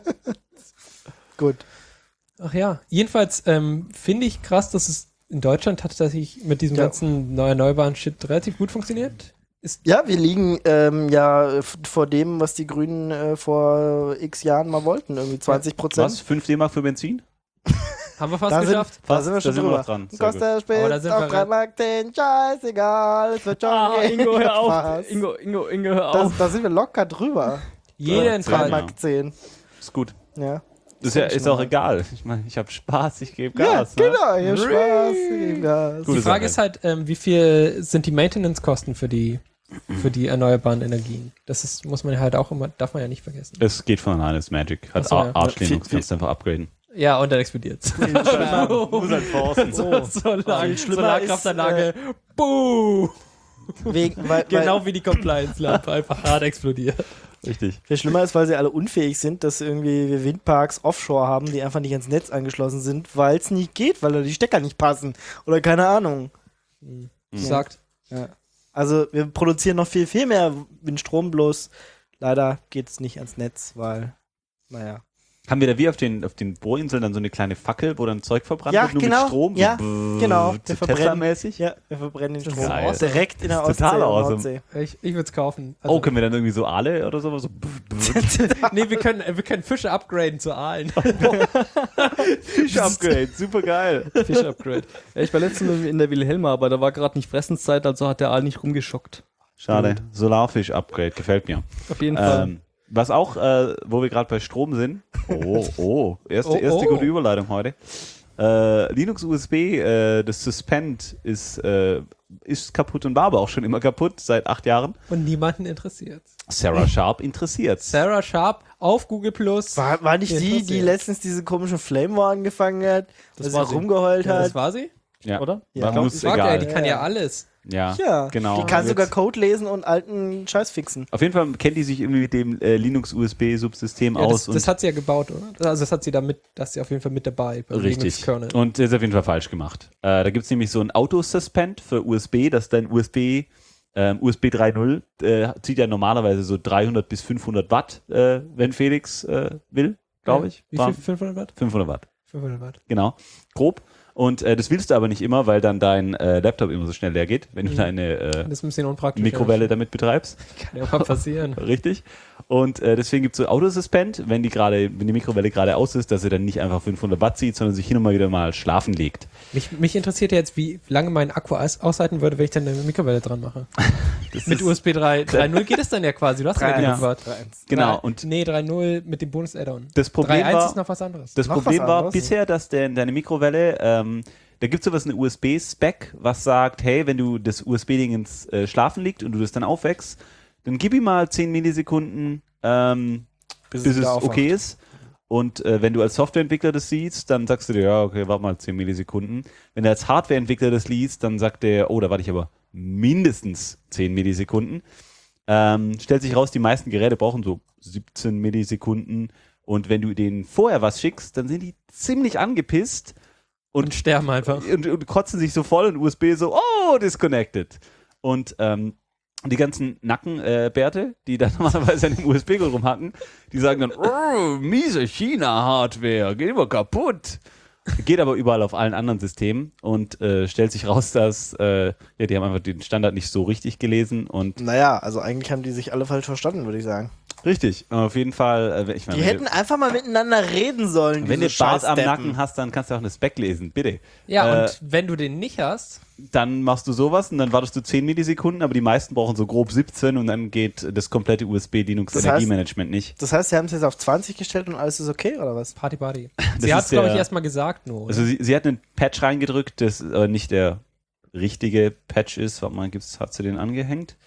Gut. Ach ja. Jedenfalls ähm, finde ich krass, dass es in Deutschland tatsächlich mit diesem Ja. ganzen neu erneuerbaren Shit relativ gut funktioniert. Ist Ja, wir liegen ähm, ja f- vor dem, was die Grünen äh, vor x Jahren mal wollten, irgendwie zwanzig Prozent. Was? fünf D-Mark für Benzin? Haben wir fast Da sind- geschafft. Da sind wir schon da sind wir drüber. noch dran. Sehr gut. Kostet Aber da spät sind auf wir drei rein. Mark zehn, scheißegal, es wird schon Ah, gehen. Ingo, hör auf. Spaß. Ingo, Ingo, Ingo, hör Das, auf. da sind wir locker drüber. drei Jedenfalls. Ja. Mark zehn. Ist gut. Ja. Das ist, ja, Guck ich ist auch mal. egal. Ich meine, ich habe Spaß, ich gebe Ja, Gas. ne? genau, ihr Spaß, ihr gebt Gas. Gute Die Frage Sache. ist halt, ähm, wie viel sind die Maintenance-Kosten für die, für die erneuerbaren Energien? Das ist, muss man halt auch immer, darf man ja nicht vergessen. Es geht von alleine, ist Magic. Hat Ach so, Ar- ja. Arsch Viel- Linux, viel- kannst du einfach upgraden. Ja, und dann explodiert's. Muss halt forcen. So, Solar, Viel schlimmer Solarkraftanlage. Buh! Wegen, weil, Genau weil, wie die Compliance-Lampe einfach hart explodiert. Richtig. viel schlimmer ist, weil sie alle unfähig sind, dass irgendwie wir Windparks offshore haben, die einfach nicht ans Netz angeschlossen sind, weil es nicht geht, weil da die Stecker nicht passen. Oder keine Ahnung. Sagt. Ja. Also wir produzieren noch viel, viel mehr Windstrom, bloß leider geht es nicht ans Netz, weil, naja. Haben wir da wie auf den, auf den Bohrinseln dann so eine kleine Fackel, wo dann Zeug verbrannt Ja, wird, nur genau. mit Strom? Ja, so genau. So Wir verbrennen- Tesla-mäßig? Ja, wir verbrennen den Das ist Strom geil. direkt in der Das ist Ostsee total und awesome. Nordsee. Ich, ich würde es kaufen. Oh, können wir dann irgendwie so Aale oder so? so nee, wir können, wir können Fische upgraden zu Aalen. Fisch-Upgrade, super geil. Fisch-Upgrade. Ja, ich war letztens in der Wilhelma, aber da war gerade nicht Fressenszeit, also hat der Aal nicht rumgeschockt. Schade. Solarfisch-Upgrade, gefällt mir. Auf jeden Fall. Ähm, was auch, äh, wo wir gerade bei Strom sind. Oh, oh, erste, Oh, erste oh. gute Überleitung heute. Äh, Linux U S B, äh, das Suspend ist, äh, ist kaputt und war aber auch schon immer kaputt, seit acht Jahren. Und niemanden interessiert. Sarah Sharp interessiert. Sarah Sharp auf Google Plus. War, war nicht die, die Interessiert. letztens diese komischen Flame War angefangen hat, dass war sie sie. rumgeheult Ja, hat? das war sie? Ja, Oder? Ja. War Glaub, muss Ich mag egal. ja, die kann ja Ja. alles. Ja, Ja, genau. die kann Und sogar jetzt- Code lesen und alten Scheiß fixen. Auf jeden Fall kennt die sich irgendwie mit dem äh, Linux-U S B-Subsystem Ja, aus. das, das hat sie ja gebaut, oder? Also das hat sie da mit, das ist sie auf jeden Fall mit dabei. beim Richtig. Linux-Kernel. Und das ist auf jeden Fall falsch gemacht. Äh, da gibt es nämlich so ein Auto-Suspend für U S B, dass dein U S B, ähm, U S B drei Punkt null, äh, zieht ja normalerweise so dreihundert bis fünfhundert Watt, äh, wenn Felix äh, will, glaube ich. Wie War- viel? fünfhundert Watt? fünfhundert Watt, fünfhundert Watt. genau. Grob. Und äh, das willst du aber nicht immer, weil dann dein äh, Laptop immer so schnell leer geht, wenn du Mhm. deine äh, Das ist ein bisschen unpraktisch. Mikrowelle damit betreibst. Kann ja mal passieren. Richtig. Und äh, deswegen gibt es so Autosuspend, wenn die gerade, wenn die Mikrowelle gerade aus ist, dass sie dann nicht einfach fünfhundert Watt zieht, sondern sich hin und mal wieder mal schlafen legt. Mich, mich interessiert ja jetzt, wie lange mein Akku aus, aushalten würde, wenn ich dann eine Mikrowelle dran mache. Das Mit ist- U S B drei Punkt null geht es dann ja quasi. Du hast ja drei genug eins. Watt. Genau. Drei- Und nee, drei Punkt null mit dem Bonus-Add-on. das Problem drei Punkt eins war, ist noch was anderes. das Noch was Problem war anderes? bisher, dass der, deine Mikrowelle, ähm, da gibt es sowas, eine U S B-Spec, was sagt, hey, wenn du das U S B-Ding ins äh, Schlafen liegt und du das dann aufwächst, dann gib ihm mal zehn Millisekunden, ähm, bis, es es wieder aufwacht. okay ist. Und äh, wenn du als Softwareentwickler das siehst, dann sagst du dir, ja, okay, warte mal zehn Millisekunden. Wenn du als Hardwareentwickler das liest, dann sagt der, oh, da warte ich aber mindestens zehn Millisekunden. Ähm, stellt sich raus, die meisten Geräte brauchen so siebzehn Millisekunden. Und wenn du denen vorher was schickst, dann sind die ziemlich angepisst Und sterben einfach. und, und kotzen sich so voll und U S B so, oh, disconnected. Und ähm, die ganzen Nackenbärte, äh, die da normalerweise an dem U S B rumhacken, die sagen dann, oh, miese China-Hardware, geht immer kaputt. Geht aber überall auf allen anderen Systemen und äh, stellt sich raus, dass äh, ja, die haben einfach den Standard nicht so richtig gelesen und Naja, also eigentlich haben die sich alle falsch verstanden, würde ich sagen. richtig. Auf jeden Fall, äh, ich meine, Die wenn hätten du- einfach mal miteinander reden sollen. wenn du diese Bart am Scheißdeppen. Nacken hast, dann kannst du auch eine Spec lesen, bitte. Ja, Äh, und wenn du den nicht hast, Dann machst du sowas und dann wartest du zehn Millisekunden, aber die meisten brauchen so grob siebzehn und dann geht das komplette U S B Linux Das heißt- Energiemanagement nicht. Das heißt, sie haben es jetzt auf zwanzig gestellt und alles ist okay, oder was? Party Party. Das Sie hat es, ist glaube ich, der- erstmal gesagt nur. Also sie, sie hat einen Patch reingedrückt, das aber nicht der richtige Patch ist. Warte mal, gibt's, hat sie den angehängt?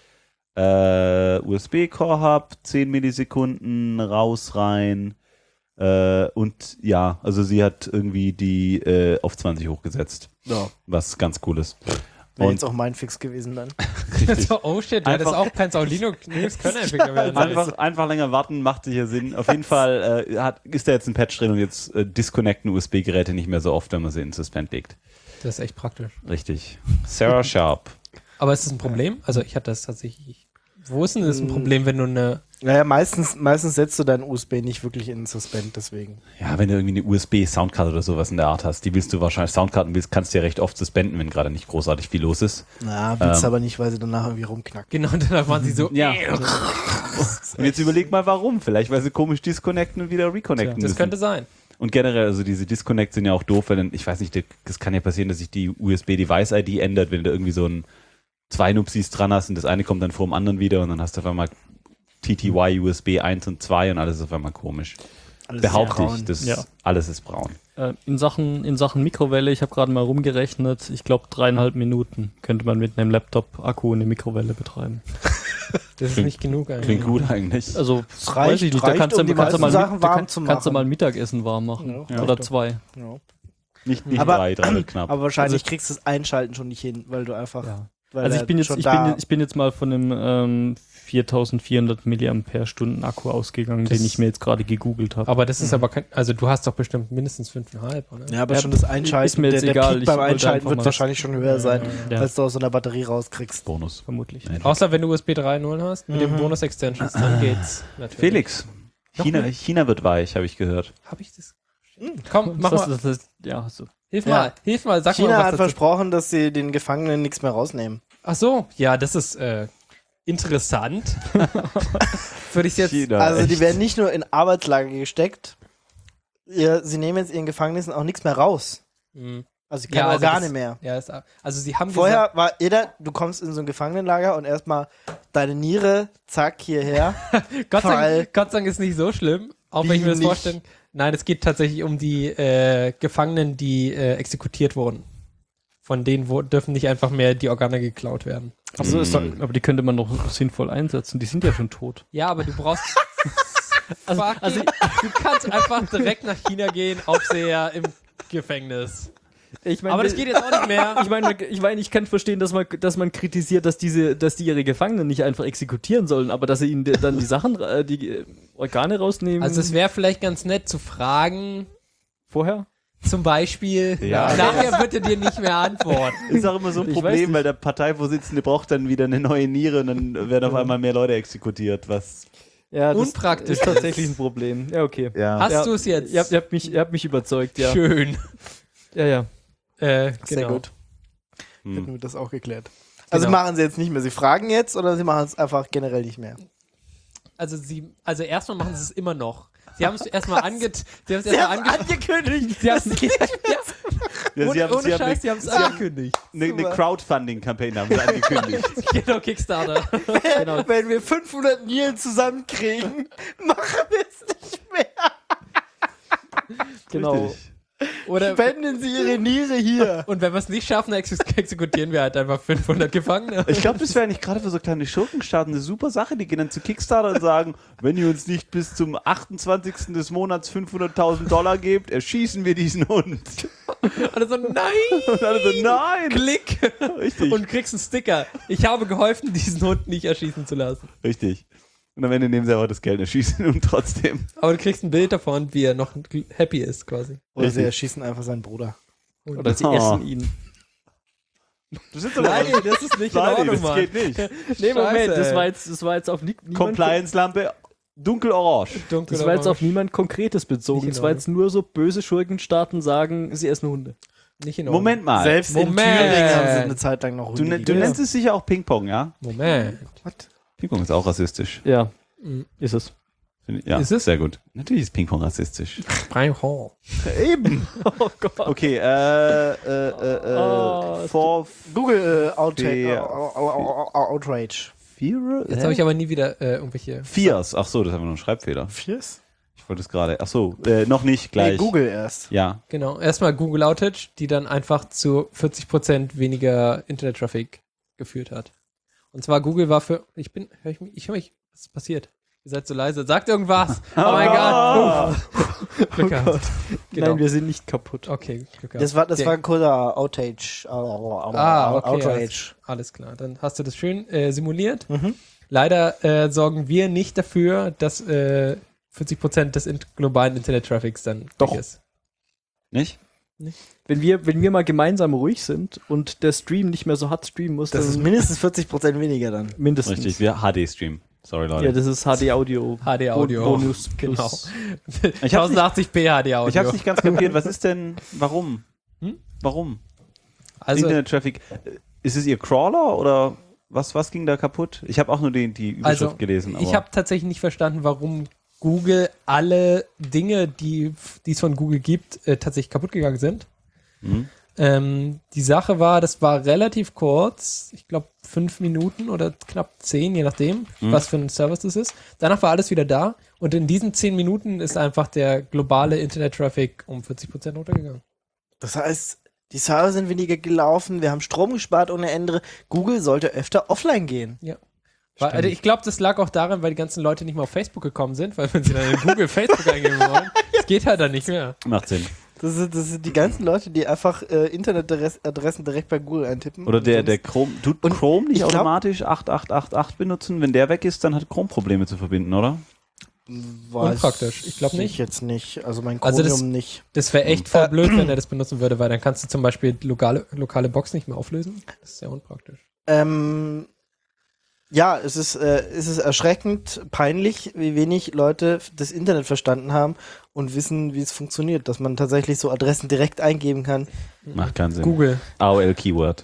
Äh, U S B Core Hub, zehn Millisekunden, raus, rein. Äh, und ja, also sie hat irgendwie die äh, auf zwanzig hochgesetzt. Ja. Was ganz cool ist. Wäre Und jetzt auch mein Fix gewesen dann. so, oh shit, ja, das Einfach- auch, kannst auch Linux, Linux Kernel-Entwickler werden. Einfach, einfach länger warten, macht sicher Sinn. Auf jeden Fall äh, hat, ist da jetzt ein Patch drin und jetzt äh, disconnecten U S B-Geräte nicht mehr so oft, wenn man sie in Suspend legt. Das ist echt praktisch. Richtig. Sarah Sharp. Aber ist das ein Problem? Also ich hatte das tatsächlich. Wo ist denn das ein Problem, wenn du eine. Naja, meistens, meistens setzt du deinen U S B nicht wirklich in Suspend, deswegen. Ja, wenn du irgendwie eine U S B-Soundkarte oder sowas in der Art hast, die willst du wahrscheinlich, Soundkarten willst, kannst du ja recht oft suspenden, wenn gerade nicht großartig viel los ist. Na, willst Ähm. aber nicht, weil sie danach irgendwie rumknacken. Genau, danach waren sie so. Ja. Und jetzt überleg mal, warum. Vielleicht, weil sie komisch disconnecten und wieder reconnecten Das müssen. könnte sein. Und generell, also diese Disconnects sind ja auch doof, weil dann, ich weiß nicht, das kann ja passieren, dass sich die U S B-Device-I D ändert, wenn du irgendwie so ein zwei Nupsis dran hast und das eine kommt dann vor dem anderen wieder und dann hast du auf einmal T T Y U S B eins und zwei und alles ist auf einmal komisch. Alles Behaupte braun. ich, das Ja. alles ist braun. Äh, in, Sachen, in Sachen Mikrowelle, ich habe gerade mal rumgerechnet, ich glaube dreieinhalb Minuten könnte man mit einem Laptop-Akku eine Mikrowelle betreiben. Das ist Klingt- nicht genug eigentlich. Klingt gut eigentlich. Also, Es reicht- weiß ich nicht, da reicht, kannst du, um die kannst du meisten mal, Sachen da warm kann, zu kannst du machen. mal ein Mittagessen warm machen. Ja. Oder zwei. Ja. Nicht, nicht Aber- drei, drei wird knapp. Aber wahrscheinlich kriegst du das Einschalten schon nicht hin, weil du einfach. Ja. Weil Also er ich bin jetzt, schon ich da- bin, ich bin jetzt mal von einem ähm, viertausendvierhundert Milliampere-Stunden Akku ausgegangen, Das- den ich mir jetzt gerade gegoogelt habe. Aber das ist aber kein. Also du hast doch bestimmt mindestens fünfeinhalb, oder? Ja, aber Ja, schon das Einschalten, ist mir jetzt der, der egal, Peak ich beim wollte Einschalten einfach wird mal- wahrscheinlich schon höher sein, Ja. als du aus so einer Batterie rauskriegst. Bonus. Vermutlich. Nein. Außer wenn du U S B drei Punkt null hast, mit Mhm. den Bonus-Extensions, dann geht's natürlich. Felix, Noch China, mehr? China wird weich, habe ich gehört. Hab ich das? Komm, mach das, mal. das, das, ja, so. Hilf Ja. mal, hilf mal, sag China mal was hat dazu. versprochen, dass sie den Gefangenen nichts mehr rausnehmen. Ach so, ja, das ist äh, interessant. Würde ich jetzt. China, Also die echt. werden nicht nur in Arbeitslager gesteckt, ihr, sie nehmen jetzt ihren Gefangenen auch nichts mehr raus. Hm. Also keine Ja, also Organe das- mehr. Ja, ist, also sie haben Vorher gesagt, war jeder, du kommst in so ein Gefangenenlager und erstmal deine Niere, zack, hierher. Gott sei, Fall. Dank, Gott sei Dank ist nicht so schlimm, auch wenn Wie ich mir das nicht? vorstelle. Nein, es geht tatsächlich um die äh, Gefangenen, die äh, exekutiert wurden. Von denen wo, dürfen nicht einfach mehr die Organe geklaut werden. Also ist doch, aber die könnte man noch sinnvoll einsetzen. Die sind ja schon tot. Ja, aber du brauchst. Also, Fucking- also du kannst einfach direkt nach China gehen, Aufseher im Gefängnis. ich meine, Aber das geht jetzt auch nicht mehr. Ich meine, ich meine, ich kann verstehen, dass man, dass man kritisiert, dass diese, dass die ihre Gefangenen nicht einfach exekutieren sollen, aber dass sie ihnen dann die Sachen, äh, die äh, Organe rausnehmen. Also es wäre vielleicht ganz nett zu fragen, vorher. zum Beispiel, Ja. nachher wird er dir nicht mehr antworten. Ist auch immer so ein Ich weiß Problem, nicht. weil der Parteivorsitzende braucht dann wieder eine neue Niere und dann werden auf einmal mehr Leute exekutiert, was Ja, das Unpraktisch ist tatsächlich ein Problem. Ja, okay. ja. Hast Ja. du es jetzt? Ihr habt, ihr habt mich, ihr habt mich überzeugt, ja. Schön. Ja, ja. Äh, Sehr genau. gut. Hm. Hätten wir das auch geklärt. Also Genau. machen sie jetzt nicht mehr. Sie fragen jetzt oder sie machen es einfach generell nicht mehr? Also sie, also erstmal machen sie es immer noch. Sie haben es erstmal ange, sie haben es Sie erstmal haben ange, angekündigt. sie haben es, ja, Ja, ohne, sie haben, ohne sie haben Scheiß, sie haben es angekündigt. eine, eine Super. Crowdfunding-Kampagne haben sie angekündigt. Genau, Kickstarter. Genau. Wenn wir fünfhundert Nieren zusammenkriegen, machen wir es nicht mehr. Genau. Richtig. Oder, Spenden Sie Ihre Niere hier. und wenn wir es nicht schaffen, ex exekutieren wir halt einfach fünfhundert Gefangene. Ich glaube, das wäre nicht gerade für so kleine Schurkenstaaten eine super Sache. Die gehen dann zu Kickstarter und sagen, wenn ihr uns nicht bis zum achtundzwanzigsten des Monats fünfhunderttausend Dollar gebt, erschießen wir diesen Hund. Alle so, nein! Und alle so, nein! Klick! Richtig, Und kriegst einen Sticker. Ich habe geholfen, diesen Hund nicht erschießen zu lassen. richtig. Und am Ende nehmen sie aber das Geld und erschießen und trotzdem. Aber du kriegst ein Bild davon, wie er noch happy ist, quasi. Oder Richtig. sie erschießen einfach seinen Bruder. Oder sie Oh. essen ihn. Das ist Nein, das ist nicht in Nein, Ordnung, das Mann. geht nicht. Nee, Moment, Scheiße, das ey. war jetzt, das war jetzt auf nie, niemand, Compliance-Lampe, dunkelorange. Dunkel das war jetzt auf orange. niemand Konkretes bezogen. Nicht in Das war jetzt nur so böse Schurkenstaaten sagen, sie essen Hunde. Nicht in Ordnung. Moment mal. Selbst in Moment. Thüringen haben sie eine Zeit lang noch Du, Hunde ne- du gegessen. nennst es sicher auch Ping-Pong, ja? Moment. Ping-Pong ist auch rassistisch. Ja, Mhm. ist es. Finde ich- Ja, Ist es? sehr gut. Natürlich ist Ping-Pong rassistisch. Brian Hall. Eben. Oh Gott. Okay, äh, äh, äh, Oh, äh, for Google äh, Outa Der- Ou- Ou- Ou- Ou- Outrage. Jetzt Fear? Hä? habe ich aber nie wieder äh, irgendwelche. Fears. Ach so, das haben wir noch einen Schreibfehler. Fierce? Ich wollte es gerade. Ach so, äh, noch nicht gleich. Nee, Google erst. Ja. Genau. Erstmal Google Outage, die dann einfach zu vierzig Prozent weniger Internet-Traffic geführt hat. Und zwar Google war für. Ich bin. Hör ich mich. Ich höre mich. Was ist passiert? Ihr seid so leise. Sagt irgendwas. Oh mein Gott. Uff. Glück gehabt. Genau. Nein, wir sind nicht kaputt. Okay, Glück gehabt. Das war, das Der- war ein kurzer Outage. Au- Ah, okay, Outrage. Alles klar. Dann hast du das schön äh, simuliert. Mhm. Leider äh, sorgen wir nicht dafür, dass äh, vierzig Prozent des in globalen Internet-Traffics dann Doch. weg ist. Nicht? Wenn wir, wenn wir mal gemeinsam ruhig sind und der Stream nicht mehr so hart streamen muss, Das dann ist mindestens vierzig Prozent weniger dann. mindestens. Richtig, wir H D-Stream. Sorry, Leute. Ja, das ist H D-Audio. H D Audio. Bonus Genau. plus. Ich hab's nicht- tausendachtzig p H D Audio. ich hab's nicht ganz kapiert. Was ist denn, warum? Hm? Warum? also, Internet-Traffic. äh, Ist es ihr Crawler oder was, was ging da kaputt? Ich habe auch nur die, die Überschrift also gelesen. Aber ich habe tatsächlich nicht verstanden, warum Google alle Dinge, die die es von Google gibt, äh, tatsächlich kaputt gegangen sind. Hm? Ähm, die Sache war, das war relativ kurz, ich glaube fünf Minuten oder knapp zehn, je nachdem, Mhm. was für ein Service das ist. Danach war alles wieder da und in diesen zehn Minuten ist einfach der globale Internet-Traffic um vierzig Prozent runtergegangen. Das heißt, die Server sind weniger gelaufen, wir haben Strom gespart ohne Ende. Google sollte öfter offline gehen. Weil, also ich glaube, das lag auch daran, weil die ganzen Leute nicht mehr auf Facebook gekommen sind, weil wenn sie dann in Google Facebook eingeben wollen, das geht halt dann nicht mehr. Macht Sinn. Das sind, das sind die ganzen Leute, die einfach äh, Internetadressen direkt bei Google eintippen. Oder Und der, sonst- der Chrome, tut Und Chrome nicht ich glaub- automatisch acht acht acht acht benutzen? Wenn der weg ist, dann hat Chrome Probleme zu verbinden, oder? Weiß Unpraktisch. Ich glaub nicht. Ich jetzt nicht. Also mein Also Chromium das- nicht. Das wäre echt voll blöd, wenn er das benutzen würde, weil dann kannst du zum Beispiel lokale, lokale Box nicht mehr auflösen. Das ist sehr unpraktisch. Ähm, ja, es ist, äh, es ist erschreckend peinlich, wie wenig Leute das Internet verstanden haben und wissen, wie es funktioniert. Dass man tatsächlich so Adressen direkt eingeben kann. Macht keinen Sinn. Google. A O L-Keyword.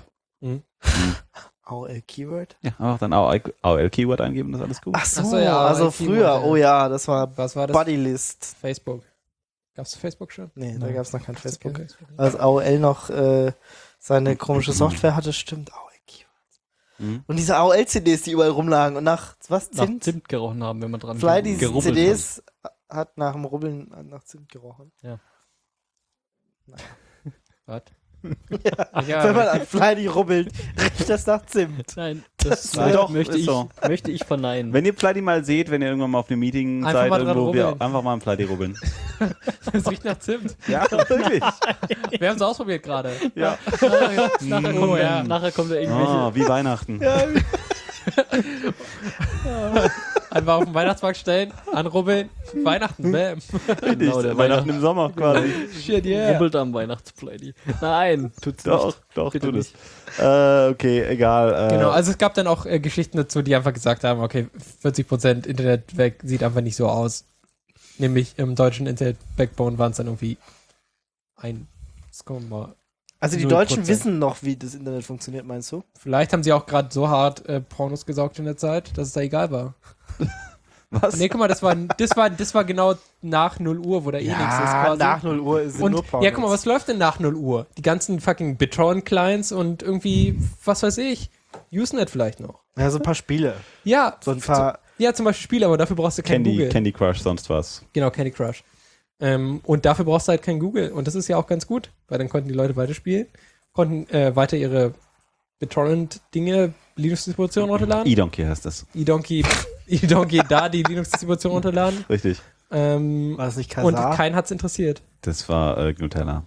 A O L-Keyword? Ja, einfach dann A O L-Keyword eingeben, das ist alles gut. Ach so, Ach so, ja, also A O L-Keyword, früher. ja. Oh ja, das war Was war das? Bodylist. Facebook. Gab's Facebook schon? Nee, da Nein. gab es noch kein Gab's Facebook. kein Facebook. Als A O L noch äh, seine komische Software hatte, stimmt. A O L-Keyword. Mhm. Und diese A O L-C Ds, die überall rumlagen und nach, was, Nach Zimt? Zimt gerochen haben, wenn man dran Fly, diese gerubbelt C Ds hat nach dem Rubbeln nach Zimt gerochen. Was? Ja, Wenn man an Fleidy rubbelt, riecht das nach Zimt. Nein, das, Ja, doch, möchte, ist ich, so. möchte ich verneinen. Wenn ihr Fleidy mal seht, wenn ihr irgendwann mal auf einem Meeting Einfach seid, mal dran irgendwo, wir rubbeln. einfach mal am Fleidy rubbeln. Das riecht nach Zimt. Ja, wirklich. Wir haben es ausprobiert gerade. Ja. nachher, Oh, kommt, ja. nachher kommt da irgendwelche... Oh, wie Weihnachten. Einfach auf den Weihnachtsmarkt stellen, anrubbeln, Weihnachten, bam. Richtig, Genau, der Weihnachten im Sommer quasi. Shit, yeah. Rubbelt am Weihnachtsplady. Nein, tut's Doch, nicht. doch, Bitte tu das. Äh, okay, egal. Äh, Genau, also es gab dann auch äh, Geschichten dazu, die einfach gesagt haben, okay, vierzig Prozent Internet weg sieht einfach nicht so aus. Nämlich im deutschen Internet-Backbone waren es dann irgendwie ein Komma. Also die null Deutschen Prozent. wissen noch, wie das Internet funktioniert, meinst du? Vielleicht haben sie auch gerade so hart äh, Pornos gesaugt in der Zeit, dass es da egal war. was? Nee, guck mal, das war, das war, das war genau nach null Uhr, wo da eh nichts ist quasi. nach null Uhr ist Und nur Pornos. ja, guck mal, was läuft denn nach null Uhr? Die ganzen fucking BitTorrent-Clients und irgendwie, was weiß ich, Usenet vielleicht noch. Ja, so ein paar Spiele. Ja, So ein paar... ja, zum Beispiel Spiele, aber dafür brauchst du kein Candy, Google. Candy Crush, sonst was. Genau, Candy Crush. Ähm, und dafür brauchst du halt kein Google. Und das ist ja auch ganz gut, weil dann konnten die Leute weiterspielen, konnten äh, weiter ihre BitTorrent-Dinge, Linux-Distribution runterladen. E-Donkey heißt das. eDonkey, eDonkey da die Linux-Distribution runterladen. Richtig. Ähm, War das nicht und Kazaa? keinen hat's interessiert. Das war äh, Nutella.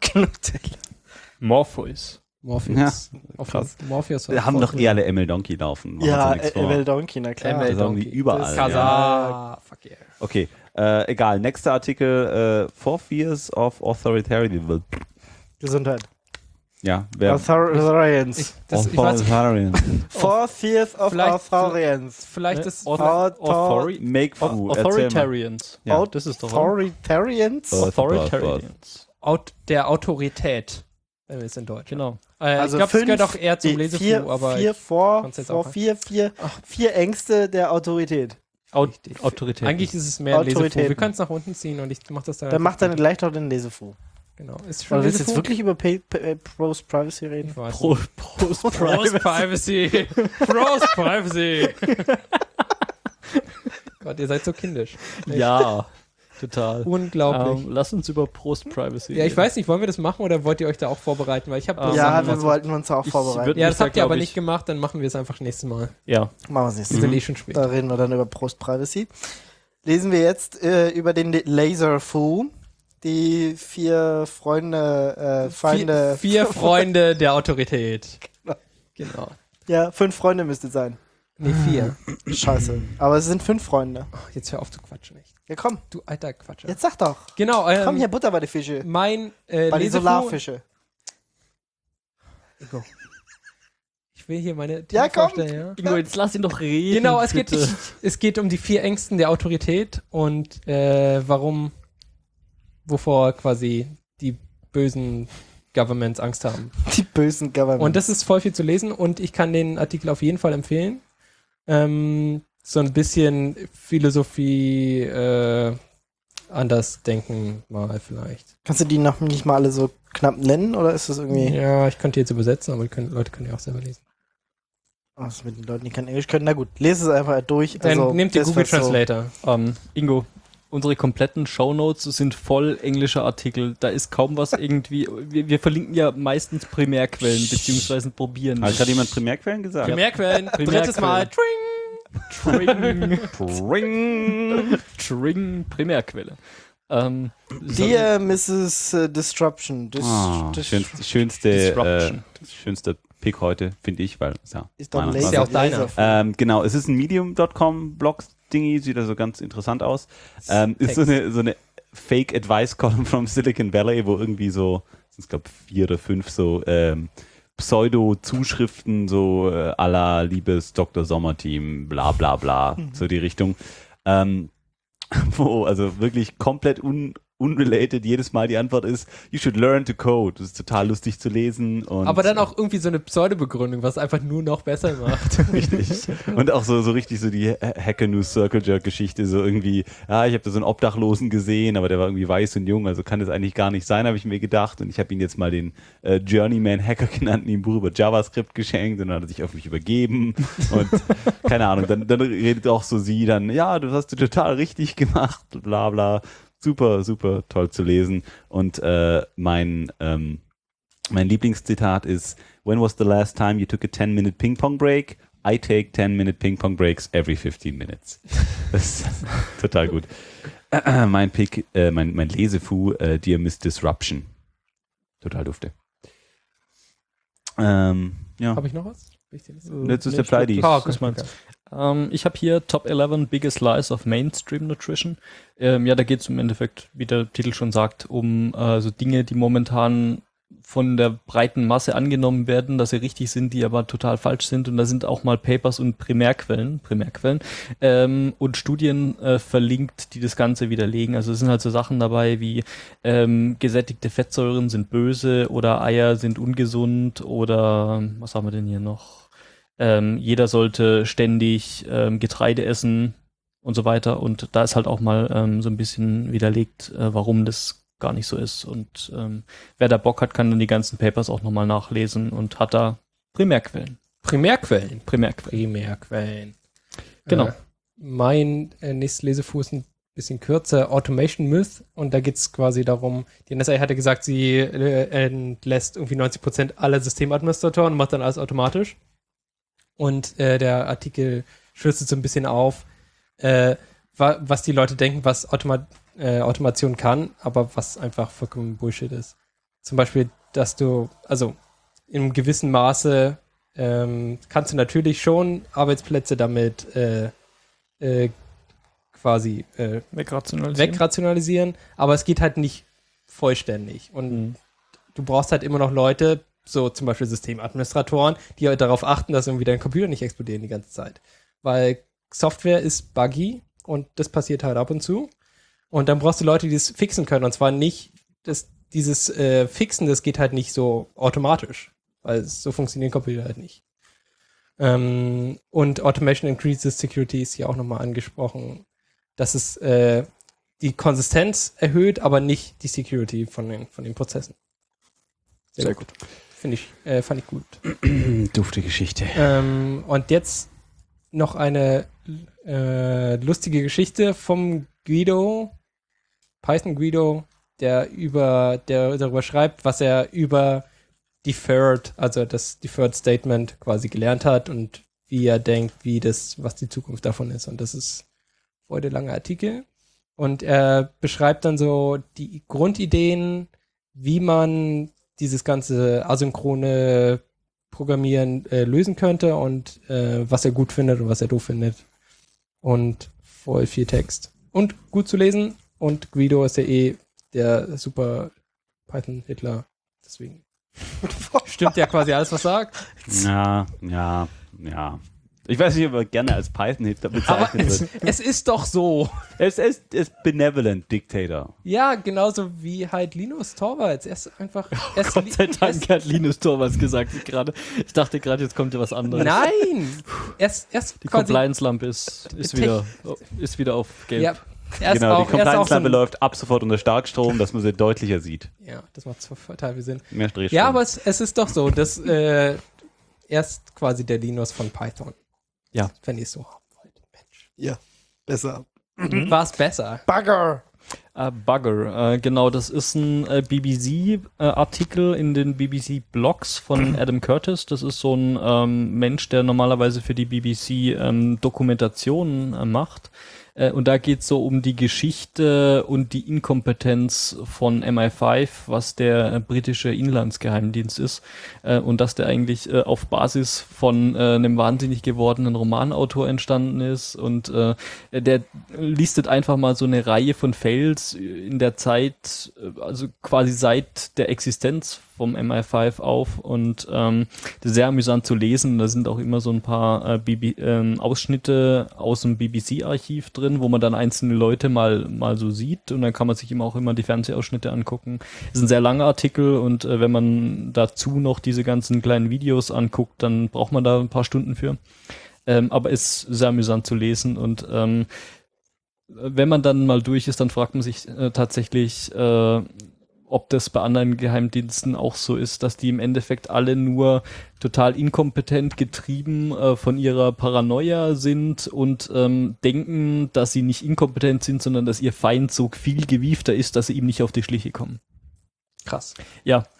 Morpheus. Morpheus. Ja, krass. Morpheus. Wir haben doch eh alle M L Donkey laufen. Machen Ja, wir uns nichts vor. M L Donkey, na klar. M L Das haben die Donkey. überall. Das Ja. Kazaa. Fuck yeah. Okay, äh, egal. Nächster Artikel. Äh, Four Fears of Authoritarianism. Gesundheit. Ja, wer... Author- Authorians. Ich, das, ich weiß, Authoritarian. Four Fears of Vielleicht- Authorians. vielleicht Ne? das. Author- Authori- Make Fu. Authoritarians. Ja. Das ist doch... Authoritarians? Oh. Authoritarians. Aut der Autorität. Wenn wir es in Deutsch. Genau. Äh, Also ich glaube, es fünf- gehört auch eher zum die Lesefu, vier, aber. vier vor, kann's jetzt vor auch- vier, vier, vier Ängste der Autorität. Aut Autorität. eigentlich ist es mehr ein Lesefu. Autoritäten. Wir können es nach unten ziehen und ich mach das da. Dann macht dann gleich doch den Lesefu. Genau. Ist schon Oder willst du Lesefu? jetzt wirklich über Pay, Pay, Pros Privacy reden? Ich weiß Pro, nicht. Prost, Pros Privacy. Pros Privacy. Gott, ihr seid so kindisch. Echt. Ja, total. Unglaublich. Ähm, lass uns über Prost Privacy ja, ich reden. weiß nicht, wollen wir das machen oder wollt ihr euch da auch vorbereiten? Weil ich habe Ähm, Ja, Sachen, wir was- wollten uns auch Ich vorbereiten. würd- Ja, mich das da, habt ihr aber glaub nicht ich- gemacht, dann machen wir es einfach nächstes Mal. Ja. Machen wir es nächstes Wir Mal. sind eh schon spät. Da reden wir dann über Prost Privacy. Lesen wir jetzt äh, über den Laserfu. Die vier Freunde, äh, Feinde. Vier, vier Freunde der Autorität. Genau. Genau. Ja, fünf Freunde müsste es sein. Nee, vier. Scheiße. Aber es sind fünf Freunde. Oh, jetzt hör auf zu quatschen, echt. Ja, komm. Du alter Quatscher. Jetzt sag doch. Genau, ähm, Komm hier, Butter bei den Fische. mein äh, Bei den Lesefu. Solarfische. Ingo. Ich will hier meine Ja, Themen komm. vorstellen, ja. Ingo, jetzt lass ihn doch reden. Genau, es geht, bitte. es geht um die vier Ängsten der Autorität und äh, warum, wovor quasi die bösen Governments Angst haben. Die bösen Governments. Und das ist voll viel zu lesen und ich kann den Artikel auf jeden Fall empfehlen. Ähm, so ein bisschen Philosophie äh, anders denken mal vielleicht. Kannst du die noch nicht mal alle so knapp nennen oder ist das irgendwie. Ja, ich könnte jetzt übersetzen, aber die können, Leute können ja auch selber lesen. Was mit den Leuten, die kein Englisch können? Na gut, lese es einfach durch. Dann Also, nehmt ihr das Google was so- Translator. Ähm, Ingo, unsere kompletten Shownotes sind voll englischer Artikel. Da ist kaum was irgendwie. Wir, wir verlinken ja meistens Primärquellen, beziehungsweise probieren. Hat gerade jemand Primärquellen gesagt? Primärquellen, drittes Mal. Tring, Ring. Tring, Primärquelle. Ähm, Dear Missus äh, Disruption. Dis Ah, dis schönste, schönste, äh, Disruption. schönster Pick heute, finde ich, weil, ja. ist doch meiner- Laser. Ist ja auch deiner. Laserfu. Ähm, genau, es ist ein medium Punkt com Blog-Dingy, sieht also ganz interessant aus. Ähm, ist so eine, so eine Fake-Advice-Column from Silicon Valley, wo irgendwie so, ich glaube vier oder fünf so ähm, Pseudo-Zuschriften, so äh, à la liebes Doktor Sommer-Team, bla bla bla, so die Richtung. Ähm, wo also wirklich komplett un unrelated jedes Mal die Antwort ist, you should learn to code. Das ist total lustig zu lesen. Und Aber dann auch irgendwie so eine Pseudo-Begründung, was einfach nur noch besser macht. richtig. Und auch so, so richtig so die Ha- Hacker News Circle Jerk Geschichte, so irgendwie, ja, ich habe da so einen Obdachlosen gesehen, aber der war irgendwie weiß und jung, also kann das eigentlich gar nicht sein, habe ich mir gedacht. Und ich habe ihn jetzt mal den äh, Journeyman Hacker genannt, ihm ein Buch über JavaScript geschenkt und dann hat er sich auf mich übergeben. Und keine Ahnung, dann, dann redet auch so sie dann, ja, das hast du total richtig gemacht, bla bla. Super, super toll zu lesen. Und äh, mein ähm, Mein Lieblingszitat ist: When was the last time you took a ten minute Ping-Pong break? I take ten minute Ping-Pong breaks every fifteen minutes. Das ist total gut. Äh, mein Pick, äh, mein, mein Lesefu, äh, Dear Miss Disruption. Total dufte. Ähm, ja. Habe ich noch was? Wichtiges? Jetzt ist der Pleidi. Ah, Das okay. meinst du. Ähm, ich habe hier Top elf Biggest Lies of Mainstream Nutrition. Ähm, ja, da geht es im Endeffekt, wie der Titel schon sagt, um äh, so Dinge, die momentan von der breiten Masse angenommen werden, dass sie richtig sind, die aber total falsch sind. Und da sind auch mal Papers und Primärquellen, Primärquellen ähm, und Studien äh, verlinkt, die das Ganze widerlegen. Also es sind halt so Sachen dabei wie ähm, gesättigte Fettsäuren sind böse oder Eier sind ungesund oder was haben wir denn hier noch? Ähm, jeder sollte ständig ähm, Getreide essen und so weiter. Und da ist halt auch mal ähm, so ein bisschen widerlegt, äh, warum das gar nicht so ist. Und ähm, wer da Bock hat, kann dann die ganzen Papers auch nochmal nachlesen und hat da Primärquellen. Primärquellen. Primärquellen. Primärquellen. Genau. Äh, mein äh, nächstes Lesefuß ist ein bisschen kürzer, Automation Myth. Und da geht es quasi darum, die N S A hatte gesagt, sie äh, entlässt irgendwie neunzig Prozent aller Systemadministratoren und macht dann alles automatisch. Und äh, der Artikel schlüsselt so ein bisschen auf, äh, wa- was die Leute denken, was Automa- äh, Automation kann, aber was einfach vollkommen Bullshit ist. Zum Beispiel, dass du, also in einem gewissen Maße ähm, kannst du natürlich schon Arbeitsplätze damit äh, äh, quasi äh, Wegrationalisieren. wegrationalisieren, aber es geht halt nicht vollständig. Und Mhm. du brauchst halt immer noch Leute, so zum Beispiel Systemadministratoren, die halt darauf achten, dass irgendwie dein Computer nicht explodieren die ganze Zeit. Weil Software ist buggy und das passiert halt ab und zu. Und dann brauchst du Leute, die das fixen können. Und zwar nicht, das, dieses äh, Fixen, das geht halt nicht so automatisch. Weil so funktionieren Computer halt nicht. Ähm, und Automation increases security ist hier auch nochmal angesprochen, dass es äh, die Konsistenz erhöht, aber nicht die Security von den, von den Prozessen. Sehr, Sehr gut. Finde ich, äh, fand ich gut. Dufte Geschichte. Ähm, und jetzt noch eine äh, lustige Geschichte vom Guido, Python Guido, der über, der darüber schreibt, was er über Deferred, also das Deferred Statement quasi gelernt hat und wie er denkt, wie das, was die Zukunft davon ist. Und das ist heute ein langer Artikel. Und er beschreibt dann so die Grundideen, wie man dieses ganze asynchrone Programmieren äh, lösen könnte und äh, was er gut findet und was er doof findet. Und voll viel Text. Und gut zu lesen. Und Guido ist ja eh der super Python-Hitler. Deswegen stimmt ja quasi alles, was sagt. Ja, ja, ja. Ich weiß nicht, ob er gerne als Python-Hitler bezeichnet es, wird. es ist doch so. Er ist, er ist, er ist Benevolent Dictator. Ja, genauso wie halt Linus Torvalds. Er ist einfach... Er ist, Gott sei er Dank ist, hat Linus Torvalds gesagt. Ich, gerade, ich dachte gerade, jetzt kommt ja was anderes. Nein! Er ist, er ist Die quasi... Compliance-Lampe ist, ist, Tech- wieder, ist wieder auf gelb. Ja, er ist Genau, auch, die er ist auch so Compliance-Lampe ein, läuft ab sofort unter Starkstrom, dass man sie deutlicher sieht. Ja, das macht total viel Sinn. Mehr Drehstrom. Ja, aber es, es ist doch so, dass äh, er ist quasi der Linus von Python. Ja. Wenn ihr es so haben wollt. Mensch. Ja, besser. War es besser? Bugger! Äh, Bugger, äh, genau, das ist ein äh, B B C-Artikel in den B B C-Blogs von Adam Curtis. Das ist so ein ähm, Mensch, der normalerweise für die B B C ähm, Dokumentationen äh, macht. Äh, und da geht es so um die Geschichte und die Inkompetenz von M I fünf, was der äh, britische Inlandsgeheimdienst ist. Äh, und dass der eigentlich äh, auf Basis von äh, einem wahnsinnig gewordenen Romanautor entstanden ist. Und äh, der listet einfach mal so eine Reihe von Fails in der Zeit, äh, also quasi seit der Existenz vom M I fünf auf. Und ähm, das ist sehr amüsant zu lesen. Da sind auch immer so ein paar äh, B B, ähm, Ausschnitte aus dem B B C-Archiv drin, wo man dann einzelne Leute mal, mal so sieht. Und dann kann man sich immer auch immer die Fernsehausschnitte angucken. Das ist ein sehr langer Artikel und äh, wenn man dazu noch diese ganzen kleinen Videos anguckt, dann braucht man da ein paar Stunden für. Ähm, aber ist sehr amüsant zu lesen und ähm, wenn man dann mal durch ist, dann fragt man sich äh, tatsächlich, äh, ob das bei anderen Geheimdiensten auch so ist, dass die im Endeffekt alle nur total inkompetent getrieben äh, von ihrer Paranoia sind und ähm, denken, dass sie nicht inkompetent sind, sondern dass ihr Feind so viel gewiefter ist, dass sie ihm nicht auf die Schliche kommen. Krass. Ja,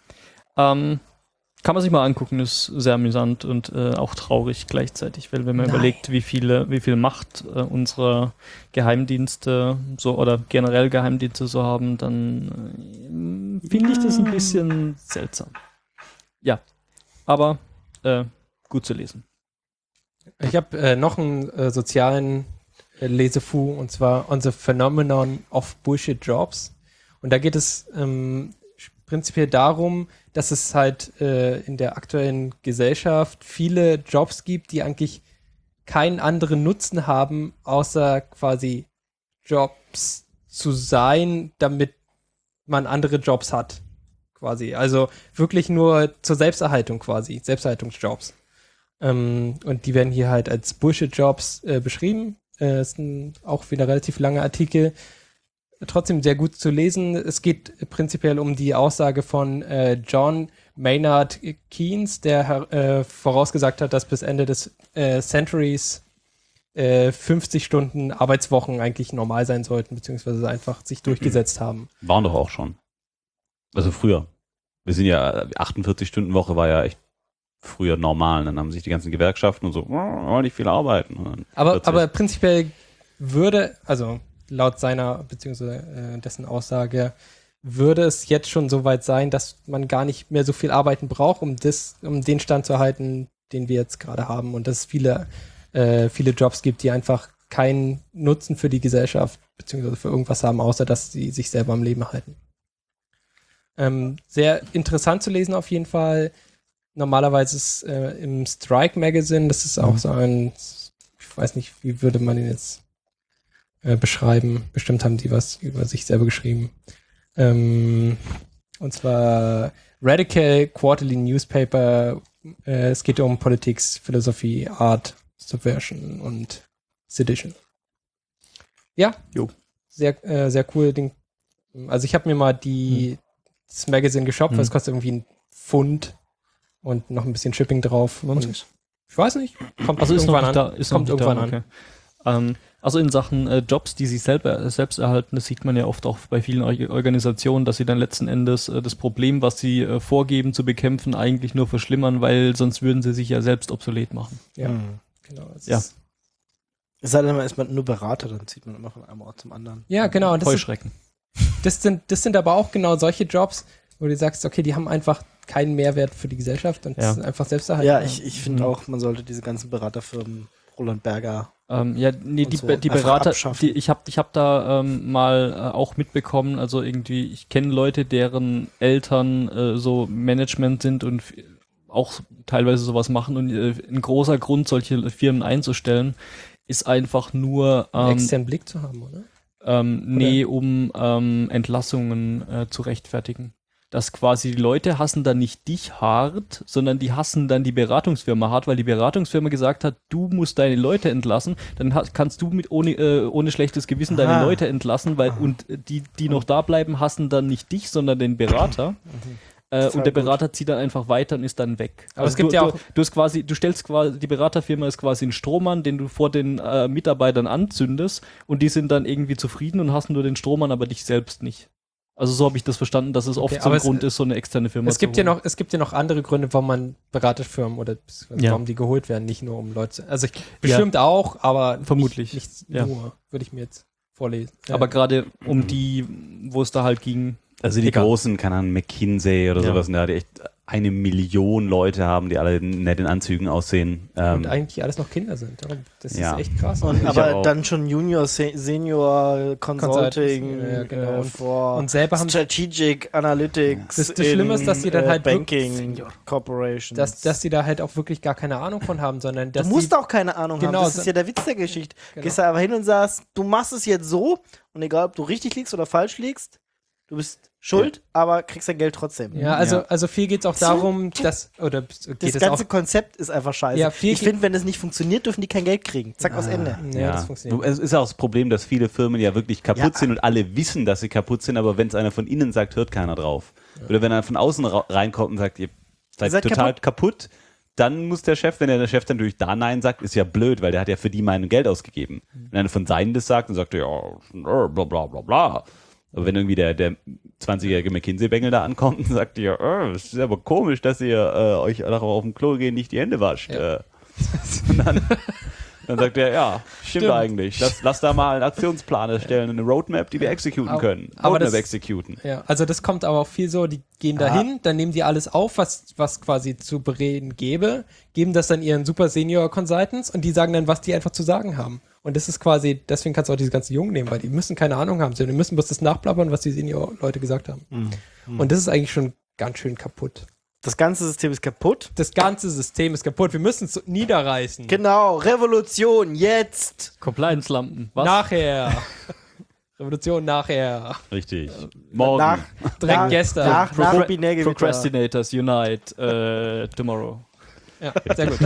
Ähm, kann man sich mal angucken, ist sehr amüsant und äh, auch traurig gleichzeitig, weil wenn man Nein. überlegt, wie viele, wie viel Macht äh, unsere Geheimdienste so oder generell Geheimdienste so haben, dann äh, finde ich das ein bisschen seltsam. Ja, aber äh, gut zu lesen. Ich habe äh, noch einen äh, sozialen äh, Lesefu, und zwar On the Phenomenon of Bullshit Jobs. Und da geht es ähm, prinzipiell darum, dass es halt äh, in der aktuellen Gesellschaft viele Jobs gibt, die eigentlich keinen anderen Nutzen haben, außer quasi Jobs zu sein, damit man andere Jobs hat. Quasi. Also wirklich nur zur Selbsterhaltung quasi, Selbsterhaltungsjobs. Ähm, und die werden hier halt als Bullshit-Jobs äh, beschrieben. Äh, ist ein, auch wieder relativ langer Artikel. Trotzdem sehr gut zu lesen. Es geht prinzipiell um die Aussage von äh, John Maynard Keynes, der äh, vorausgesagt hat, dass bis Ende des äh, Centuries äh, fünfzig Stunden Arbeitswochen eigentlich normal sein sollten, beziehungsweise einfach sich durchgesetzt haben. Waren doch auch schon. Also früher. Wir sind ja, achtundvierzig-Stunden-Woche war ja echt früher normal. Dann haben sich die ganzen Gewerkschaften und so, oh, wollen nicht viel arbeiten. Und dann Aber, plötzlich- aber prinzipiell würde, also laut seiner, beziehungsweise äh, dessen Aussage, würde es jetzt schon so weit sein, dass man gar nicht mehr so viel arbeiten braucht, um das, um den Stand zu erhalten, den wir jetzt gerade haben. Und dass es viele, äh, viele Jobs gibt, die einfach keinen Nutzen für die Gesellschaft, beziehungsweise für irgendwas haben, außer dass sie sich selber am Leben halten. Ähm, sehr interessant zu lesen auf jeden Fall. Normalerweise ist äh, im Strike Magazine, das ist auch so ein, ich weiß nicht, wie würde man den jetzt äh, beschreiben. Bestimmt haben die was über sich selber geschrieben. Ähm, und zwar Radical Quarterly Newspaper. Äh, es geht um Politics, Philosophie, Art, Subversion und Sedition. Ja, Jo. sehr, äh, sehr cool. Ding. Also ich habe mir mal die, das Magazine geshoppt, Hm. weil es kostet irgendwie ein Pfund und noch ein bisschen Shipping drauf. Und ich weiß nicht. Kommt Also ist noch irgendwann nicht an. da, ist Kommt noch nicht irgendwann da, an. okay. Ähm, also in Sachen äh, Jobs, die sich selber selbst erhalten, das sieht man ja oft auch bei vielen Or- Organisationen, dass sie dann letzten Endes äh, das Problem, was sie äh, vorgeben zu bekämpfen, eigentlich nur verschlimmern, weil sonst würden sie sich ja selbst obsolet machen. Ja, Hm. genau. Es Ja. ist- Es sei denn, man ist man nur Berater, dann zieht man immer von einem Ort zum anderen. Ja, genau. Und das, ist, Heuschrecken. das, sind, das sind aber auch genau solche Jobs, wo du sagst, okay, die haben einfach keinen Mehrwert für die Gesellschaft und Ja. sind einfach selbsterhalten. Ja, ich, ich finde Mhm. auch, man sollte diese ganzen Beraterfirmen, Roland Berger, Ähm, ja, nee, Und die, so Be- die einfach Berater, abschaffen. die, ich habe ich hab da ähm, mal äh, auch mitbekommen, also irgendwie, ich kenne Leute, deren Eltern äh, so Management sind und f- auch teilweise sowas machen und äh, ein großer Grund, solche Firmen einzustellen, ist einfach nur einen ähm, externen Blick zu haben, oder? ähm, nee, um ähm, Entlassungen äh, zu rechtfertigen. Dass quasi die Leute hassen dann nicht dich hart, sondern die hassen dann die Beratungsfirma hart, weil die Beratungsfirma gesagt hat, du musst deine Leute entlassen, dann ha- kannst du mit ohne, äh, ohne schlechtes Gewissen deine Ah. Leute entlassen, weil und äh, die, die noch da bleiben, hassen dann nicht dich, sondern den Berater. Äh, Voll und der gut. Berater zieht dann einfach weiter und ist dann weg. Aber es gibt du, ja du, auch- du hast quasi, du stellst quasi, die Beraterfirma ist quasi ein Strohmann, den du vor den äh, Mitarbeitern anzündest und die sind dann irgendwie zufrieden und hassen nur den Strohmann, aber dich selbst nicht. Also so habe ich das verstanden, dass es oft Okay, so ein aber es- Grund ist, so eine externe Firma Es gibt, ja holen. noch, es gibt ja noch andere Gründe, warum man Beraterfirmen oder beziehungsweise Ja. warum die geholt werden, nicht nur um Leute zu. Also ich, bestimmt auch, aber Vermutlich, nicht, nicht ja. nur, würde ich mir jetzt vorlesen. Äh, Aber gerade um die, wo es da halt ging. Also die Egal. großen, keine Ahnung, McKinsey oder Ja. sowas, und da die echt eine Million Leute haben, die alle nett in Anzügen aussehen. Ähm, und eigentlich alles noch Kinder sind. Darum- Das Ja. ist echt krass. Und, Ich aber auch. dann schon Junior, Se Senior, Consulting, Consulting, ja, genau. äh, Und- vor und selber haben- Strategic Analytics. Das- das Schlimme ist, dass die dann äh, halt Banking Senior. Corporations. dass, dass die da halt auch wirklich gar keine Ahnung von haben, sondern dass du musst die, auch keine Ahnung Genau, haben. Das so- ist ja der Witz der Geschichte. Genau. Gehst da aber hin und sagst, du machst es jetzt so und egal, ob du richtig liegst oder falsch liegst, du bist schuld, aber kriegst dein Geld trotzdem. ja, also, Ja. also viel geht es auch darum, dass, oder geht Das es ganze auch, Konzept ist einfach scheiße. Ja, viel ich geht- finde, wenn es nicht funktioniert, dürfen die kein Geld kriegen. Zack, aus Ende. nee, das funktioniert. Es ist auch das Problem, dass viele Firmen ja wirklich kaputt Ja. sind und alle wissen, dass sie kaputt sind, aber wenn es einer von innen sagt, hört keiner drauf. Oder wenn einer von außen ra- reinkommt und sagt, ihr seid, seid total kaputt. dann muss der Chef, wenn der, der Chef dann natürlich da Nein sagt, ist ja blöd, weil der hat ja für die Meinung Geld ausgegeben. Wenn einer von seinen das sagt, dann sagt er, ja, bla bla bla bla. Aber wenn irgendwie der, der zwanzigjährige McKinsey-Bengel da ankommt und sagt dir, oh, es ist aber komisch, dass ihr äh, euch darauf auf dem Klo gehen, nicht die Hände wascht. Ja. Äh, und dann, dann sagt er, ja, stimmt, Stimmt. eigentlich. Lass, lass da mal einen Aktionsplan erstellen und eine Roadmap, die wir executen Aber- können. aber Roadmap das- executen. Ja, also das kommt aber auch viel so, die gehen Ah. dahin, dann nehmen die alles auf, was, was quasi zu bereden gäbe, geben das dann ihren Super Senior Consultants und die sagen dann, was die einfach zu sagen haben. Und das ist quasi, deswegen kannst du auch diese ganzen Jungen nehmen, weil die müssen keine Ahnung haben, sondern die müssen bloß das nachblabbern, was die Senior-Leute gesagt haben. Mhm. Und das ist eigentlich schon ganz schön kaputt. Das ganze System ist kaputt. Das ganze System ist kaputt. Wir müssen es niederreißen. Genau, Revolution, jetzt! Compliance-Lampen. Was? Nachher. Revolution nachher. Richtig. Morgen. Nach, Direkt nach, gestern. Nach, nach Procra- Binärgewitter. Procrastinators Unite äh, tomorrow. Ja, sehr gut.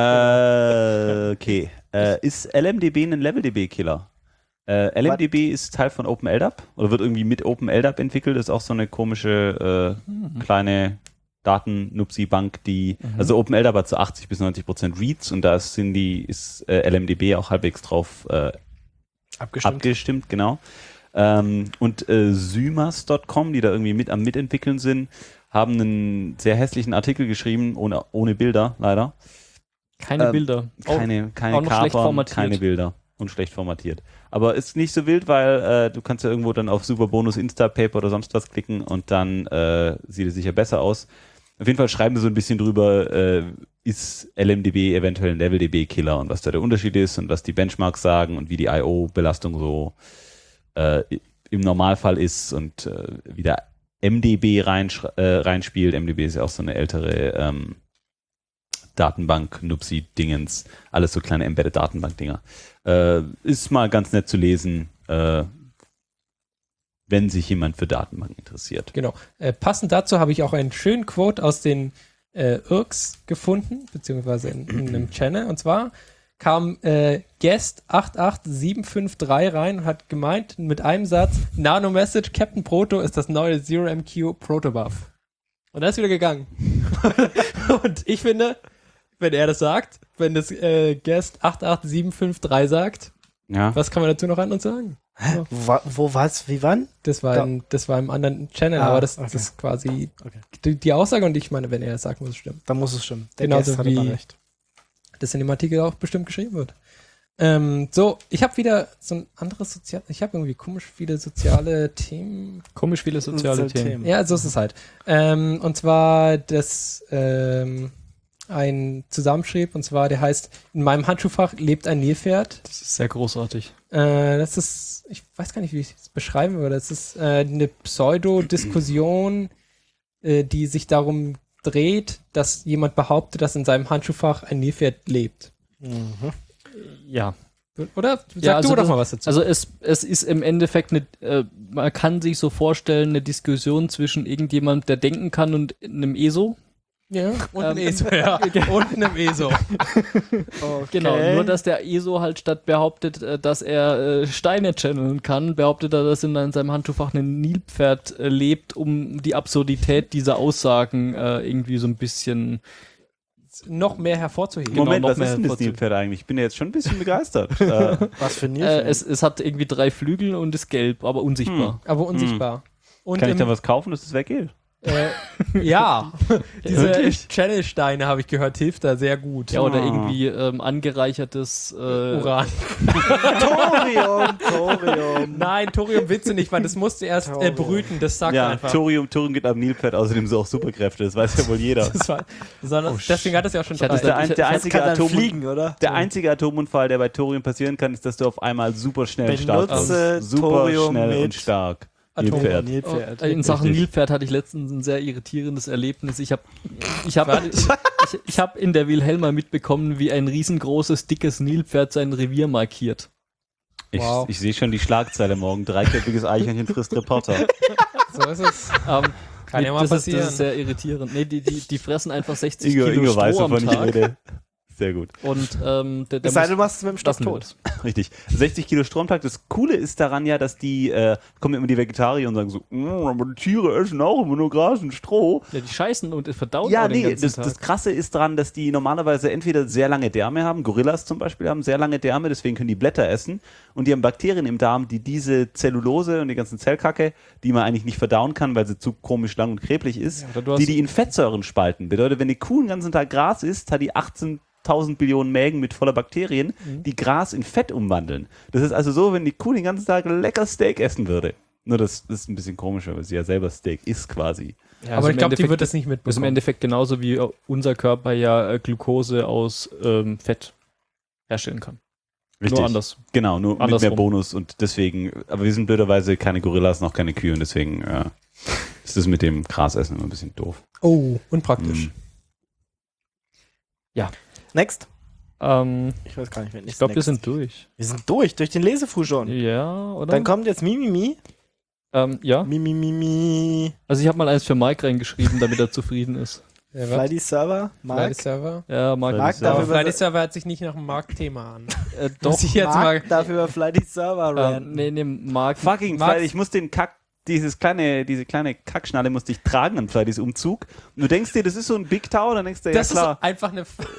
äh, okay. Äh, ist L M D B ein Level-D B-Killer? Äh, L M D B ist Teil von OpenLDAP oder wird irgendwie mit OpenLDAP entwickelt. Das ist auch so eine komische äh, Mhm. kleine Daten-Nupsi-Bank, die, also OpenLDAP hat so achtzig bis neunzig Prozent Reads und da sind die, ist äh, L M D B auch halbwegs drauf äh, Abgestimmt. abgestimmt, genau. Ähm, und äh, Symas Punkt com, die da irgendwie mit am Mitentwickeln sind, haben einen sehr hässlichen Artikel geschrieben, ohne, ohne Bilder, leider. Keine Ähm, Bilder. Keine, keine auch noch schlecht Kapern, formatiert. keine Bilder und schlecht formatiert. Aber ist nicht so wild, weil äh, du kannst ja irgendwo dann auf Superbonus, Instapaper oder sonst was klicken und dann äh, sieht es sicher besser aus. Auf jeden Fall schreiben wir so ein bisschen drüber, äh, ist L M D B eventuell ein Level-D B-Killer und was da der Unterschied ist und was die Benchmarks sagen und wie die I O-Belastung so äh, im Normalfall ist und äh, wie der M D B rein, äh, reinspielt. M D B ist ja auch so eine ältere ähm, Datenbank, Nupsi-Dingens, alles so kleine Embedded-Datenbank-Dinger. Äh, ist mal ganz nett zu lesen, äh, wenn sich jemand für Datenbanken interessiert. Genau. Äh, passend dazu habe ich auch einen schönen Quote aus den äh, I R Cs gefunden, beziehungsweise in, in einem Channel. Und zwar kam äh, Guest acht acht sieben fünf drei rein und hat gemeint mit einem Satz, Nano Message Captain Proto ist das neue Zero M Q Protobuff. Und dann ist wieder gegangen. Und ich finde, wenn er das sagt, wenn das äh, Guest acht acht sieben fünf drei sagt, Ja. was kann man dazu noch anderes sagen? Wo, wo war's? Wie wann? Das war, Da- in, das war im anderen Channel, Ah, aber das, okay. das ist quasi Okay. die, die Aussage und ich meine, wenn er das sagt, muss es stimmen. Da muss es stimmen. Der Genauso Guest hatte wie- da recht. Das in dem Artikel auch bestimmt geschrieben wird. Ähm, so, ich habe wieder so ein anderes Sozial... Ich habe irgendwie komisch viele soziale Themen. Komisch viele soziale Soziale Themen. Themen. Ja, so ist es halt. Ähm, und zwar das ähm, ein Zusammenschrieb, und zwar der heißt, in meinem Handschuhfach lebt ein Nilpferd. Das ist sehr großartig. Äh, das ist, ich weiß gar nicht, wie ich es beschreiben würde. Das ist äh, eine Pseudo-Diskussion, äh, die sich darum dreht, dass jemand behauptet, dass in seinem Handschuhfach ein Nilpferd lebt. Mhm. Ja. Oder? Sag Ja, also du doch das- mal was dazu. Also es, es ist im Endeffekt eine, äh, man kann sich so vorstellen, eine Diskussion zwischen irgendjemand, der denken kann und einem E S O. ja, und einem ähm, E S O, ja. Und einem E S O. Okay. Genau, nur dass der E S O halt statt behauptet, äh, dass er äh, Steine channeln kann, behauptet er, dass in seinem Handschuhfach ein Nilpferd äh, lebt, um die Absurdität dieser Aussagen äh, irgendwie so ein bisschen... Noch mehr hervorzuheben. Genau, Moment, noch was mehr ist denn das hervorzuheben. Nilpferd eigentlich? Ich bin ja jetzt schon ein bisschen begeistert. äh, Was für ein Äh, Nilpferd? es, es hat irgendwie drei Flügel und ist gelb, aber unsichtbar. Aber unsichtbar. Und kann ich im, da was kaufen, dass es weggeht? Äh, ja, diese Wirklich? Channel-Steine, habe ich gehört, hilft da sehr gut. Ja, oder Ah. irgendwie ähm, angereichertes äh, Uran. Thorium, Thorium. Nein, Thorium willst du nicht, weil das musste erst äh, Thorium. brüten, das sagt Ja, einfach. Thorium, Thorium gibt am Nilpferd außerdem so auch Superkräfte, das weiß ja wohl jeder. Das war, sondern, deswegen hat es ja auch schon Ich hatte Das ist der, drei. ein, der, ich- einzige Kann dann Atom fliegen, oder? der einzige Atomunfall, der bei Thorium passieren kann, ist, dass du auf einmal super schnell und stark Benutze bist. Super Thorium schnell mit und stark. Atom- Nilpferd. Nilpferd. Äh, In Sachen Richtig. Nilpferd hatte ich letztens ein sehr irritierendes Erlebnis. Ich habe ich hab, ich, ich hab in der Wilhelma mitbekommen, wie ein riesengroßes, dickes Nilpferd sein Revier markiert. Ich, Wow. ich sehe schon die Schlagzeile morgen. Dreiköpfiges Eichhörnchen frisst Reporter. So ist es. Ähm, Kann ja mal das, ist, passieren. das ist sehr irritierend. Nee, die, die, die fressen einfach sechzig Ingo, Kilo Ingo weiß, Stroh am wovon ich Tag. rede. Sehr gut. Und ähm, der, der Es sei denn, muss- du machst es mit dem Stoff lassen wir tot. das. Richtig. sechzig Kilo Stromtag. Das Coole ist daran ja, dass die, äh, kommen immer die Vegetarier und sagen so, "Mm, aber die Tiere essen auch immer nur Gras und Stroh. Ja, die scheißen und verdauen Ja, auch den nee, ganzen das, Tag. das Krasse ist daran, dass die normalerweise entweder sehr lange Därme haben, Gorillas zum Beispiel haben sehr lange Därme, deswegen können die Blätter essen und die haben Bakterien im Darm, die diese Zellulose und die ganzen Zellkacke, die man eigentlich nicht verdauen kann, weil sie zu komisch lang und kreblich ist, Ja, oder du hast- die die in Fettsäuren spalten. Bedeutet, wenn die Kuh den ganzen Tag Gras isst, hat die achtzehntausend Billionen Mägen mit voller Bakterien, Mhm. die Gras in Fett umwandeln. Das ist also so, wenn die Kuh den ganzen Tag lecker Steak essen würde. Nur das, das ist ein bisschen komischer, weil sie ja selber Steak isst quasi. Ja, Aber also ich im glaube, die Endeffekt wird das nicht ist im mitbekommen. Endeffekt genauso wie unser Körper ja äh, Glukose aus ähm, Fett herstellen kann. Richtig. Nur anders. Genau, nur mit Andersrum. mehr Bonus und deswegen, aber wir sind blöderweise keine Gorillas, noch keine Kühe und deswegen äh, ist das mit dem Grasessen immer ein bisschen doof. Oh, unpraktisch. Mhm. Next. Ähm, Ich weiß gar nicht, wer ich glaube, wir sind durch. Wir sind durch, durch den Lesefu schon. Ja, oder? Dann kommt jetzt Mimimi. ähm, ja. Mimimi. Also ich habe mal eins für Mike reingeschrieben, damit er zufrieden ist. Ja, Flighty Server. Flighty Mark. Server. Ja, Mike. Mark ist- darf Aber über- Flighty Server hört sich nicht nach einem Marktthema an. äh, Doch. Muss ich jetzt mal. Mark darf über Flighty Server ähm, ranten. nee, nee, Mark. Fucking Max- Flight, ich muss den Kack, dieses kleine, diese kleine Kackschnalle musste ich tragen an Flightys Umzug. Und du denkst dir, das ist so ein Big Tower, dann denkst du, ja Das klar, ist einfach eine. F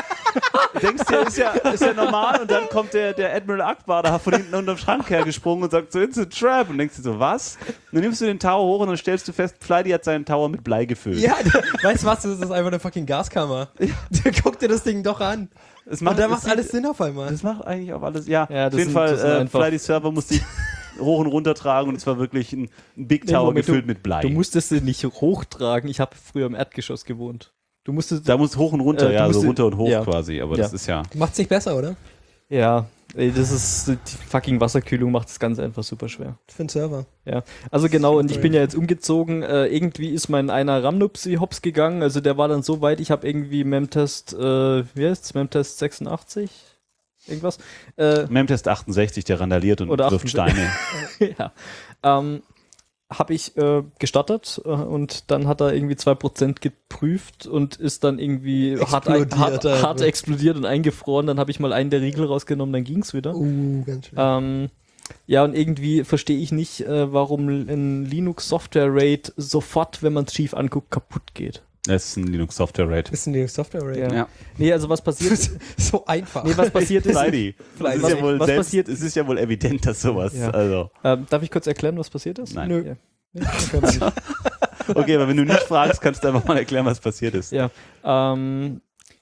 du denkst dir, ist ja, ist ja normal und dann kommt der, der Admiral Akbar da von hinten unterm Schrank hergesprungen und sagt so, it's a trap und denkst dir so, was? Und dann nimmst du den Tower hoch und dann stellst du fest, Flighty hat seinen Tower mit Blei gefüllt. Ja, weißt du was? Das ist einfach eine fucking Gaskammer. Guck dir das Ding doch an. Es Und da es macht sieht- alles Sinn auf einmal. Das macht eigentlich auch alles, ja. Ja, auf das jeden sind- Fall, das sind äh, einfach- Flighty Server musste ich hoch und runter tragen und es war wirklich ein, ein Big Nee, Tower Moment, gefüllt du, mit Blei. Du musstest sie nicht hochtragen. Ich habe früher im Erdgeschoss gewohnt. Du musstest. da muss hoch und runter, Äh, du ja, so musst- runter und hoch ja. quasi, aber Ja. das ist ja. Macht's nicht besser, oder? Ja, ey, das ist. Die fucking Wasserkühlung macht das Ganze einfach super schwer. Für den Server. Ja, also genau, und ich bin ja jetzt umgezogen. Äh, irgendwie ist mein einer Ramnupsi hops gegangen. Also der war dann so weit, ich habe irgendwie Memtest, äh, wie heißt's? Memtest sechsundachtzig? Irgendwas? Äh, Memtest achtundsechzig, der randaliert und Oder wirft achtundsechzig. Steine. ja. Ähm, habe ich äh, gestartet äh, und dann hat er irgendwie zwei Prozent geprüft und ist dann irgendwie hart, ein, Explodiert hart, einfach. hart explodiert und eingefroren. Dann habe ich mal einen der Riegel rausgenommen, dann ging's wieder. Uh, ganz schön. Ähm, ja, und irgendwie verstehe ich nicht, äh, warum ein Linux Software RAID sofort, wenn man es schief anguckt, kaputt geht. Das ist ein Linux Software RAID. Ist die Software Array. Ja. Ja. Nee, also was passiert So einfach. Nee, was passiert ist. Flighty. Es Flighty. ist Was- ja wohl was selbst, passiert- es ist ja wohl evident, dass sowas, Ja. also. Ähm, darf ich kurz erklären, was passiert ist? Nein. Nö. Ja. Nee, okay, nicht. Okay, aber wenn du nicht fragst, kannst du einfach mal erklären, was passiert ist. Ja. Ähm,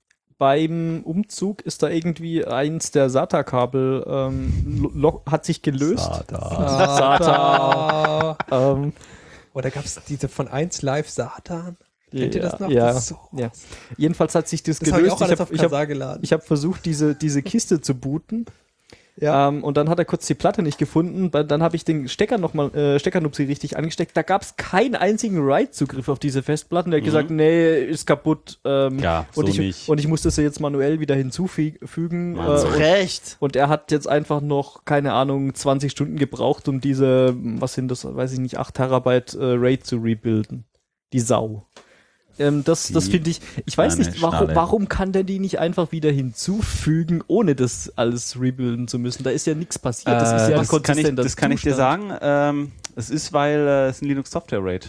beim Umzug ist da irgendwie eins der SATA-Kabel ähm, lo- hat sich gelöst. Satan. SATA. Ähm, Oh, da gab's diese von eins Live Satan. Kennt ihr das noch? Ja, Das ist so ja. Jedenfalls hat sich das, Das habe ich gelöst. auch alles ich auf habe ich hab, Kasar geladen. ich hab versucht, diese, diese Kiste zu booten. Ja. Ähm, und dann hat er kurz die Platte nicht gefunden. Weil Dann habe ich den Stecker nochmal, äh, Steckernupsi richtig angesteckt. Da gab es keinen einzigen Write-Zugriff auf diese Festplatten. Der hat Mhm. gesagt, nee, ist kaputt. Ähm, Ja, so und, ich, nicht. und ich musste es jetzt manuell wieder hinzufügen. Mann, Äh, so und, Recht. und er hat jetzt einfach noch, keine Ahnung, zwanzig Stunden gebraucht, um diese, was sind das, weiß ich nicht, acht Terabyte äh, RAID zu rebuilden. Die Sau. Ähm, das das Die finde ich, ich weiß kleine nicht, warum, Schnalle. warum kann der die nicht einfach wieder hinzufügen, ohne das alles rebuilden zu müssen? Da ist ja nichts passiert. Das ist ja ein das kann ich, konsistenter das kann ich dir Zustand. sagen. Ähm, es ist, weil äh, es ein Linux Software RAID.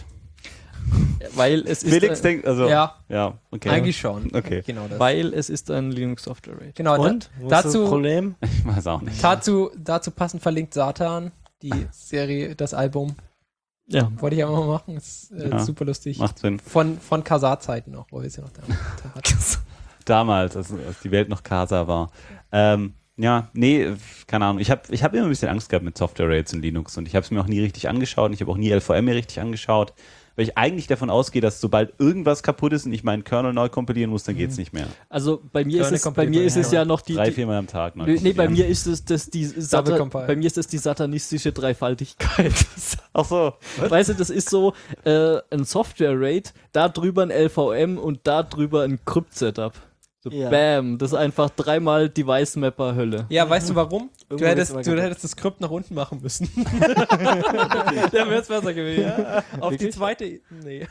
Weil es ist, Felix äh, denkt, also, Ja. ja, okay. Eigentlich schon. Okay. Genau das. weil es ist ein Linux Software RAID. genau, Und? da, Wo ist das dazu, Problem? Ich weiß auch nicht. dazu, dazu passend verlinkt Satan, die Serie, das Album. Ja. Wollte ich auch mal machen. Ist äh, Ja. super lustig. Macht Sinn. Von, von Kasar-Zeiten noch, wo wir es ja noch da, da hatten. Damals, als, als die Welt noch Casa war. Ähm, ja, nee, keine Ahnung. Ich habe ich hab immer ein bisschen Angst gehabt mit Software RAIDs in Linux und ich habe es mir auch nie richtig angeschaut und ich habe auch nie L V M mir richtig angeschaut, weil ich eigentlich davon ausgehe, dass sobald irgendwas kaputt ist und ich meinen Kernel neu kompilieren muss, dann geht's nicht mehr. Also bei mir ist Kleine es, bei mir ist es ja noch die, Drei, die viermal am Tag neu nee, nee, bei kompilieren. mir ist es das die Sata, compile. bei mir ist es die satanistische Dreifaltigkeit. Ach so. Weißt du, das ist so äh, ein Software RAID, da drüber ein L V M und da drüber ein Krypt-Setup. So, Ja. Bam, das ist einfach dreimal Device-Mapper-Hölle. Ja, weißt du warum? Du Irgendwo hättest, wird's du immer hättest das Skript nach unten machen müssen. Dann wäre es besser gewesen. Ja, auf die Wirklich? zweite. Nee.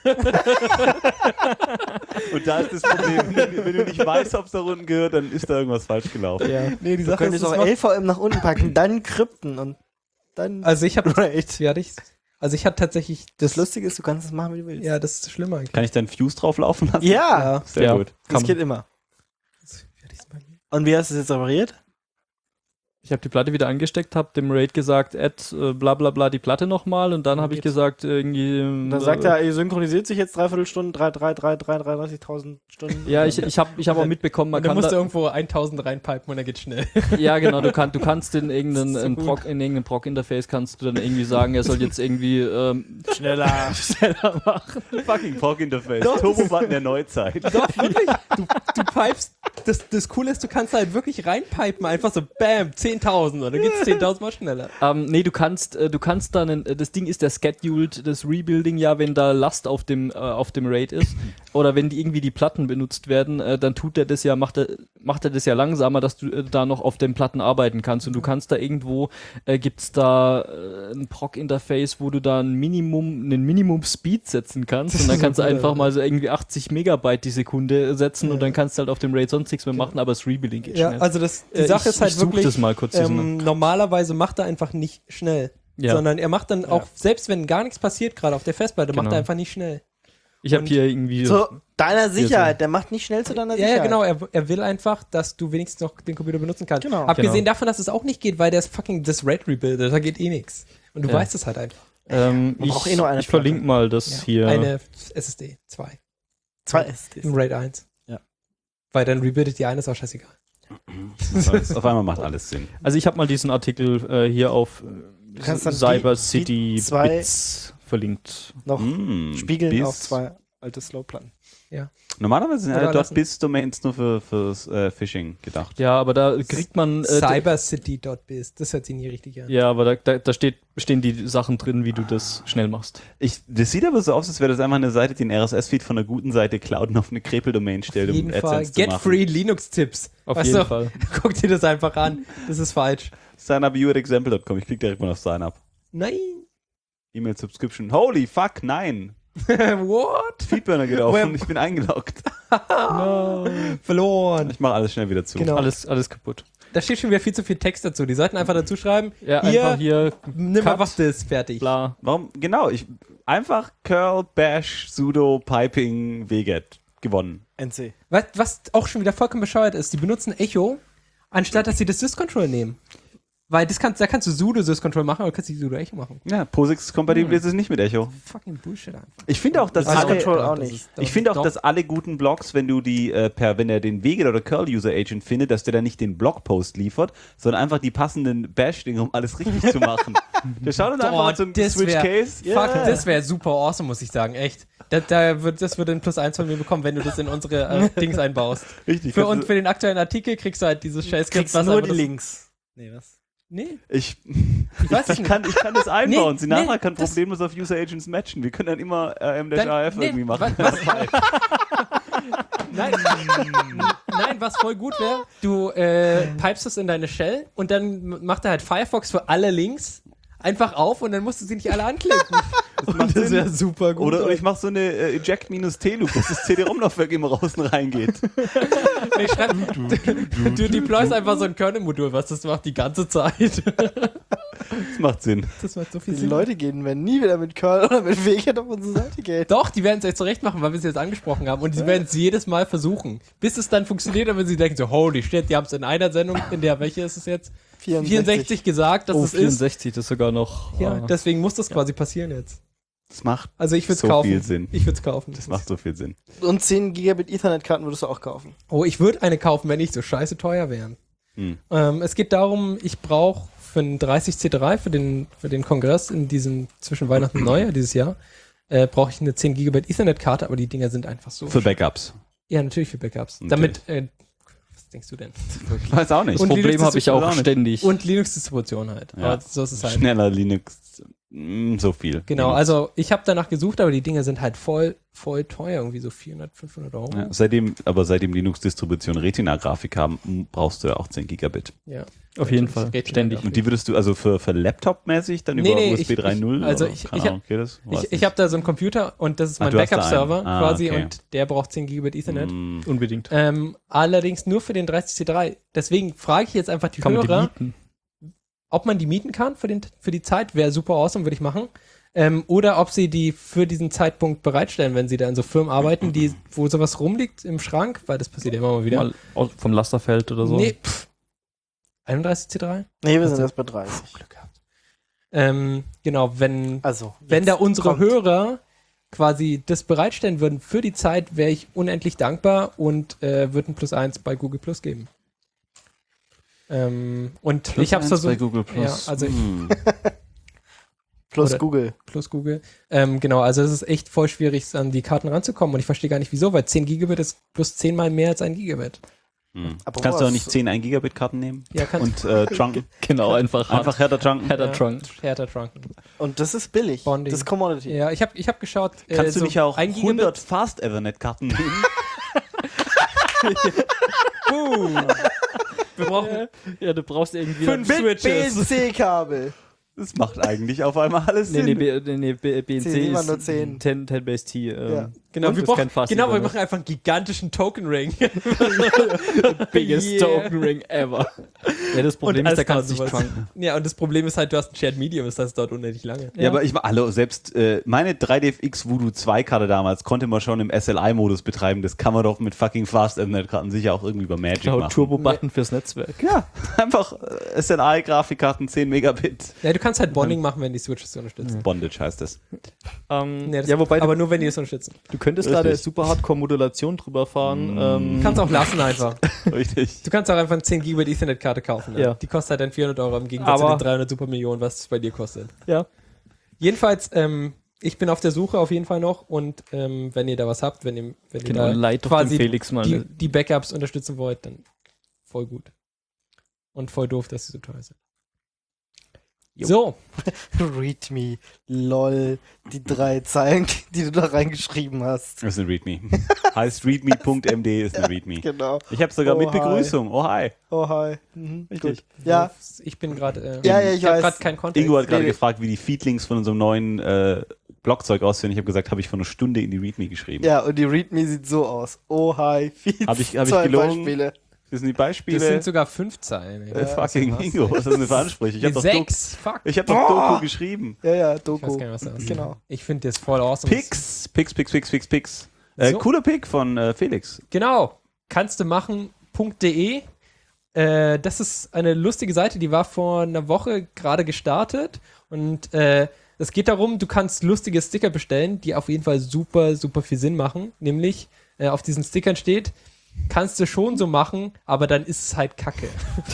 Und da ist das Problem, wenn du, wenn du nicht weißt, ob es da unten gehört, dann ist da irgendwas falsch gelaufen. Ja. Nee, die Du Sache ist, könntest es auch macht- L V M nach unten packen, dann Krypten und dann Also ich habe Raid. fertig. Also ich hatte tatsächlich Das Lustige ist, du kannst es machen, wie du willst. Ja, das ist schlimmer eigentlich. Kann ich dann Fuse drauf laufen lassen? Ja, Sehr Ja. gut. das Kann- geht immer. Fertig ist bei mir. Und wie hast du es jetzt repariert? Ich habe die Platte wieder angesteckt, habe dem Raid gesagt, add äh, bla bla bla die Platte nochmal und dann habe ich geht's. gesagt, irgendwie... Und dann äh, sagt er, ihr synchronisiert sich jetzt dreiviertel Stunden, drei, drei, drei, drei, dreiunddreißigtausend Stunden. Ja, ich, ich habe ich hab auch mitbekommen, man Und dann kann musst du da, irgendwo tausend reinpipen und dann geht's schnell. ja genau, du, kann, du kannst in irgendein Das ist so in gut. Proc, in irgendeinem Proc-Interface kannst du dann irgendwie sagen, er soll jetzt irgendwie ähm, Schneller. schneller machen. Fucking Proc-Interface. Turbo-Button der Neuzeit. Doch, wirklich. Du, du pipest. Das, das Coole ist, du kannst halt wirklich reinpipen, einfach so bam, zehntausend und dann geht's zehntausend Mal schneller. Ähm, nee, du kannst, äh, du kannst dann, äh, das Ding ist der scheduled, das Rebuilding ja, wenn da Last auf dem, äh, auf dem Raid ist oder wenn die irgendwie die Platten benutzt werden, äh, dann tut er das ja, macht er, macht er das ja langsamer, dass du äh, da noch auf den Platten arbeiten kannst und du kannst da irgendwo, äh, gibt's da äh, ein Proc-Interface, wo du da ein Minimum, einen Minimum-Speed setzen kannst und dann kannst du einfach mal so irgendwie achtzig Megabyte die Sekunde setzen und dann kannst du halt auf dem Raid sonst nichts mehr machen, aber das Rebuilding geht Ja, schnell. also das, die Äh, Sache ich, ist halt ich such wirklich, das mal kurz. diesen- ähm, normalerweise macht er einfach nicht schnell. Ja. Sondern er macht dann auch, selbst wenn gar nichts passiert, gerade auf der Festplatte, macht Genau. er einfach nicht schnell. ich habe und- hier irgendwie... Zu deiner so. Sicherheit. Der macht nicht schnell zu deiner Ja, Sicherheit. ja, genau. Er, er will einfach, dass du wenigstens noch den Computer benutzen kannst. Genau. Abgesehen Genau. davon, dass es auch nicht geht, weil der ist fucking das Raid rebuildet. Da geht eh nichts. Und du Ja. weißt es halt einfach. Ähm, Man ich braucht eh nur eine ich verlinke mal das Ja. hier. Eine S S D, zwei. Zwei S Ds. Im Raid eins. Ja. Weil dann rebuildet die eine, ist auch scheißegal. Auf einmal macht alles Sinn. Also ich habe mal diesen Artikel äh, hier auf äh, kannst dann Cyber die- City die zwei- Bits verlinkt. Noch Mm, spiegeln bis- auf zwei alte Slowplatten. Normalerweise sind Oder alle lassen. .biz-Domains nur für fürs äh, Phishing gedacht. Ja, aber da kriegt man äh, da- Cybercity.biz. Das hört sich nie richtig an. ja, aber da, da, da steht, stehen die Sachen drin, wie du das schnell machst. Ich, das sieht aber so aus, als wäre das einfach eine Seite, die den R S S-Feed von einer guten Seite klaut und auf eine Krepel-Domain stellt, Auf jeden um Fall. AdSense zu Get machen. free Linux-Tipps. Auf Weißt jeden du? Fall. Guck dir das einfach an. Das ist falsch. Sign up you at example dot com. Ich klicke direkt mal auf Sign up. Nein. E-Mail Subscription. Holy fuck, nein. What? Feedburner geht auf Woher- und ich bin eingeloggt. Verloren. Ich mache alles schnell wieder zu. Genau. Alles, alles kaputt. Da steht schon wieder viel zu viel Text dazu. Die sollten einfach dazu schreiben, Ja, Hier, einfach hier, nimm Cut. einfach das, fertig. bla. Warum? Genau, ich einfach curl, bash, sudo, piping, wget gewonnen. N C. Was, was auch schon wieder vollkommen bescheuert ist, die benutzen Echo, anstatt dass sie das Syscontrol nehmen. Weil das kannst, da kannst du sudo Syscontrol machen, aber du kannst nicht sudo Echo machen. Ja, POSIX-kompatibel Hm. ist es nicht mit Echo. Fucking Bullshit einfach. Ich finde auch, dass Das alle, Control auch Das nicht. ist- ich finde auch, doch. dass alle guten Blogs, wenn du die äh, per, wenn er den Wget oder curl User Agent findet, dass der dann nicht den Blogpost liefert, sondern einfach die passenden Bash-Dinge, um alles richtig zu machen. Der schaut dann Oh, einfach zum das Switch wär- Case. Fuck, das wäre super awesome, muss ich sagen, echt. Da, da wird, das würde ein Plus eins von mir bekommen, wenn du das in unsere äh, Dings einbaust. Richtig. Für, kannst und du- für den aktuellen Artikel kriegst du halt dieses scheiß Kriegst was nur einfach die das- Links. Nee, was? Nee, ich, ich weiß es ich, kann, ich kann das einbauen. Nee, Sinatra nee, kann das- problemlos auf User Agents matchen. Wir können dann immer R M Dann- A F nee, irgendwie machen. Was, was, nein, nein, was voll gut wäre, du äh, pipest es in deine Shell und dann macht er halt Firefox für alle Links einfach auf und dann musst du sie nicht alle anklicken. macht das Sinn. wäre super gut. Oder ich mache so eine äh, Eject-T-Loop, dass das C D-ROM-Laufwerk immer raus und reingeht. Nee, schreib, du, du deployst einfach so ein Kernel-Modul, was das macht die ganze Zeit. Das macht Sinn. Das macht so viel Die Sinn. Leute gehen werden nie wieder mit Curl oder mit Wget auf unsere Seite gehen. Doch, die werden es echt zurecht machen, weil wir es jetzt angesprochen haben. Und die werden es jedes Mal versuchen. Bis es dann funktioniert, und wenn sie denken so, holy shit, die haben es in einer Sendung, in der, welche ist es jetzt? vierundsechzig gesagt, dass Oh, es ist. vierundsechzig, das ist sogar noch. Ja, äh, deswegen muss das quasi passieren jetzt. Das macht Also ich würde es so kaufen. viel Sinn. Ich würde es kaufen. Das macht so viel Sinn. Und zehn Gigabit Ethernet-Karten würdest du auch kaufen. Oh, ich würde eine kaufen, wenn nicht so scheiße teuer wären. Hm. Ähm, es geht darum, ich brauche für den dreißig C drei, für den, für den Kongress in diesem zwischen Weihnachten und Neujahr dieses Jahr, äh, brauche ich eine zehn Gigabit Ethernet-Karte, aber die Dinger sind einfach so. Für Backups. Ja, natürlich für Backups. Natürlich. Damit, äh, was denkst du denn? Ich weiß auch nicht. Das Und Problem Linux habe ich ist auch auch nicht. ständig. Und Linux-Distribution halt. Ja. Aber so ist es halt. Schneller Linux. Mm, so viel. Genau, Linux. also ich habe danach gesucht, aber die Dinge sind halt voll, voll teuer, irgendwie so vierhundert, fünfhundert Euro. Ja, seitdem, aber seitdem Linux-Distribution Retina-Grafik haben, m, brauchst du ja auch zehn Gigabit. Ja. Auf jeden Das Fall, geht ständig. schon. Und die würdest du also für, für Laptop-mäßig dann Nee, über nee, U S B ich- drei Punkt null? ich- also oder? ich- Keine ich hab- Ahnung, okay, das weiß Ich, ich habe da so einen Computer und das ist Ah, mein du hast da Backup-Server einen. Ah, quasi okay. und der braucht zehn Gigabit Ethernet. Mm, Unbedingt. Ähm, allerdings nur für den dreißig C drei. Deswegen frage ich jetzt einfach die Kann man die Hörer, mieten? ob man die mieten kann für, den, für die Zeit. Wäre super awesome, würde ich machen. Ähm, oder ob sie die für diesen Zeitpunkt bereitstellen, wenn sie da in so Firmen arbeiten, die, wo sowas rumliegt im Schrank, weil das passiert ja immer mal wieder. Mal aus- vom Lasterfeld oder so. Nee, pff. einunddreißig C drei? Nee, wir sind erst bei dreißig. Glück gehabt. Ähm, genau, wenn, Also, wenn da jetzt unsere kommt- Hörer quasi das bereitstellen würden für die Zeit, wäre ich unendlich dankbar und äh, würde ein Plus eins bei Google Plus geben. Ähm, und Plus ich habe eins so bei Google Plus. Ja, also ich- Hm. Plus oder- Google. Plus Google. Ähm, genau, also es ist echt voll schwierig, an die Karten ranzukommen und ich verstehe gar nicht wieso, weil zehn Gigabit ist plus zehn mal mehr als ein Gigabit. Hm. Aber Kannst du was- auch nicht zehn ein Gigabit Karten nehmen? Ja, kann Und äh, trunken? Genau, einfach, Einfach härter trunken? Header ja, Trunk. Härter trunken. Und das ist billig. Bonding. Das ist Commodity. Ja, ich habe ich hab geschaut. äh, Kannst du so nicht auch ein Gigabit- hundert Fast Ethernet Karten nehmen? Wir brauchen Ja, du brauchst irgendwie Fünf dann- Mit B N C-Kabel. Das macht eigentlich auf einmal alles Nee, Sinn. nee, B, nee, nee, B, BNC zehn, immer ist nur zehn. zehn, zehn Base T. Ähm, Ja. Genau, und wir ist brauchen, kein Fast genau, wir Ethernet. machen einfach einen gigantischen Token Ring. Biggest Yeah. Token Ring ever. Ja, das Problem Und ist, da alles kannst du nicht sowas. trunken. Ja, und das Problem ist halt, du hast ein Shared Medium, das heißt, dauert unendlich lange. Ja, aber ich war, hallo, selbst äh, meine drei D F X Voodoo zwei Karte damals konnte man schon im S L I-Modus betreiben. Das kann man doch mit fucking Fast Ethernet Karten sicher auch irgendwie über Magic Genau, machen. Turbo-Button fürs Netzwerk. Ja, einfach äh, S L I-Grafikkarten zehn Megabit. Ja, du kannst halt Bonding machen, wenn die Switches das unterstützen. Bondage heißt das. Ähm, Nee, das, ja, wobei aber du, nur, wenn die das unterstützen. du könntest da eine Richtig. super Hardcore-Modulation drüber fahren. Mm. Ähm, Du kannst auch lassen einfach. Richtig. Du kannst auch einfach eine zehn Gigabit Ethernet-Karte kaufen. Ne? Ja. Die kostet halt dann vierhundert Euro im Gegensatz zu Aber- den dreihundert Supermillionen, was es bei dir kostet. ja. Jedenfalls, ähm, ich bin auf der Suche auf jeden Fall noch und ähm, wenn ihr da was habt, wenn ihr, wenn Genau, ihr da leid doch dem quasi Felix mal. die, eine- die Backups unterstützen wollt, dann voll gut. Und voll doof, dass sie so teuer sind. Jo. So, Read me, lol, die drei Zeilen, die du da reingeschrieben hast. Das ist ein Readme. heißt readme.md ist ein Readme. Genau. Ich habe sogar Oh, mit hi. Begrüßung. Oh, hi. Oh, hi. Mhm, Richtig. gut. Ja, ich bin gerade. Äh, Ja, ja, ich hab weiß. gerade keinen Kontext. Ingo hat gerade Nee, nee. gefragt, wie die Feedlinks von unserem neuen äh, Blogzeug aussehen. Ich habe gesagt, habe ich vor einer Stunde in die Readme geschrieben. ja, und die Readme sieht so aus. Oh, hi. Viel Hab ich- hab ich zwei gelogen? Beispiele. Das sind die Beispiele. Das sind sogar fünf Zeilen. äh, fucking was Ingo, was ist das denn für Ansprüche? Ich habe doch, Doku, Sechs. Fuck. ich hab doch Oh. Doku geschrieben. Ja, ja, Ich Doku. weiß gar nicht, was da ist. Genau. Ich finde das voll awesome. Pix, Pix, Pix, Pix, Pix, Pix. Äh, So. Cooler Pick von äh, Felix. Genau. Kannst du machen.de. Äh, das ist eine lustige Seite, die war vor einer Woche gerade gestartet. Und äh, es geht darum, du kannst lustige Sticker bestellen, die auf jeden Fall super, super viel Sinn machen. Nämlich, äh, auf diesen Stickern steht, kannst du schon so machen, aber dann ist es halt Kacke.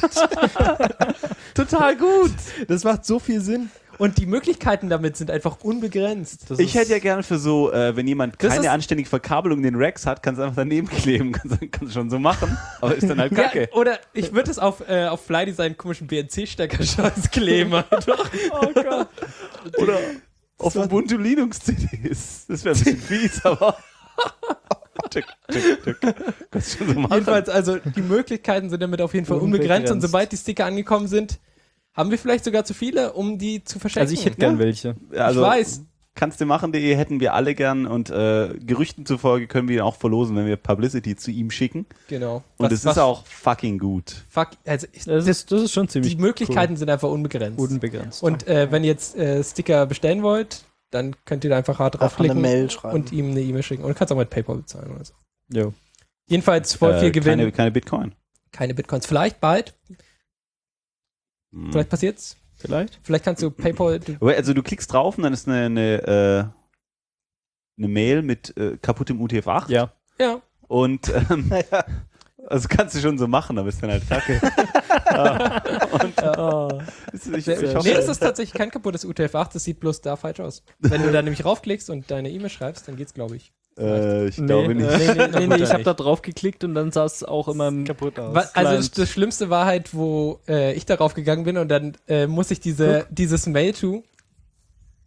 Total gut. Das macht so viel Sinn. Und die Möglichkeiten damit sind einfach unbegrenzt. Das Ich ist- hätte ja gerne für so, äh, wenn jemand Das keine ist- anständige Verkabelung in den Racks hat, kannst du einfach daneben kleben. Kannst kannst du schon so machen. Aber ist dann halt Kacke. Ja, oder ich würde es auf, äh, auf Fly Design komischen B N C-Stecker-Scheiß kleben. Einfach. Oh Gott. Oder auf Ubuntu Linux C Ds. Das wäre ein bisschen fies, aber. Tück, tück, tück. Kannst du schon so machen. Jedenfalls, also die Möglichkeiten sind damit auf jeden Fall unbegrenzt. Und Unbegrenzt. sobald die Sticker angekommen sind, haben wir vielleicht sogar zu viele, um die zu verschenken. Also ich hätte gern welche. Also, ich weiß. Kannst du machen.de hätten wir alle gern und äh, Gerüchten zufolge können wir ihn auch verlosen, wenn wir Publicity zu ihm schicken. Genau. Und Was- es was- ist auch fucking gut. Fuck, also ich, Das ist, das ist schon ziemlich die Möglichkeiten sind einfach unbegrenzt. cool. Unbegrenzt. Und äh, wenn ihr jetzt äh, Sticker bestellen wollt, dann könnt ihr da einfach hart Einfach eine draufklicken Mail schreiben. und ihm eine E-Mail schicken. Und du kannst auch mit PayPal bezahlen oder so. Jo. Jedenfalls voll viel Äh, Gewinn. keine, keine Bitcoin. Keine Bitcoins. Vielleicht bald. Hm. Vielleicht passiert's. Vielleicht? Vielleicht kannst du PayPal. Du, Aber also du klickst drauf und dann ist eine, eine, äh, eine Mail mit äh, kaputtem U T F acht. Ja. ja. Und ähm, Ja. also kannst du schon so machen, aber ist dann halt kacke. Ah, und, Ah. ich, ich, Sehr- ich hoffe, nee, das ist tatsächlich kein kaputtes U T F acht, das sieht bloß da falsch aus. Wenn du da nämlich raufklickst und deine E-Mail schreibst, dann geht's, glaube ich. äh, ich Nee, glaube nicht. nee, nee, nee, nee, Kaputt ich habe nicht. da drauf geklickt und dann sah es auch immer im Kaputt aus. Wa- also das, Client. das Schlimmste war halt, wo äh, ich darauf gegangen bin und dann äh, muss ich diese, dieses Mail to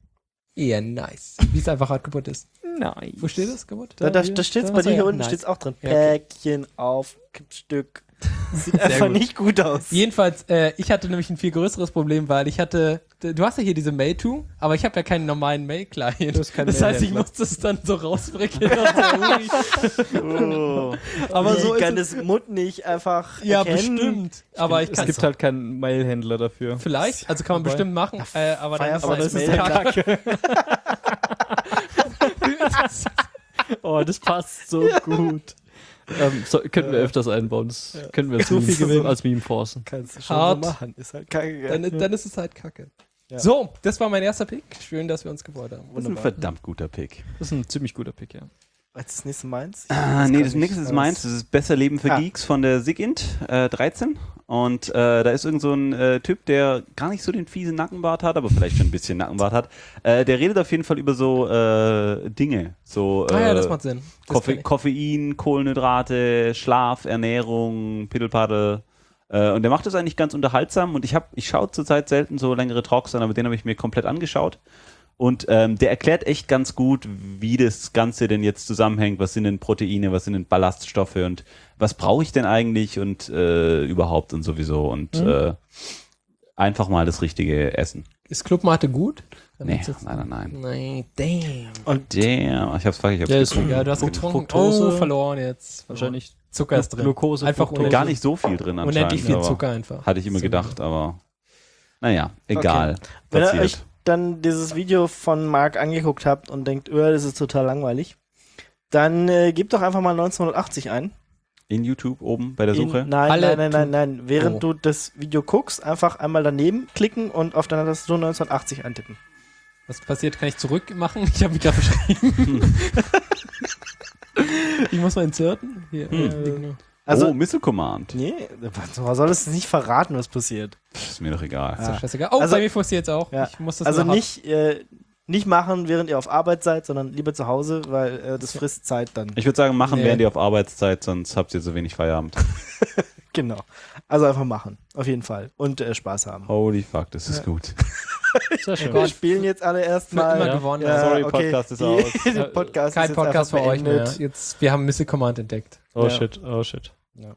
Ja, nice. Wie es einfach hart kaputt ist. Nein. Wo steht das kaputt? Da, da, da steht es bei Achso, dir hier ja, unten, nice. steht's auch drin. Ja, okay. Päckchen auf Stück. Sieht einfach gut. nicht gut aus. Jedenfalls, äh, ich hatte nämlich ein viel größeres Problem, weil ich hatte, du hast ja hier diese Mail-To, aber ich habe ja keinen normalen Mail-Client. hast keinen Das heißt, ich Mail-Händler. musste es dann so rausbrechen. Oh. Aber Wie so ist kann es- das Mund nicht einfach Ja, erkennen? bestimmt. Aber ich Es kann gibt halt keinen Mailhändler dafür. vielleicht, also kann man Wobei- bestimmt machen, äh, aber dann Firefox ist Mail- es kacke. Oh, das passt so gut. Ähm, so, könnten wir öfters einbauen. Das können wir als, So viel Meme, Gewinn. als Meme forcen. Kannst du schon Hart. so machen. Ist halt kacke. Dann, dann ist es halt kacke. Ja. So, das war mein erster Pick. Schön, dass wir uns gefreut haben. Das ist ein verdammt guter Pick. Das ist ein ziemlich guter Pick, ja. Was ist das nächste meins? Ah, nee, kann das ich nächste ist nicht. meins. Das ist Besser Leben für Ah. Geeks von der SIGINT äh, dreizehn. Und äh, da ist irgend so ein äh, Typ, der gar nicht so den fiesen Nackenbart hat, aber vielleicht schon ein bisschen Nackenbart hat. Äh, der redet auf jeden Fall über so äh, Dinge. So, Ah ja, äh, das macht Sinn. Das Koffe kenn ich. Koffein, Kohlenhydrate, Schlaf, Ernährung, Piddelpaddel. Äh, und der macht das eigentlich ganz unterhaltsam. Und ich habe, ich schaue zurzeit selten so längere Talks an, aber den habe ich mir komplett angeschaut. Und ähm, der erklärt echt ganz gut, wie das Ganze denn jetzt zusammenhängt. Was sind denn Proteine, was sind denn Ballaststoffe und was brauche ich denn eigentlich und äh, überhaupt und sowieso. Und Mhm. äh, einfach mal das richtige Essen. Ist Clubmate gut? Nee, nein, nein, nein. Nein, damn. Und Damn, ich hab's vergessen, ich hab's Der ist getrunken. Ja, du hast Fruct- getrunken. Fructose. Oh, verloren jetzt. Verloren. Wahrscheinlich Zucker ist drin. Glucose, Einfach Fructose. unendlich, Gar nicht so viel drin anscheinend. unendlich viel aber Zucker einfach. Hatte ich immer So. gedacht, aber naja, egal. wenn ihr Passiert. euch dann dieses Video von Marc angeguckt habt und denkt, öh, das ist total langweilig, dann äh, gebt doch einfach mal neunzehnhundertachtzig ein. In YouTube oben bei der In, Suche? nein, Alle nein, nein, nein, nein. Während Oh. du das Video guckst, einfach einmal daneben klicken und auf deiner Tastatur neunzehnhundertachtzig eintippen. Was passiert? Kann ich zurück machen? Ich habe mich gerade verschrieben. ich muss mal inserten. Hier, Hm. äh, liegt nur. Also, oh, Missile Command. nee, was soll es nicht verraten, was passiert? Ist mir doch egal. Ist Ah. doch scheißegal. Oh, Also- bei mir passiert jetzt auch. Ja. Ich muss das Also nur nicht, äh, nicht machen, während ihr auf Arbeit seid, sondern lieber zu Hause, weil äh, das frisst Zeit dann. Ich würde sagen, machen Nee. während ihr auf Arbeitszeit, sonst habt ihr so wenig Feierabend. Genau. Also einfach machen, auf jeden Fall. Und äh, Spaß haben. Holy fuck, das ist Ja. gut. Sehr schön. Wir spielen jetzt alle Für erstmal. immer ja. gewonnen. Ja, Sorry, okay. Podcast ist Die- aus. der Podcast Kein ist jetzt Podcast für einfach euch mehr. beendet. Jetzt, wir haben Missile Command entdeckt. Oh Ja. shit, oh shit.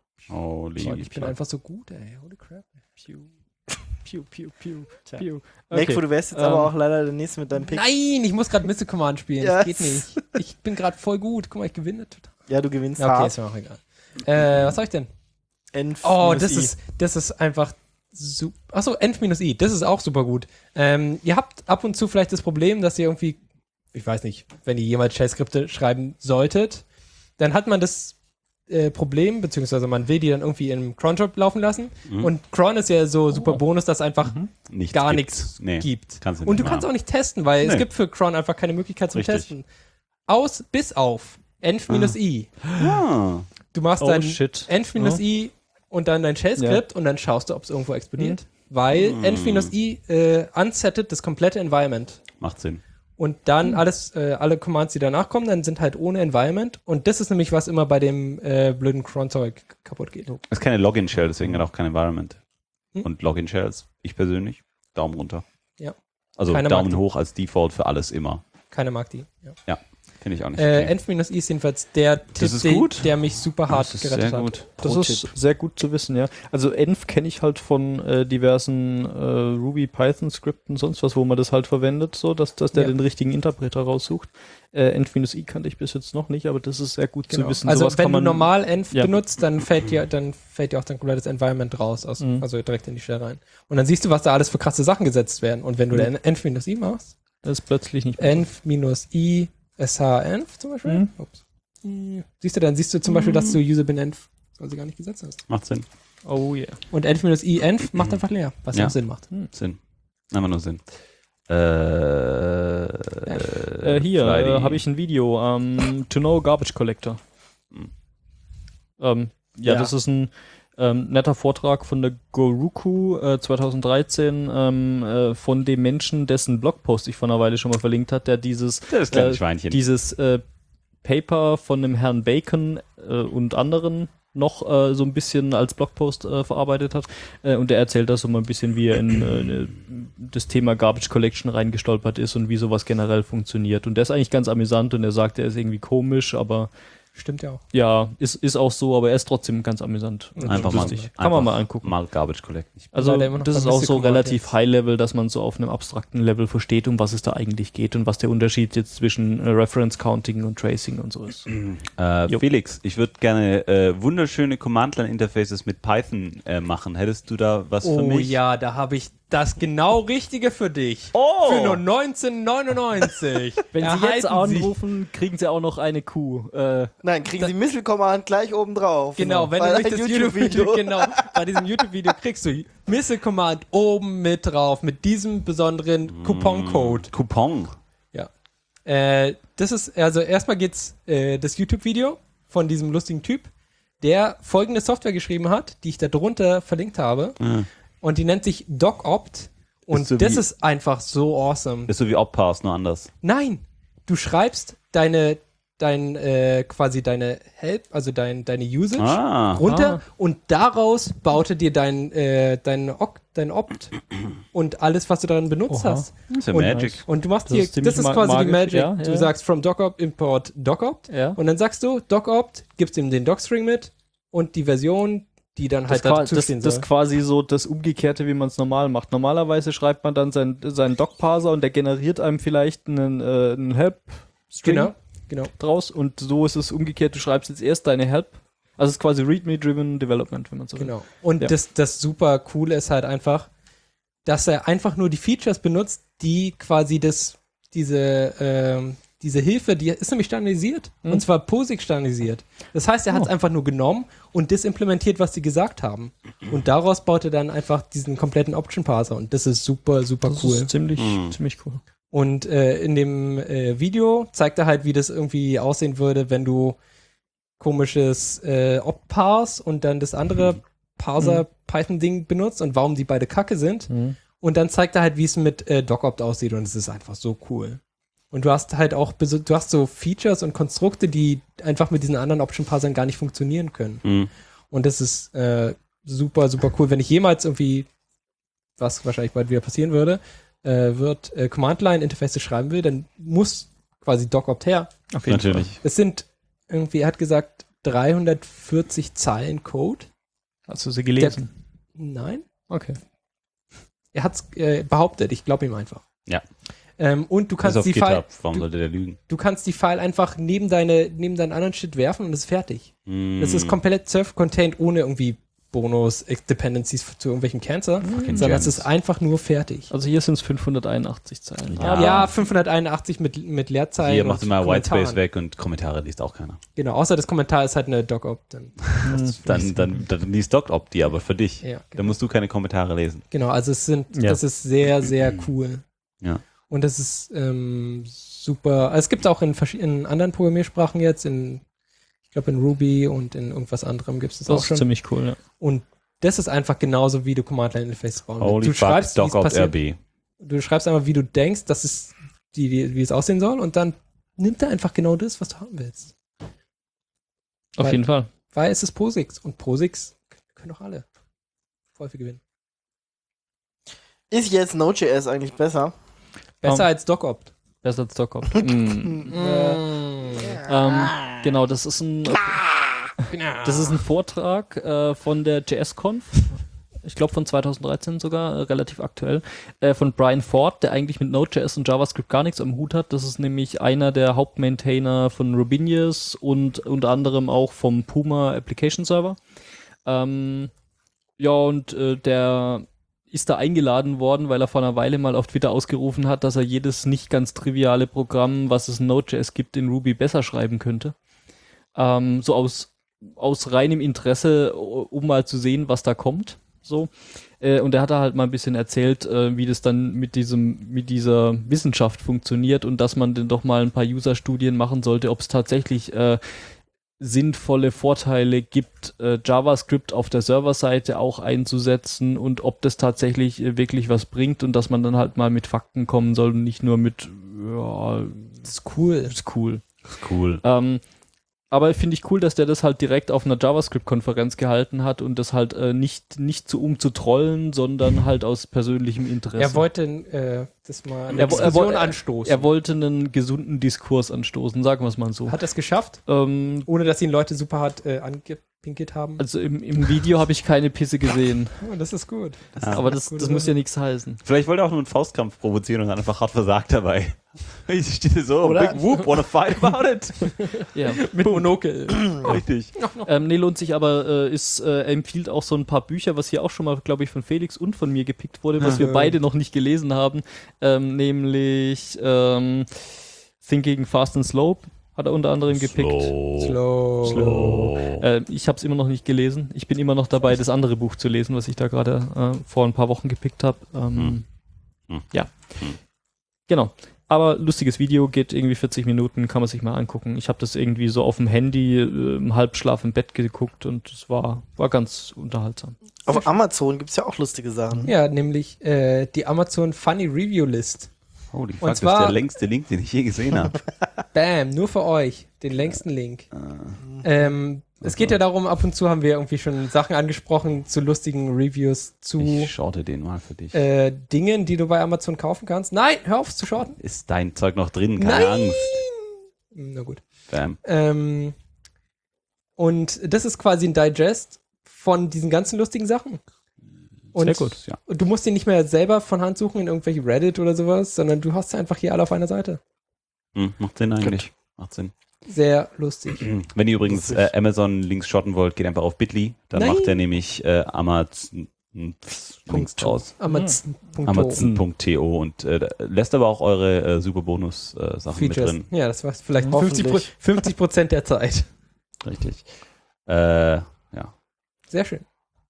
Holy Gott, ich bin fuck. einfach so gut, ey. Holy crap. Piu, piu, piu, piu, Tja. piu. Nekfo, du wärst jetzt Ähm, aber auch leider der Nächste mit deinem Pick. Nein, ich muss gerade Missile Command spielen. Yes. Das geht nicht. Ich bin gerade voll gut. Guck mal, ich gewinne total. Ja, du gewinnst Ja, okay, hart. ist mir auch egal. Äh, was soll ich denn? Enf Oh, minus das I. ist, das ist einfach super. Achso, Enf-I, das ist auch super gut. Ähm, ihr habt ab und zu vielleicht das Problem, dass ihr irgendwie, ich weiß nicht, wenn ihr jemals Shell-Skripte schreiben solltet, dann hat man das äh, Problem, beziehungsweise man will die dann irgendwie im Cron-Job laufen lassen. Mhm. Und Cron ist ja so super Bonus, dass es einfach Nichts gar gibt's. nichts Nee, gibt. kannst du Und nicht du kannst machen. auch nicht testen, weil Nee. es gibt für Cron einfach keine Möglichkeit zum Richtig. Testen. Aus, bis auf Enf-I. Ah. Du machst Oh dann shit. Enf-I und dann dein Shell-Skript und dann schaust du, ob es irgendwo explodiert. Weil Hm. Enf-I äh, unsettet das komplette Environment. Macht Sinn. Und dann alles, äh, alle Commands, die danach kommen, dann sind halt ohne Environment. Und das ist nämlich, was immer bei dem äh, blöden Cron-Zeug kaputt geht. Es ist keine Login-Shell, deswegen hat auch kein Environment. Hm? Und Login-Shells, ich persönlich, Daumen runter. Ja. Also Keiner Daumen mag die. hoch als Default für alles immer. Keiner mag die. Ja. Finde ich auch nicht. Äh, okay. Enf-I ist jedenfalls der Tipp, Das ist der- gut. der mich super hart Das ist gerettet sehr hat. gut. Das Pro-Tipp. ist sehr gut zu wissen, ja. Also Env kenne ich halt von äh, diversen äh, Ruby, Python-Skripten, sonst was, wo man das halt verwendet, so, dass, dass der Ja. den richtigen Interpreter raussucht. Äh, Env-I kannte ich bis jetzt noch nicht, aber das ist sehr gut Genau. zu wissen. Also Sowas wenn kann du man, normal Env Ja. benutzt, dann fällt dir, dann fällt dir auch dein komplettes Environment raus, aus, Mhm. also direkt in die Shell rein. Und dann siehst du, was da alles für krasse Sachen gesetzt werden. Und wenn du Mhm. dann Env-I machst, das ist plötzlich nicht mehr. Env-I shenv zum Beispiel, Mhm. ups. Hm. Siehst du, dann siehst du zum Beispiel, dass du usebin-env quasi gar nicht gesetzt hast. Macht Sinn. Oh yeah. Und env-i-env macht einfach leer, was Ja. auch Sinn macht. Sinn. Einfach nur Sinn. Äh, Äh, hier Flighty. äh, habe ich ein Video, ähm, To Know Garbage Collector. Hm. Ähm, ja, Ja. das ist ein ähm, netter Vortrag von der Goruku äh, zweitausenddreizehn ähm, äh, von dem Menschen, dessen Blogpost ich vor einer Weile schon mal verlinkt hat, der dieses Das kleine äh, Schweinchen. dieses äh, Paper von dem Herrn Bacon äh, und anderen noch äh, so ein bisschen als Blogpost äh, verarbeitet hat. Äh, und er erzählt da so mal ein bisschen, wie er in äh, das Thema Garbage Collection reingestolpert ist und wie sowas generell funktioniert. Und der ist eigentlich ganz amüsant und er sagt, er ist irgendwie komisch, aber Stimmt ja auch. ja, ist, ist auch so, aber er ist trotzdem ganz amüsant. und Einfach mal, lustig. Kann einfach man mal angucken. Mal Garbage Collect. Also Leider immer noch das bei ist auch Mystic so Command relativ jetzt. High-Level, dass man so auf einem abstrakten Level versteht, um was es da eigentlich geht und was der Unterschied jetzt zwischen äh, Reference-Counting und Tracing und so ist. Äh, Jo. Felix, ich würde gerne äh, wunderschöne Command-Line-Interfaces mit Python äh, machen. Hättest du da was für Oh mich? ja, da habe ich das genau Richtige für dich. Oh! Für nur neunzehnhundertneunundneunzig. Wenn Sie Erhalten jetzt anrufen, kriegen Sie auch noch eine Kuh. Äh, Nein, kriegen Sie Missile Command gleich oben drauf. Genau, wenn Bei du durch einem das YouTube-Video, genau, bei diesem YouTube-Video kriegst du Missile Command oben mit drauf, mit diesem besonderen Coupon-Code. Coupon. Ja. Äh, das ist, also erstmal geht's, äh, das YouTube-Video von diesem lustigen Typ, der folgende Software geschrieben hat, die ich da drunter verlinkt habe. Mhm. Und die nennt sich DocOpt. Und Ist so das wie- ist einfach so awesome. Ist so wie Optpass, nur anders. Nein, du schreibst deine, dein, äh, quasi deine Help, also dein, deine Usage Ah. runter Ah. und daraus baute dir dein, äh, dein, Oct, dein Opt und alles, was du darin benutzt Oha. hast. Das ist ja Und- Magic. Und du machst Das hier, ist ziemlich das ist ma- quasi die magisch, Magic. ja, Du ja. sagst from DocOpt import DocOpt ja. und dann sagst du DocOpt, gibst ihm den Docstring mit und die Version, die dann Das, halt qua- dazu das, stehen das soll. quasi so das Umgekehrte, wie man es normal macht. Normalerweise schreibt man dann seinen, seinen Doc-Parser und der generiert einem vielleicht einen, äh, einen Help-String Genau, genau. draus und so ist es umgekehrt. Du schreibst jetzt erst deine Help. Also es ist quasi README-driven Development, wenn man so will. Genau. Und Ja. das, das super coole ist halt einfach, dass er einfach nur die Features benutzt, die quasi das, diese, ähm, diese Hilfe, die ist nämlich standardisiert. Hm. Und zwar POSIX standardisiert. Das heißt, er hat es Oh. einfach nur genommen und das implementiert, was sie gesagt haben. Und daraus baut er dann einfach diesen kompletten Option-Parser. Und das ist super, super Das cool. ist ziemlich, Mhm. ziemlich cool. Und äh, in dem äh, Video zeigt er halt, wie das irgendwie aussehen würde, wenn du komisches äh, Opt-Parse und dann das andere Parser-Python-Ding benutzt und warum die beide kacke sind. Mhm. Und dann zeigt er halt, wie es mit äh, DocOpt aussieht und es ist einfach so cool. Und du hast halt auch, beso- du hast so Features und Konstrukte, die einfach mit diesen anderen Option-Parsern gar nicht funktionieren können. Mhm. Und das ist äh, super, super cool. Wenn ich jemals irgendwie, was wahrscheinlich bald wieder passieren würde, äh, wird äh, Command-Line-Interfaces schreiben will, dann muss quasi DocOpt her. Auf jeden Natürlich. Es sind irgendwie, er hat gesagt, dreihundertvierzig Zeilen Code. Fall. Hast du sie gelesen? Nein. Okay. Er hat es äh, behauptet, ich glaube ihm einfach. Ja. Ähm, und du Das ist kannst auf die File, GitHub. Warum sollte der lügen? du kannst die File einfach neben deine, neben deinen anderen Shit werfen und es ist fertig. Mhm. Das ist komplett self-contained, ohne irgendwie Bonus-Dependencies zu irgendwelchen Cancer, Fucking sondern es Gems. ist einfach nur fertig. Also hier sind es fünfhunderteinundachtzig Zeilen. Ja. Ja, fünfhunderteinundachtzig mit, mit Leerzeilen. Hier und macht immer Kommentaren. Whitespace weg und Kommentare liest auch keiner. Genau, außer das Kommentar ist halt eine DocOpt. Dann, Dann, dann, dann liest DocOpt die, aber für dich. ja, Da genau. musst du keine Kommentare lesen. genau, also es sind, Ja. das ist sehr, sehr cool. Ja. Und das ist ähm, super. Also es gibt es auch in verschiedenen anderen Programmiersprachen jetzt, in, ich glaube in Ruby und in irgendwas anderem gibt es das, Das auch ist schon. ziemlich cool, ja. Und das ist einfach genauso, wie du Command-Line-Interfaces bauen willst. Holy Du fuck, schreibst, wie es DocOpt passiert. R B. Du schreibst einfach, wie du denkst, das ist die, die, wie es aussehen soll, und dann nimmt er einfach genau das, was du haben willst. Auf Weil- jeden Fall. Weil es ist POSIX und POSIX können doch alle voll viel gewinnen. Ist jetzt Node.js eigentlich besser? Besser Um, als DocOpt. Besser als DocOpt. mm. ähm, genau, das ist ein das ist ein Vortrag äh, von der J S-Conf. Ich glaube von zweitausenddreizehn sogar, äh, relativ aktuell, äh, von Brian Ford, der eigentlich mit Node.js und JavaScript gar nichts am Hut hat. Das ist nämlich einer der Hauptmaintainer von Rubinius und unter anderem auch vom Puma Application Server. Ähm, ja, und äh, der ist da eingeladen worden, weil er vor einer Weile mal auf Twitter ausgerufen hat, dass er jedes nicht ganz triviale Programm, was es in Node.js gibt, in Ruby besser schreiben könnte. Ähm, so aus, aus reinem Interesse, um mal zu sehen, was da kommt. So. Äh, und er hat da halt mal ein bisschen erzählt, äh, wie das dann mit diesem, mit dieser Wissenschaft funktioniert und dass man dann doch mal ein paar User-Studien machen sollte, ob es tatsächlich äh, sinnvolle Vorteile gibt, äh, JavaScript auf der Serverseite auch einzusetzen und ob das tatsächlich äh, wirklich was bringt und dass man dann halt mal mit Fakten kommen soll und nicht nur mit, ja, Das ist cool. ist cool. Cool. Ähm, Aber finde ich cool, dass der das halt direkt auf einer JavaScript-Konferenz gehalten hat und das halt äh, nicht, nicht so um zu trollen, sondern halt aus persönlichem Interesse. Er wollte äh, das mal eine Er wo- er Diskussion wo- er- anstoßen. Er wollte einen gesunden Diskurs anstoßen, sagen wir es mal so. Hat das geschafft, Ähm, ohne dass ihn Leute super hart äh, angepinkelt haben? also im, im Video habe ich keine Pisse gesehen, Oh, das ist gut. Das ist aber eine das, gute das muss Sache. ja nichts heißen. Vielleicht wollte er auch nur einen Faustkampf provozieren und hat einfach hart versagt dabei. Ich stehe so, Oder? big whoop, wanna fight about it? Ja. Mit Monokel. Richtig. Ähm, nee, lohnt sich aber, äh, ist, äh, er empfiehlt auch so ein paar Bücher, was hier auch schon mal, glaube ich, von Felix und von mir gepickt wurde, was wir Ja. beide noch nicht gelesen haben, ähm, nämlich ähm, Thinking Fast and Slow hat er unter anderem gepickt. Slow. Slow. Slow. Äh, ich habe es immer noch nicht gelesen. Ich bin immer noch dabei, das andere Buch zu lesen, was ich da gerade äh, vor ein paar Wochen gepickt habe. Ähm, Hm. Hm. Ja. Hm. Genau. Aber lustiges Video, geht irgendwie vierzig Minuten, kann man sich mal angucken. Ich habe das irgendwie so auf dem Handy äh, im Halbschlaf im Bett geguckt und es war, war ganz unterhaltsam. Auf Amazon gibt es ja auch lustige Sachen. Ja, nämlich äh, die Amazon Funny Review List. Holy Und fuck, das zwar- ist der längste Link, den ich je gesehen habe. Bam, nur für euch. Den längsten Link. Ähm, es geht ja darum, ab und zu haben wir irgendwie schon Sachen angesprochen zu lustigen Reviews zu Ich shorte den mal für dich. äh, Dingen, die du bei Amazon kaufen kannst. Nein, hör auf zu shorten. Ist dein Zeug noch drin? Keine Nein! Angst. Na gut. Bam. Ähm, und das ist quasi ein Digest von diesen ganzen lustigen Sachen. Und Sehr gut. Ja. Und du musst die nicht mehr selber von Hand suchen in irgendwelche Reddit oder sowas, sondern du hast sie einfach hier alle auf einer Seite. Hm, macht Sinn eigentlich. Macht Sinn. Sehr lustig. Wenn ihr übrigens äh, Amazon-Links shotten wollt, geht einfach auf Bitly. Dann Nein. macht er nämlich äh, Amazon Links draus. Amazon punkt o. Amazon punkt to und äh, da lässt aber auch eure äh, super Bonus-Sachen mit Features. drin. Ja, das war vielleicht Hoffentlich. fünfzig Prozent fünfzig Prozent der Zeit. Richtig. Äh, ja. Sehr schön.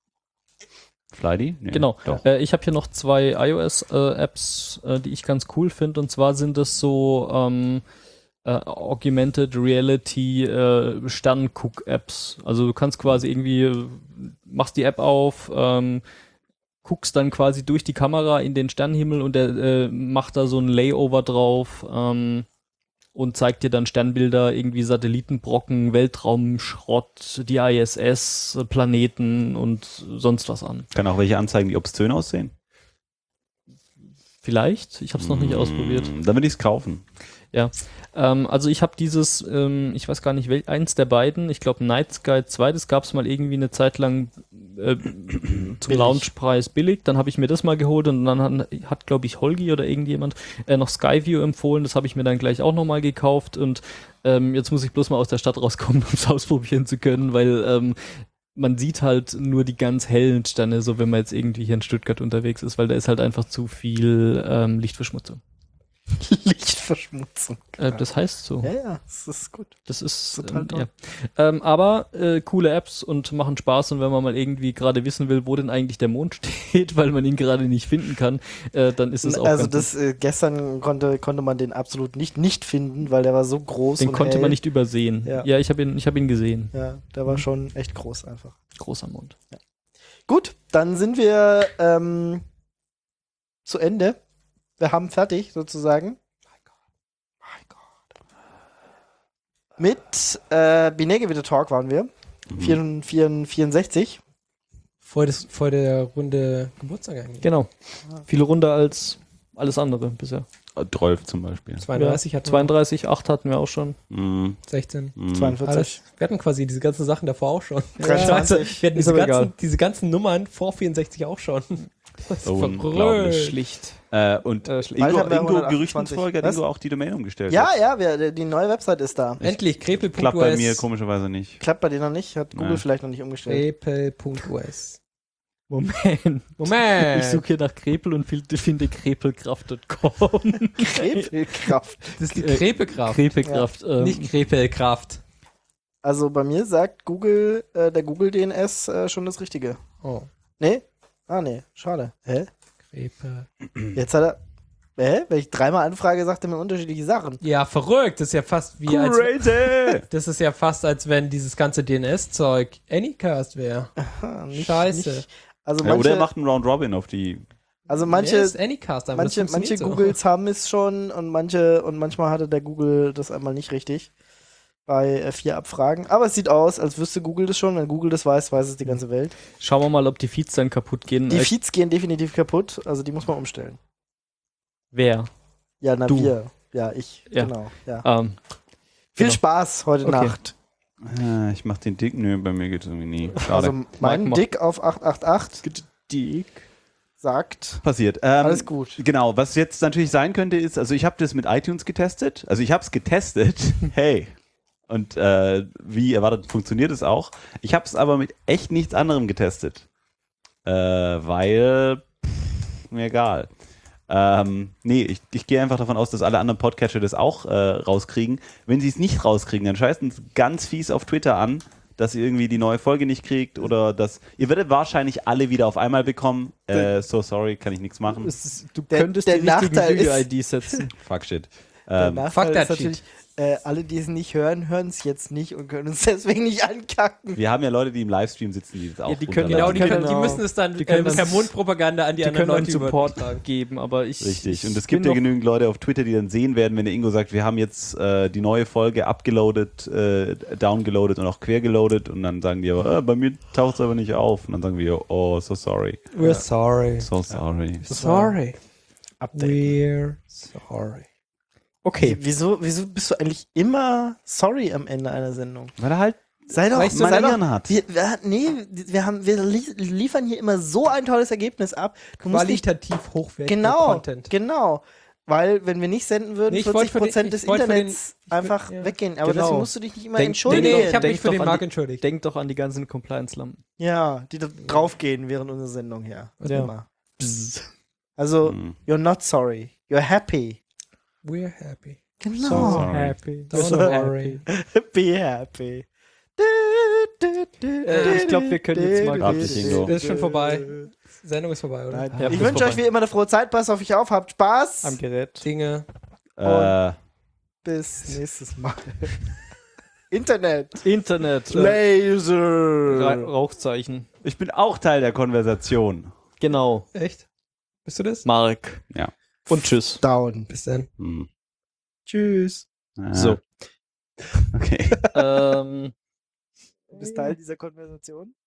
Flydy? Nee, Genau. Doch. Äh, ich habe hier noch zwei iOS-Apps, äh, die ich ganz cool finde. Und zwar sind das so ähm, äh, Augmented Reality äh, Sternguck-Apps. Also du kannst quasi irgendwie, äh, machst die App auf, ähm, guckst dann quasi durch die Kamera in den Sternenhimmel und der äh, macht da so ein Layover drauf ähm, und zeigt dir dann Sternbilder, irgendwie Satellitenbrocken, Weltraumschrott, die I S S, Planeten und sonst was an. Kann auch welche anzeigen, die obszön aussehen. Vielleicht, ich habe es noch nicht ausprobiert. Dann würde ich es kaufen. Ähm, also ich habe dieses, ähm, ich weiß gar nicht, wel, eins der beiden, ich glaube Night Sky zwei, das gab es mal irgendwie eine Zeit lang äh, zum Billig. Launchpreis billig, dann habe ich mir das mal geholt und dann hat, hat glaube ich, Holgi oder irgendjemand äh, noch Skyview empfohlen, das habe ich mir dann gleich auch nochmal gekauft und ähm, jetzt muss ich bloß mal aus der Stadt rauskommen, um es ausprobieren zu können, weil ähm, man sieht halt nur die ganz hellen Sterne, so wenn man jetzt irgendwie hier in Stuttgart unterwegs ist, weil da ist halt einfach zu viel ähm, Lichtverschmutzung. Lichtverschmutzung. Äh, das heißt so. Ja, ja, das ist gut. Das ist Total ähm, toll. ja. ähm, aber äh, coole Apps und machen Spaß und wenn man mal irgendwie gerade wissen will, wo denn eigentlich der Mond steht, weil man ihn gerade nicht finden kann, äh, dann ist es auch Also ganz das äh, gestern konnte, konnte man den absolut nicht nicht finden, weil der war so groß den und konnte hell. man nicht übersehen. Ja. Ja, ich habe ihn, ich habe ihn gesehen. Ja, der war schon echt groß einfach. Großer Mond. Gut, dann sind wir ähm, zu Ende. Wir haben fertig sozusagen. Mit äh, Binärgewitter Talk waren wir. Mhm. vier, vier, vierundsechzig. Vor, des, vor der Runde Geburtstag eigentlich. Genau. Viel runder als alles andere bisher. Drolf zum Beispiel. zweiunddreißig ja, hatten wir, zweiunddreißig, acht hatten wir auch schon. Mhm. sechzehn. Mhm. zweiundvierzig. Alles. Wir hatten quasi diese ganzen Sachen davor auch schon. dreiundzwanzig. Wir hatten Ist diese aber ganzen, egal. diese ganzen Nummern vor vierundsechzig auch schon. Das ist Unglaublich. verrückt. Schlicht. Äh, und Äh, Bald Ingo, haben wir Ingo hundertachtundzwanzig. Gerüchtensfolge hat Was? Ingo auch die Domain umgestellt. Ja, jetzt. ja, wir, die neue Website ist da. Endlich, krepel punkt Klappt bei us. mir komischerweise nicht. Klappt bei dir noch nicht? Hat Google Nee. vielleicht noch nicht umgestellt. krepel punkt us. Moment. Moment. Ich suche hier nach Krepel und finde finde krepelkraft Punkt com. Krepelkraft. Das ist die Äh, Krepelkraft. Krepelkraft. ähm, Nicht Krepelkraft. Also bei mir sagt Google, äh, der Google D N S äh, schon das Richtige. Oh. Nee? Ah, nee. Schade. Hä? Krepel. Jetzt hat er. Hä? Wenn ich dreimal anfrage, sagt er mir unterschiedliche Sachen. Ja, verrückt. Das ist ja fast wie als. Crazy! Das ist ja fast, als wenn dieses ganze D N S-Zeug Anycast wäre. Ah, nicht- Scheiße. Nicht, also Ja, manche, oder er macht einen Round Robin auf die. also Ja, manche, ist Anycast, aber manche, das manche funktioniert so. Googles haben es schon und manche und manchmal hatte der Google das einmal nicht richtig. bei äh, vier Abfragen. Aber es sieht aus, als wüsste Google das schon. Wenn Google das weiß, weiß es die ganze Welt. Schauen wir mal, ob die Feeds dann kaputt gehen. Die Äh, Feeds gehen definitiv kaputt. Also die muss man umstellen. Wer? Ja, na Du. wir. Ja, ich. Ja. Genau. Ja. Ähm, Viel genau. Spaß heute Okay. Nacht. Äh, ich mach den dick. Nö, bei mir geht's irgendwie nie. Schade. Also mein Mach- Dick auf acht acht acht Dick. sagt, Passiert. Ähm, alles gut. Genau, was jetzt natürlich sein könnte, ist, also ich habe das mit iTunes getestet. Also ich habe es getestet. Hey. Und äh, wie erwartet funktioniert es auch. Ich habe es aber mit echt nichts anderem getestet. Äh, weil pff, mir egal. Ähm, nee, ich, ich gehe einfach davon aus, dass alle anderen Podcatcher das auch äh, rauskriegen. Wenn sie es nicht rauskriegen, dann scheißen sie ganz fies auf Twitter an, dass ihr irgendwie die neue Folge nicht kriegt oder dass ihr werdet wahrscheinlich alle wieder auf einmal bekommen. Äh, so sorry, kann ich nichts machen. Es ist, du Der- könntest der die richtige Nachteil ist- Google-I D setzen. Fuck shit. Der Ähm, Nachteil fuck ist that natürlich, äh, alle, die es nicht hören, hören es jetzt nicht und können uns deswegen nicht ankacken. wir haben ja Leute, die im Livestream sitzen, die das auch die können- Genau, runterladen. die, können, die Genau. müssen es dann Die können ähm, per das- Mundpropaganda an die, Die anderen können einen Leute Support übertragen. geben, aber ich. Richtig. ich Und es gibt bin ja noch- genügend Leute auf Twitter, die dann sehen werden, wenn der Ingo sagt, wir haben jetzt äh, die neue Folge abgeloadet, äh, downgeloadet und auch quergeloadet und dann sagen die aber, äh, bei mir taucht es aber nicht auf. Und dann sagen wir, oh, so sorry. We're sorry. So sorry. Sorry. Update. We're sorry. Okay. Wieso, wieso bist du eigentlich immer sorry am Ende einer Sendung? Weil er halt Sei doch, Weißt du, sei doch Manieren hat. wir, wir, nee, wir, haben, wir li liefern hier immer so ein tolles Ergebnis ab. Du musst nicht, Qualitativ hochwertiger genau, Content. genau. Weil, wenn wir nicht senden würden, Nee, ich wollte vierzig für den- Prozent ich des wollte für den- Internets ich will- einfach ja. weggehen. Aber Genau. deswegen musst du dich nicht immer Denk- Nee, entschuldigen. nee, Denk ich habe mich denk für doch den an Marc die- entschuldigt. Denk doch an die ganzen Compliance-Lampen. Ja, die da draufgehen während unserer Sendung hier. Was Ja. immer. Also, Hm. you're not sorry. You're happy. We're happy. Genau. So sorry. happy. Don't So worry. Be happy. Äh, ich glaub, wir können jetzt mal- Grab dich, Ingo. Das ist schon vorbei. Sendung ist vorbei, oder? Nein. Ja, ich ist wünsche euch vorbei. wie immer eine frohe Zeit. Passt auf euch auf. Habt Spaß. Am Gerät. Dinge. Äh, Bis nächstes Mal. Internet. Internet. Äh, Laser. Ra Rauchzeichen. ich bin auch Teil der Konversation. Genau. Echt? Bist du das? Mark. Ja. Und tschüss. Down. Bis dann. Hm. Tschüss. Äh, So. Okay. ähm. Du bist Teil dieser Konversation?